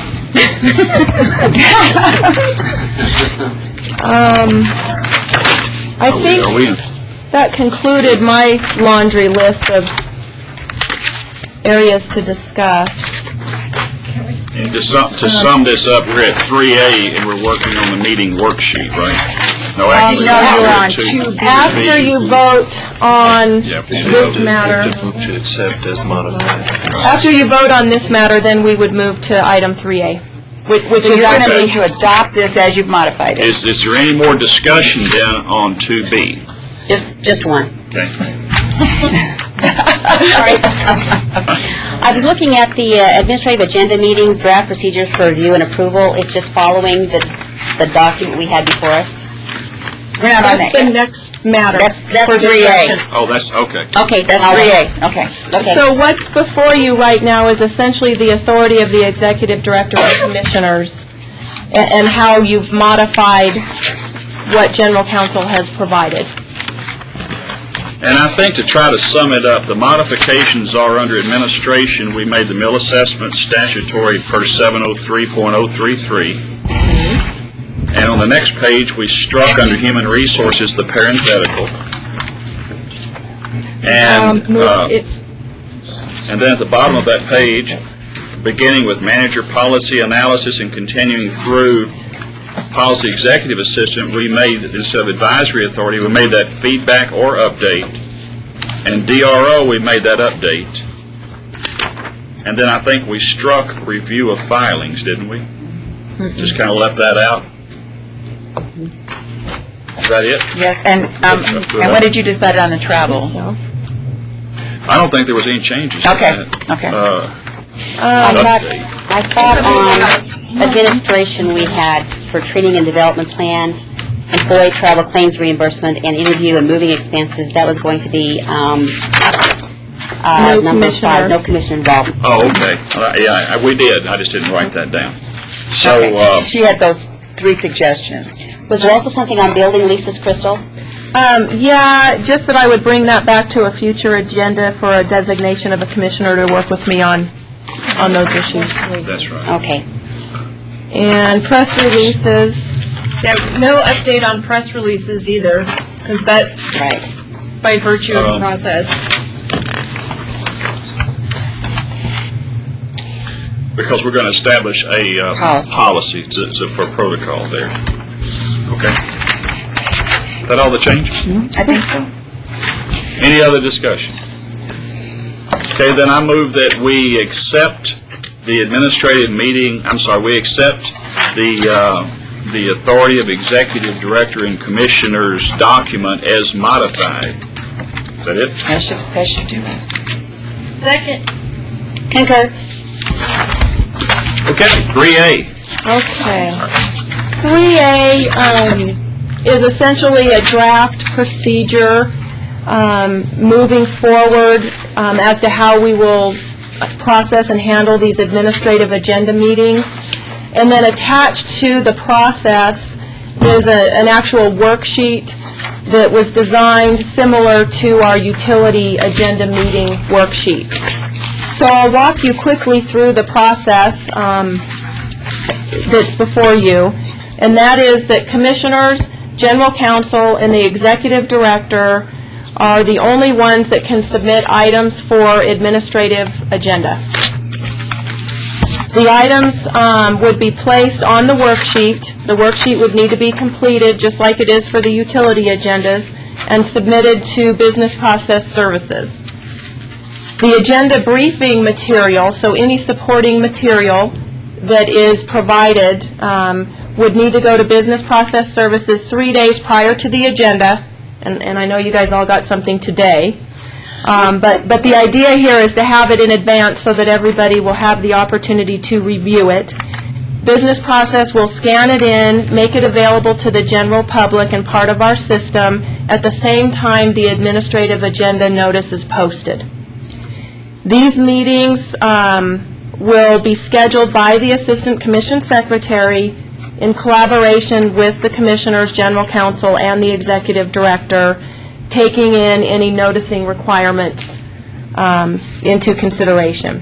Um, I Are we, think are we in? that concluded my laundry list of areas to discuss. And to sum, to sum this up, we're at three A and we're working on the meeting worksheet, right? No, actually, no, we're you're at on two two B. After you vote on Yeah, we should this vote. matter, To accept as modified. after you vote on this matter, then we would move to item three A, which which So is you're going to actually, need to adopt this as you've modified it. Is, is there any more discussion then on two B? Just, just one. Okay. I was looking at the uh, administrative agenda meetings, draft procedures for review and approval. It's just following the, the document we had before us. We're not on that's that the yet. next matter. That's, that's for three discussion. A. Oh, that's, okay. Okay, that's That's three all. A, okay. Okay. So what's before you right now is essentially the authority of the executive director and commissioners, a- and how you've modified what general counsel has provided. And I think to try to sum it up, the modifications are under administration. We made the mill assessment statutory per seven oh three point oh three three. And on the next page, we struck under human resources the parenthetical. And, Um, uh, it- and then at the bottom of that page, beginning with manager policy analysis and continuing through policy executive assistant, we made, instead of advisory authority, we made that feedback or update. And D R O, we made that update. And then I think we struck review of filings, didn't we? Just kind of left that out. Is that it? Yes, and, um, and what did you decide on the travel? So, I don't think there was any changes to Okay, that. okay. Uh, I thought, update. I thought on administration we had for training and development plan, employee travel claims reimbursement, and interview and moving expenses, that was going to be, um, uh, No number five, commissioner. no commissioner involved. Oh, okay. Uh, Yeah, I- we did. I just didn't write that down. So, Okay. uh, She had those three suggestions. Was there also something on building leases, Crystal? Um, yeah, just that I would bring that back to a future agenda for a designation of a commissioner to work with me on, on those issues. that's right. Okay. And press releases, Yeah, no update on press releases either, because that, Right. by virtue of Um, the process. Because we're going to establish a uh, Policy. policy to- to- for protocol there. Okay. Is that all the change? I think so. Any other discussion? Okay, then I move that we accept the administrative meeting, I'm sorry, we accept the, uh, the authority of executive director and commissioners document as modified. Is that it? That should, that should do it. Second. Concur. Okay, three A. Okay. three A um, is essentially a draft procedure um, moving forward um, as to how we will process and handle these administrative agenda meetings. And then attached to the process is a, an actual worksheet that was designed similar to our utility agenda meeting worksheets. So I'll walk you quickly through the process um, that's before you, and that is that commissioners, general counsel, and the executive director are the only ones that can submit items for administrative agenda. The items um, would be placed on the worksheet. The worksheet would need to be completed, just like it is for the utility agendas, and submitted to Business Process Services. The agenda briefing material, so any supporting material that is provided, um, would need to go to Business Process Services three days prior to the agenda, and, and I know you guys all got something today. Um, but, but the idea here is to have it in advance so that everybody will have the opportunity to review it. Business Process will scan it in, make it available to the general public and part of our system at the same time the administrative agenda notice is posted. These meetings um, will be scheduled by the Assistant Commission Secretary in collaboration with the Commissioners, General Counsel, and the Executive Director, taking in any noticing requirements um, into consideration.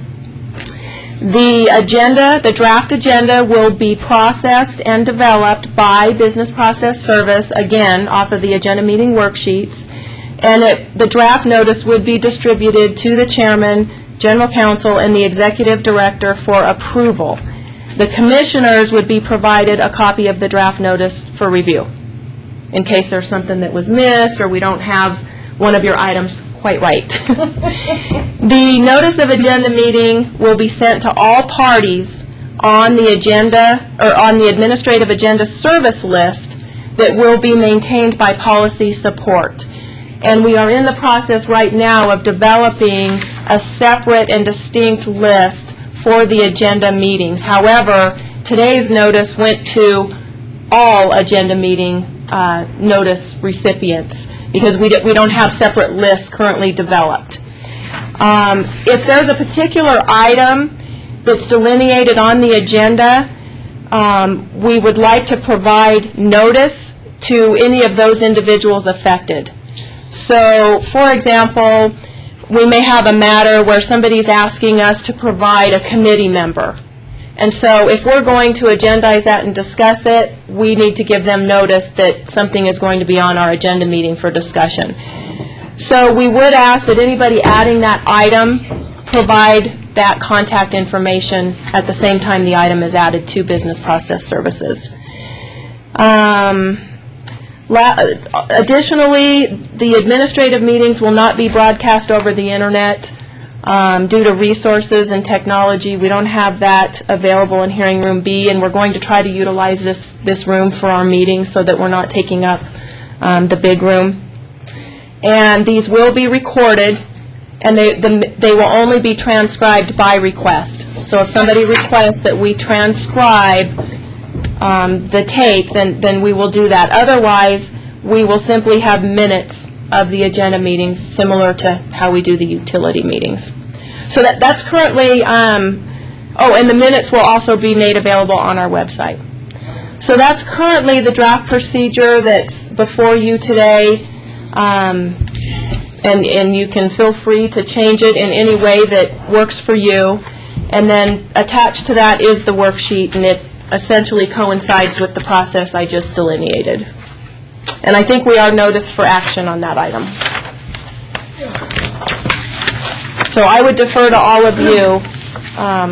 The agenda, the draft agenda, will be processed and developed by Business Process Service, again, off of the agenda meeting worksheets, and it, the draft notice would be distributed to the Chairman, General Counsel, and the Executive Director for approval. The Commissioners would be provided a copy of the draft notice for review, in case there's something that was missed or we don't have one of your items quite right. The notice of agenda meeting will be sent to all parties on the agenda, or on the administrative agenda service list that will be maintained by policy support. And we are in the process right now of developing a separate and distinct list for the agenda meetings. However, today's notice went to all agenda meeting uh, notice recipients because we, do, we don't have separate lists currently developed. Um, if there's a particular item that's delineated on the agenda, um, we would like to provide notice to any of those individuals affected. So, for example, we may have a matter where somebody's asking us to provide a committee member. And so if we're going to agendize that and discuss it, we need to give them notice that something is going to be on our agenda meeting for discussion. So we would ask that anybody adding that item provide that contact information at the same time the item is added to Business Process Services. Um, la additionally, the administrative meetings will not be broadcast over the internet. Um, due to resources and technology, we don't have that available in Hearing Room B, and we're going to try to utilize this, this room for our meetings so that we're not taking up um, the big room. And these will be recorded, and they, the, they will only be transcribed by request. So if somebody requests that we transcribe um, the tape, then, then we will do that. Otherwise, we will simply have minutes of the agenda meetings, similar to how we do the utility meetings. So that, that's currently, um, oh, and the minutes will also be made available on our website. So that's currently the draft procedure that's before you today, um, and, and you can feel free to change it in any way that works for you. And then attached to that is the worksheet, and it essentially coincides with the process I just delineated. And I think we are noticed for action on that item. So I would defer to all of you um,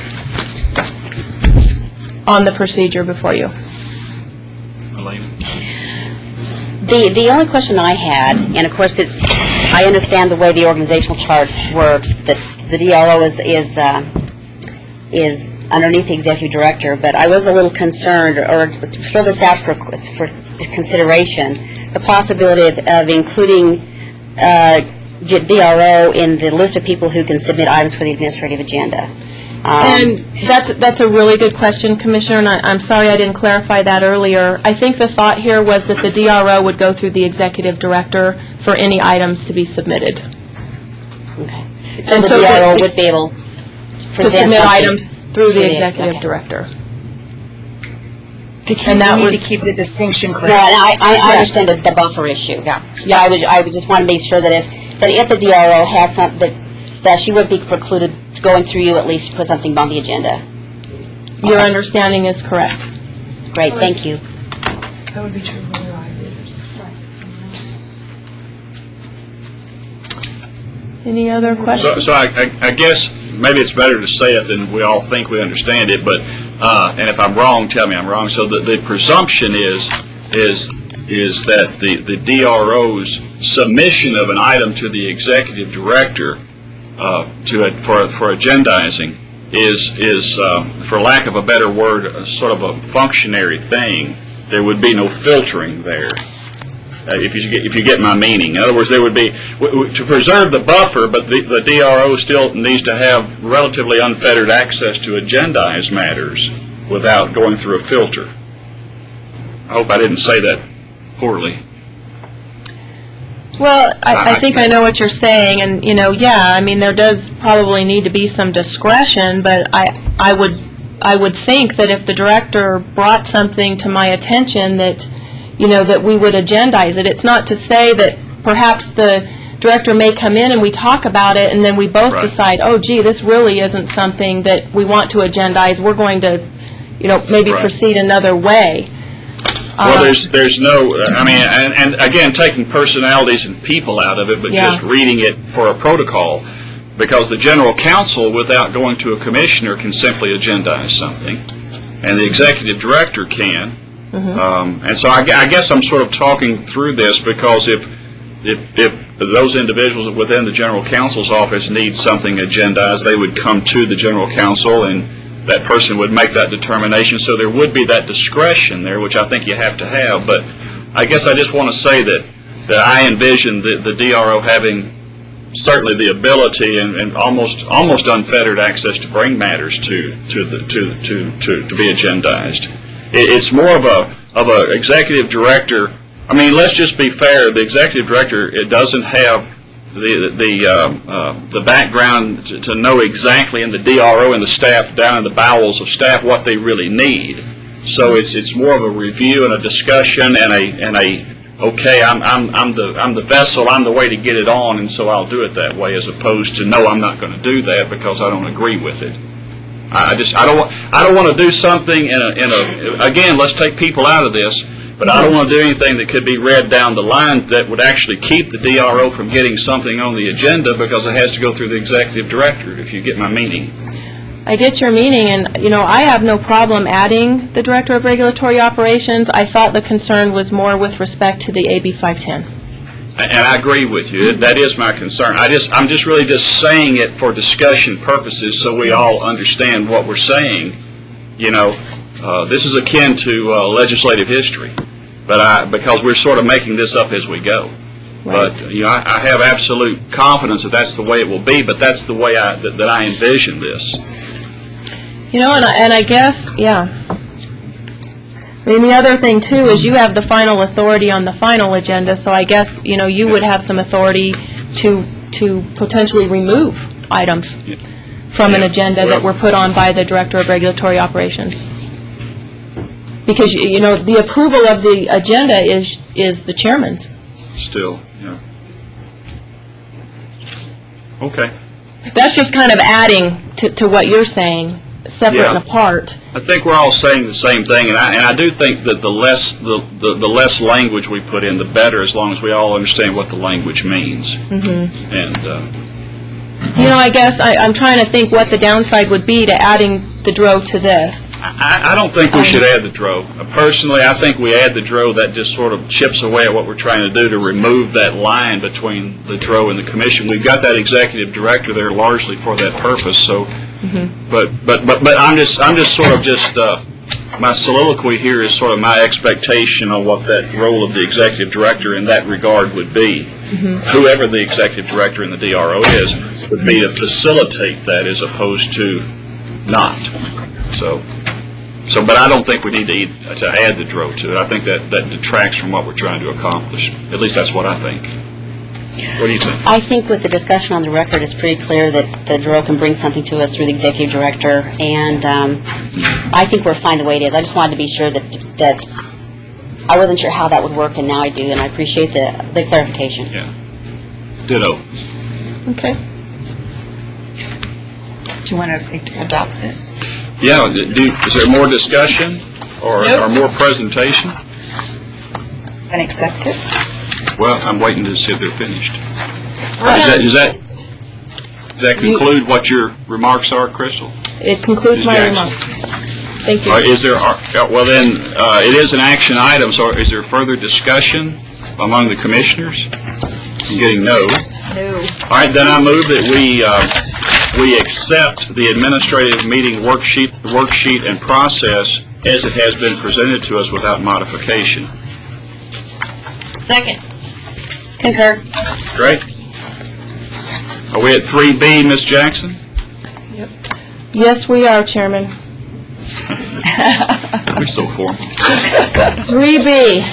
on the procedure before you. Elaine? The, the only question I had, and of course it, I understand the way the organizational chart works, that the D R O is, is uh, is underneath the executive director, but I was a little concerned, or to throw this out for, for consideration, the possibility of, of including uh, D R O in the list of people who can submit items for the administrative agenda. Um, And that's, that's a really good question, Commissioner, and I, I'm sorry I didn't clarify that earlier. I think the thought here was that the D R O would go through the executive director for any items to be submitted. Okay. So And the so D R O the- would be able to To present submit something items through the the- executive okay. director. To keep, And that we need was- to keep the distinction No, clear. and I, I I understand the, the buffer issue. Yeah. Yeah. I would, I would just want to make sure that if, that if the D R O had some, that, that she would be precluded going through you at least to put something on the agenda. Your understanding is correct. Great, thank you. That would be true of other ideas. Any other So, questions? so I, I, I guess maybe it's better to say it than we all think we understand it, but, uh, and if I'm wrong, tell me I'm wrong. So the, the presumption is, is, is that the, the D R O's submission of an item to the executive director, uh, to, a- for, for agendizing is, is, uh, for lack of a better word, a sort of a functionary thing. There would be no filtering there. Uh, if you get if you get my meaning. In other words, there would be w w to preserve the buffer, but the, the D R O still needs to have relatively unfettered access to agendized matters without going through a filter. I hope I didn't say that poorly. Well, I, I think I know what you're saying, and, you know, yeah, I mean, there does probably need to be some discretion, but I, I would, I would think that if the director brought something to my attention that, you know, that we would agendize it. It's not to say that perhaps the director may come in and we talk about it, and then we both Right. decide, oh, gee, this really isn't something that we want to agendize. We're going to, you know, maybe Right. proceed another way. Well, Uh, there's there's no, I mean, and, and again, taking personalities and people out of it, but Yeah. just reading it for a protocol, because the general counsel, without going to a commissioner, can simply agendize something, and the executive director can. Um, and so I, gu- I guess I'm sort of talking through this because if, if if those individuals within the general counsel's office need something agendized, they would come to the general counsel, and that person would make that determination. So there would be that discretion there, which I think you have to have. But I guess I just want to say that, that I envision the, the D R O having certainly the ability and, and almost almost unfettered access to bring matters to to the to to to, to be agendized. It, it's more of a of a executive director. I mean, let's just be fair. The executive director, it doesn't have the the um, uh, the background to, to know exactly, in the D R O and the staff down in the bowels of staff, what they really need. So it's it's more of a review and a discussion and a and a okay, I'm I'm I'm the I'm the vessel, I'm the way to get it on, and so I'll do it that way, as opposed to no, I'm not going to do that because I don't agree with it. I just I don't want I don't want to do something in a in a again, let's take people out of this, but I don't want to do anything that could be read down the line that would actually keep the D R O from getting something on the agenda because it has to go through the executive director, if you get my meaning. I get your meaning, and, you know, I have no problem adding the Director of Regulatory Operations. I thought the concern was more with respect to the A B five ten. And I agree with you. That is my concern. I just, I'm just really just saying it for discussion purposes so we all understand what we're saying. You know, uh, this is akin to uh, legislative history, but I, because we're sort of making this up as we go. But, you know, I, I have absolute confidence that that's the way it will be, but that's the way I, that, that I envision this. You know, and I, and I guess, yeah. I mean, the other thing, too, is you have the final authority on the final agenda, so I guess, you know, you would have some authority to, to potentially remove items from an Yeah. agenda that were put on by the Director of Regulatory Operations. Because, you you know, the approval of the agenda is, is the chairman's. Still, yeah. Okay. That's just kind of adding to, to what you're saying, separate Yeah. and apart. I think we're all saying the same thing, and I, and I do think that the less the, the, the less language we put in, the better, as long as we all understand what the language means. Mm-hmm. And uh, You know, I guess I, I'm trying to think what the downside would be to adding the D R O to this. I, I don't think we should add the D R O. Personally, I think we add the D R O, that just sort of chips away at what we're trying to do to remove that line between the D R O and the Commission. We've got that executive director there largely for that purpose, so But, but, but, but I'm just, I'm just sort of just, uh, my soliloquy here is sort of my expectation on what that role of the executive director in that regard would be. Whoever the executive director in the D R O is, would be to facilitate that as opposed to not. So, so, but I don't think we need to, eat, to add the D R O to it. I think that, that detracts from what we're trying to accomplish. At least that's what I think. What do you think? I think with the discussion on the record, it's pretty clear that the D R O can bring something to us through the executive director, and um, I think we're fine the way it is. I just wanted to be sure that, that I wasn't sure how that would work, and now I do, and I appreciate the, the clarification. Yeah. Ditto. Okay. Do you want to adopt this? Yeah, do, is there more discussion or, Nope. or more presentation? And accept it? Well, I'm waiting to see if they're finished. Does that, does that, does that conclude what your remarks are, Crystal? It concludes Miz my Jackson. remarks. Thank you. All right, is there, are- uh, well then, uh, it is an action item, so is there further discussion among the commissioners? I'm getting no. No. All right, then I move that we, uh, we accept the administrative meeting worksheet, worksheet and process as it has been presented to us without modification. Second. Concur. Great. Are we at three B, Miz Jackson? Yes, we are, Chairman. We're so formal. three B.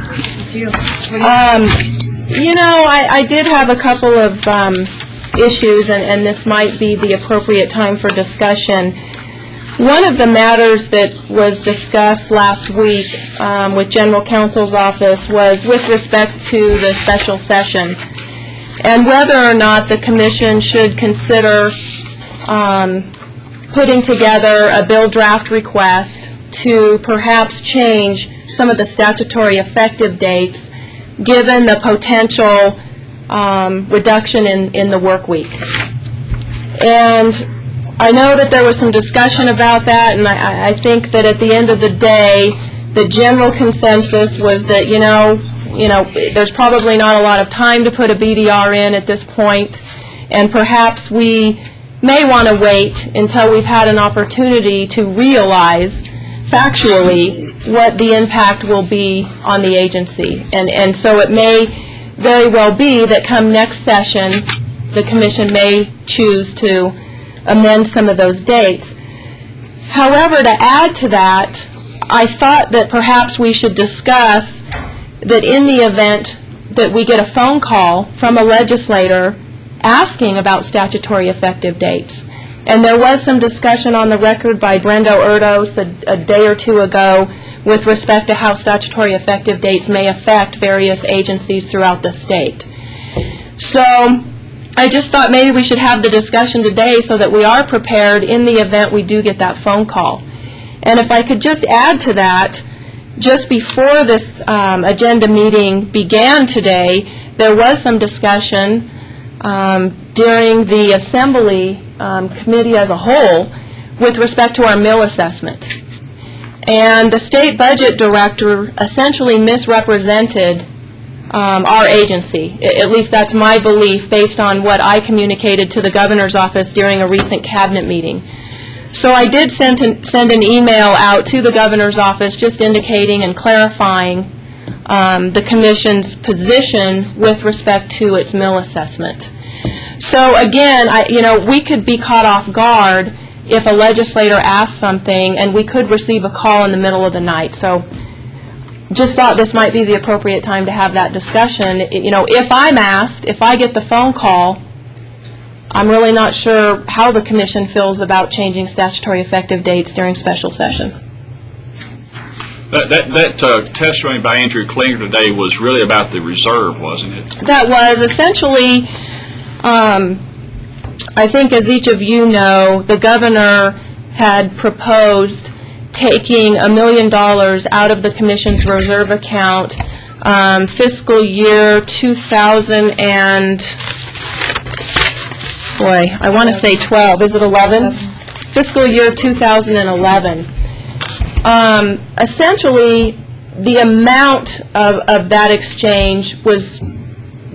Um, you know, I, I did have a couple of um, issues, and, and this might be the appropriate time for discussion. One of the matters that was discussed last week um, with General Counsel's office was with respect to the special session, and whether or not the Commission should consider um, putting together a bill draft request to perhaps change some of the statutory effective dates given the potential um, reduction in, in the work week. And I know that there was some discussion about that, and I, I think that at the end of the day, the general consensus was that, you know, you know, there's probably not a lot of time to put a B D R in at this point, and perhaps we may want to wait until we've had an opportunity to realize factually what the impact will be on the agency. And, and so it may very well be that come next session, the Commission may choose to amend some of those dates. However, to add to that, I thought that perhaps we should discuss that in the event that we get a phone call from a legislator asking about statutory effective dates. And there was some discussion on the record by Brendo Erdos a, a day or two ago with respect to how statutory effective dates may affect various agencies throughout the state. So I just thought maybe we should have the discussion today so that we are prepared in the event we do get that phone call. And if I could just add to that, just before this um, agenda meeting began today, there was some discussion um, during the Assembly um, Committee as a whole with respect to our mill assessment. And the State Budget Director essentially misrepresented Um, our agency. I- At least that's my belief based on what I communicated to the Governor's office during a recent cabinet meeting. So I did send an, send an email out to the Governor's office just indicating and clarifying um, the Commission's position with respect to its mill assessment. So again, I, you know, we could be caught off guard if a legislator asked something and we could receive a call in the middle of the night. So just thought this might be the appropriate time to have that discussion. You know, if I'm asked, if I get the phone call, I'm really not sure how the Commission feels about changing statutory effective dates during special session. That, that, that uh, testimony by Andrew Klinger today was really about the reserve, wasn't it? That was essentially, um, I think as each of you know, the Governor had proposed taking a million dollars out of the Commission's reserve account um, fiscal year two thousand and, boy, I want to say twelve, is it eleven? Fiscal year two thousand eleven. Um, essentially, the amount of, of that exchange was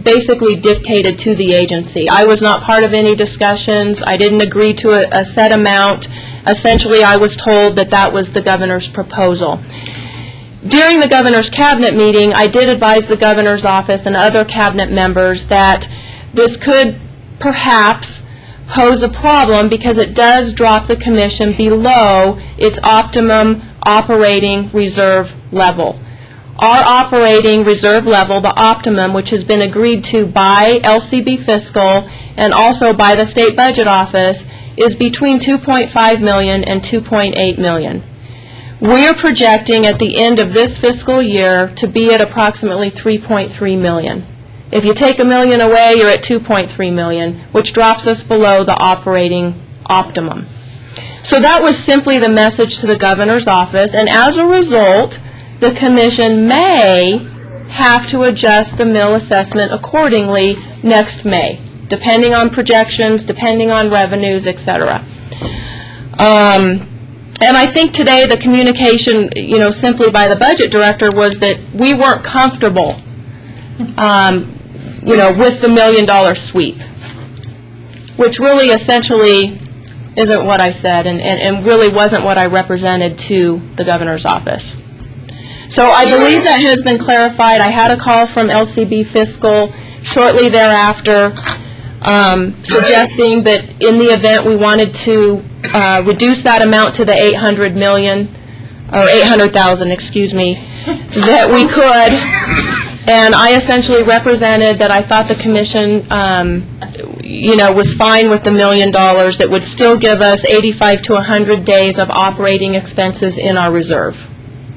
basically dictated to the agency. I was not part of any discussions. I didn't agree to a, a set amount. Essentially, I was told that that was the governor's proposal. During the governor's cabinet meeting, I did advise the governor's office and other cabinet members that this could perhaps pose a problem because it does drop the commission below its optimum operating reserve level. Our operating reserve level, the optimum, which has been agreed to by L C B Fiscal and also by the State Budget Office, is between two point five million dollars and two point eight million dollars. We're projecting at the end of this fiscal year to be at approximately three point three million dollars. If you take a million away, you're at two point three million dollars, which drops us below the operating optimum. So that was simply the message to the governor's office, and as a result, the commission may have to adjust the mill assessment accordingly next May, depending on projections, depending on revenues, et cetera. Um, and I think today the communication, you know, simply by the budget director was that we weren't comfortable, um, you know, with the million dollar sweep, which really essentially isn't what I said and, and, and really wasn't what I represented to the governor's office. So I believe that has been clarified. I had a call from L C B Fiscal shortly thereafter um, suggesting that in the event we wanted to uh, reduce that amount to the eight hundred million, or eight hundred thousand, excuse me, that we could. And I essentially represented that I thought the commission, um, you know, was fine with the million dollars. It would still give us eighty-five to one hundred days of operating expenses in our reserve.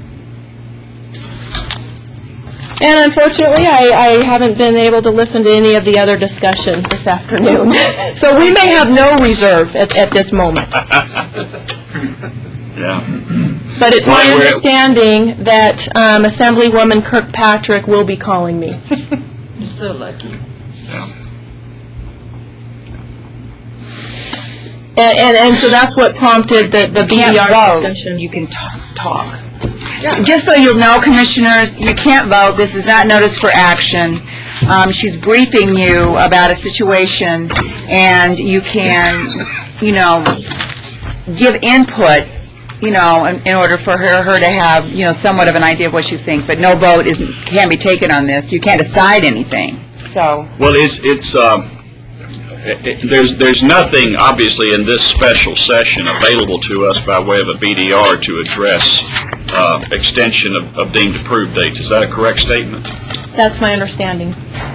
And unfortunately, I, I haven't been able to listen to any of the other discussion this afternoon. So we may have no reserve at, at this moment. Yeah. But it's my Well, we're- understanding that um, Assemblywoman Kirkpatrick will be calling me. You're so lucky. And, and, and so that's what prompted the, the B D Can't R vote. discussion. You can talk. talk. Just so you'll know, Commissioners, you can't vote. This is not notice for action. Um, she's briefing you about a situation, and you can, you know, give input, you know, in, in order for her, her to have, you know, somewhat of an idea of what you think. But no vote isn't can be taken on this. You can't decide anything. So. Well, it's, it's, um, it- it- there's, there's nothing, obviously, in this special session available to us by way of a B D R to address uh, extension of of deemed approved dates. Is that a correct statement? That's my understanding.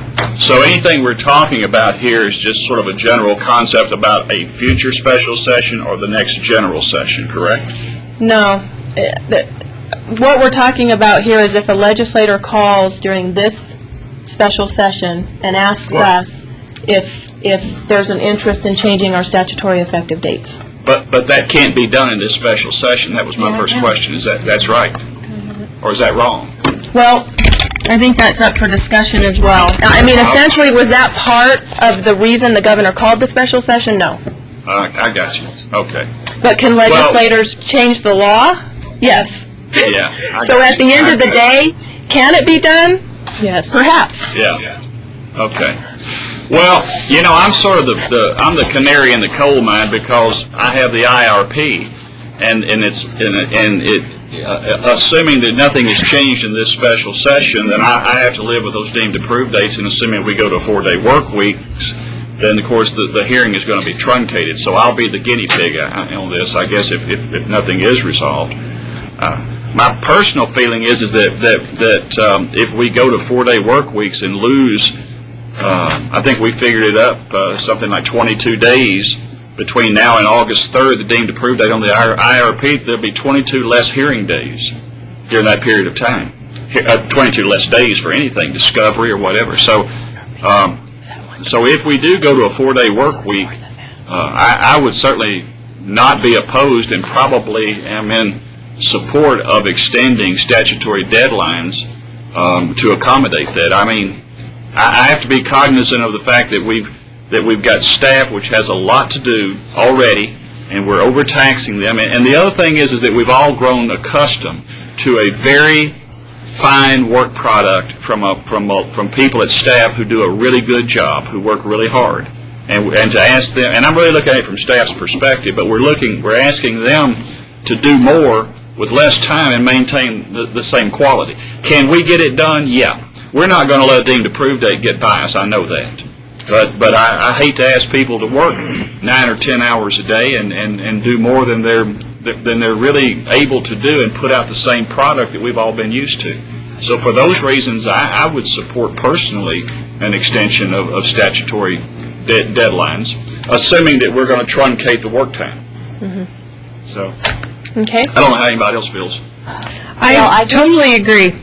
So anything we're talking about here is just sort of a general concept about a future special session or the next general session, correct? No. Uh, the- What we're talking about here is if a legislator calls during this special session and asks Well- us if, if there's an interest in changing our statutory effective dates. But, but that can't be done in this special session. That was my first question. Is that, that's right? Or is that wrong? Well, I think that's up for discussion as well. I mean, essentially, was that part of the reason the governor called the special session? No. Uh, I got you. Okay. But can legislators change the law? Yes. Yeah. I So got at the you. end I of the got day, can it be done? Yes. Perhaps. you. Yeah. Okay. Well, you know, I'm sort of the, the I'm the canary in the coal mine because I have the I R P, and and it's and, and it uh, assuming that nothing has changed in this special session, then I, I have to live with those deemed approved dates, and assuming we go to four-day work weeks, then of course the, the hearing is going to be truncated. So I'll be the guinea pig on this, I guess, if if, if nothing is resolved. Uh, my personal feeling is is that that that um, if we go to four-day work weeks and lose. Uh, I think we figured it up, uh, something like twenty-two days between now and August third, the deemed approved date on the I R P. There'll be twenty-two less hearing days during that period of time. He- uh, twenty-two less days for anything, discovery or whatever. So, um, so if we do go to a four-day work week, uh, I, I would certainly not be opposed and probably am in support of extending statutory deadlines um, to accommodate that. I mean, I have to be cognizant of the fact that we've that we've got staff which has a lot to do already, and we're overtaxing them. And, and the other thing is, is that we've all grown accustomed to a very fine work product from a, from a, from people at staff who do a really good job, who work really hard, and and to ask them, and I'm really looking at it from staff's perspective, but we're looking, we're asking them to do more with less time and maintain the, the same quality. Can we get it done? Yeah. We're not going to let a deemed approved date get by us. I know that. But but I, I hate to ask people to work nine or ten hours a day and, and, and do more than they're than they're really able to do and put out the same product that we've all been used to. So for those reasons, I, I would support personally an extension of, of statutory de deadlines, assuming that we're going to truncate the work time. Mm-hmm. So. Okay. I don't know how anybody else feels. I, Well, I totally agree.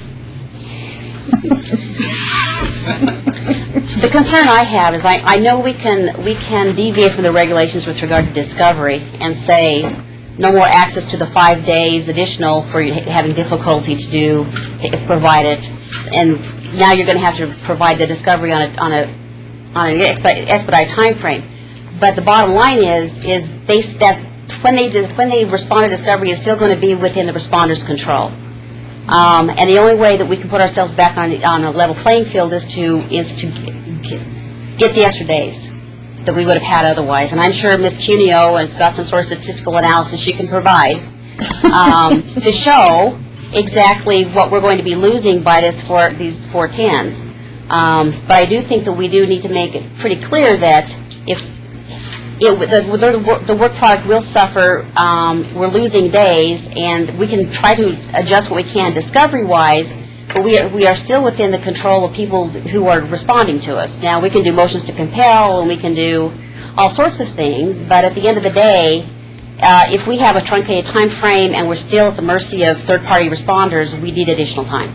The concern I have is I, I know we can we can deviate from the regulations with regard to discovery and say no more access to the five days additional for you having difficulty to do, to provide it, and now you're going to have to provide the discovery on a on a on an expedite, expedite time frame. But the bottom line is is they that when they did, when they respond to discovery is still going to be within the responder's control. Um, and the only way that we can put ourselves back on on a level playing field is to is to get, get the extra days that we would have had otherwise. And I'm sure Miz Cuneo has got some sort of statistical analysis she can provide um, to show exactly what we're going to be losing by this for these four cans. Um, but I do think that we do need to make it pretty clear that if it, the, the, the work product will suffer, um, we're losing days, and we can try to adjust what we can discovery-wise, but we are, we are still within the control of people who are responding to us. Now, we can do motions to compel, and we can do all sorts of things, but at the end of the day, uh, if we have a truncated time frame and we're still at the mercy of third-party responders, we need additional time.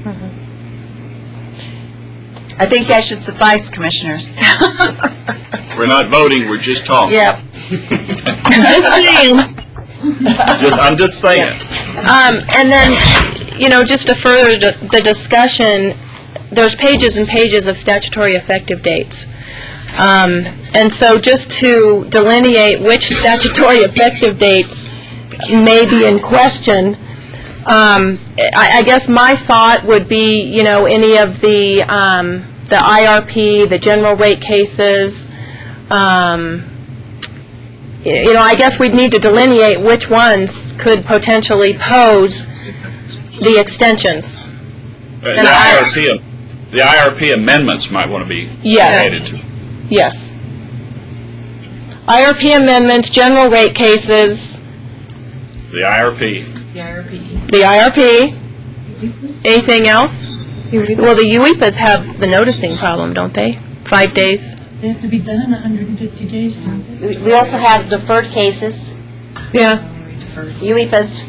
I think that should suffice, Commissioners. We're not voting, we're just talking. Yep. Just saying. Just, I'm just saying. Um, and then, you know, just to further the the discussion, there's pages and pages of statutory effective dates. Um, and so just to delineate which statutory effective dates may be in question, um, I, I guess my thought would be, you know, any of the, um, the I R P, the general rate cases, um, you know, I guess we'd need to delineate which ones could potentially pose the extensions. Uh, The I R P, the I R P amendments might want to be Yes. added to. Yes. I R P amendments, general rate cases, The I R P. the I R P. Anything else? Well, the U E P As have the noticing problem, don't they? Five days. They have to be done in one hundred fifty days, don't they? We we also have deferred cases, Yeah. U E P As.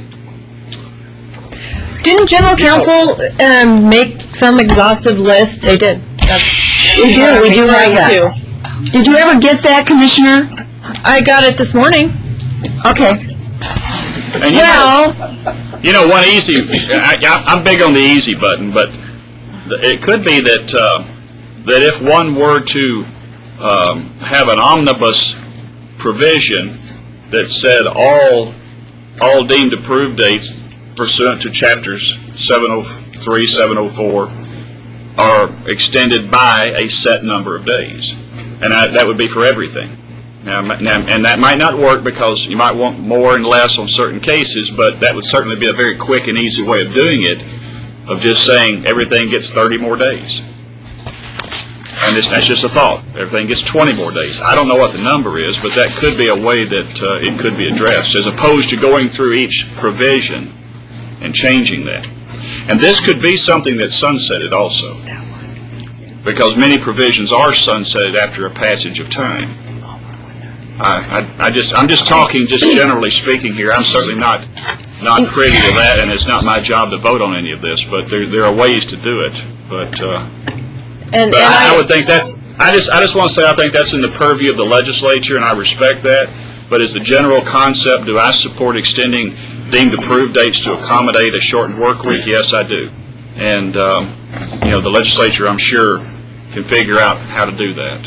Didn't general counsel um, make some exhaustive list? They did. We do, we do have that. Did you ever get that, Commissioner? I got it this morning. Okay. And you know, you know, one easy, I, I- I'm big on the easy button, but th- it could be that, uh, that if one were to um, have an omnibus provision that said all, all deemed approved dates pursuant to chapters seven oh three, seven oh four are extended by a set number of days. And I, that would be for everything. Now, now, and that might not work because you might want more and less on certain cases, but that would certainly be a very quick and easy way of doing it, of just saying everything gets thirty more days. And it's, that's just a thought. Everything gets twenty more days. I don't know what the number is, but that could be a way that uh, it could be addressed, as opposed to going through each provision and changing that. And this could be something that's sunsetted also, because many provisions are sunsetted after a passage of time. I, I, I just, I'm just talking, just generally speaking here. I'm certainly not, not privy to that, and it's not my job to vote on any of this. But there, there are ways to do it. But, uh, And, but and I, I would think that's. I just, I just want to say I think that's in the purview of the legislature, and I respect that. But as the general concept, do I support extending deemed approved dates to accommodate a shortened work week? Yes, I do. And um, you know, the legislature, I'm sure, can figure out how to do that.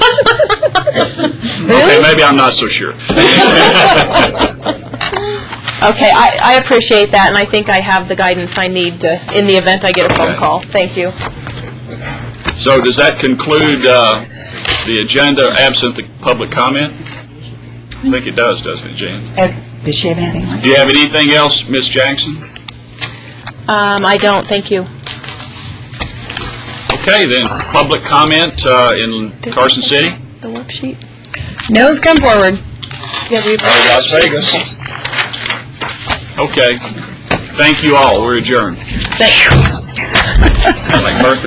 Okay, maybe I'm not so sure. Okay, I, I appreciate that, and I think I have the guidance I need to, in the event I get a phone Okay. call. Thank you. So does that conclude uh, the agenda absent the public comment? I think it does, doesn't it, Jan? Uh, Does she have anything like Do you have anything else, Miz Jackson? Um, I don't, thank you. Okay, then, public comment uh, in Carson City? The worksheet? No's come forward. Yeah, we Las Vegas. Okay. Thank you all. We're adjourned. Thank- Like Murphy.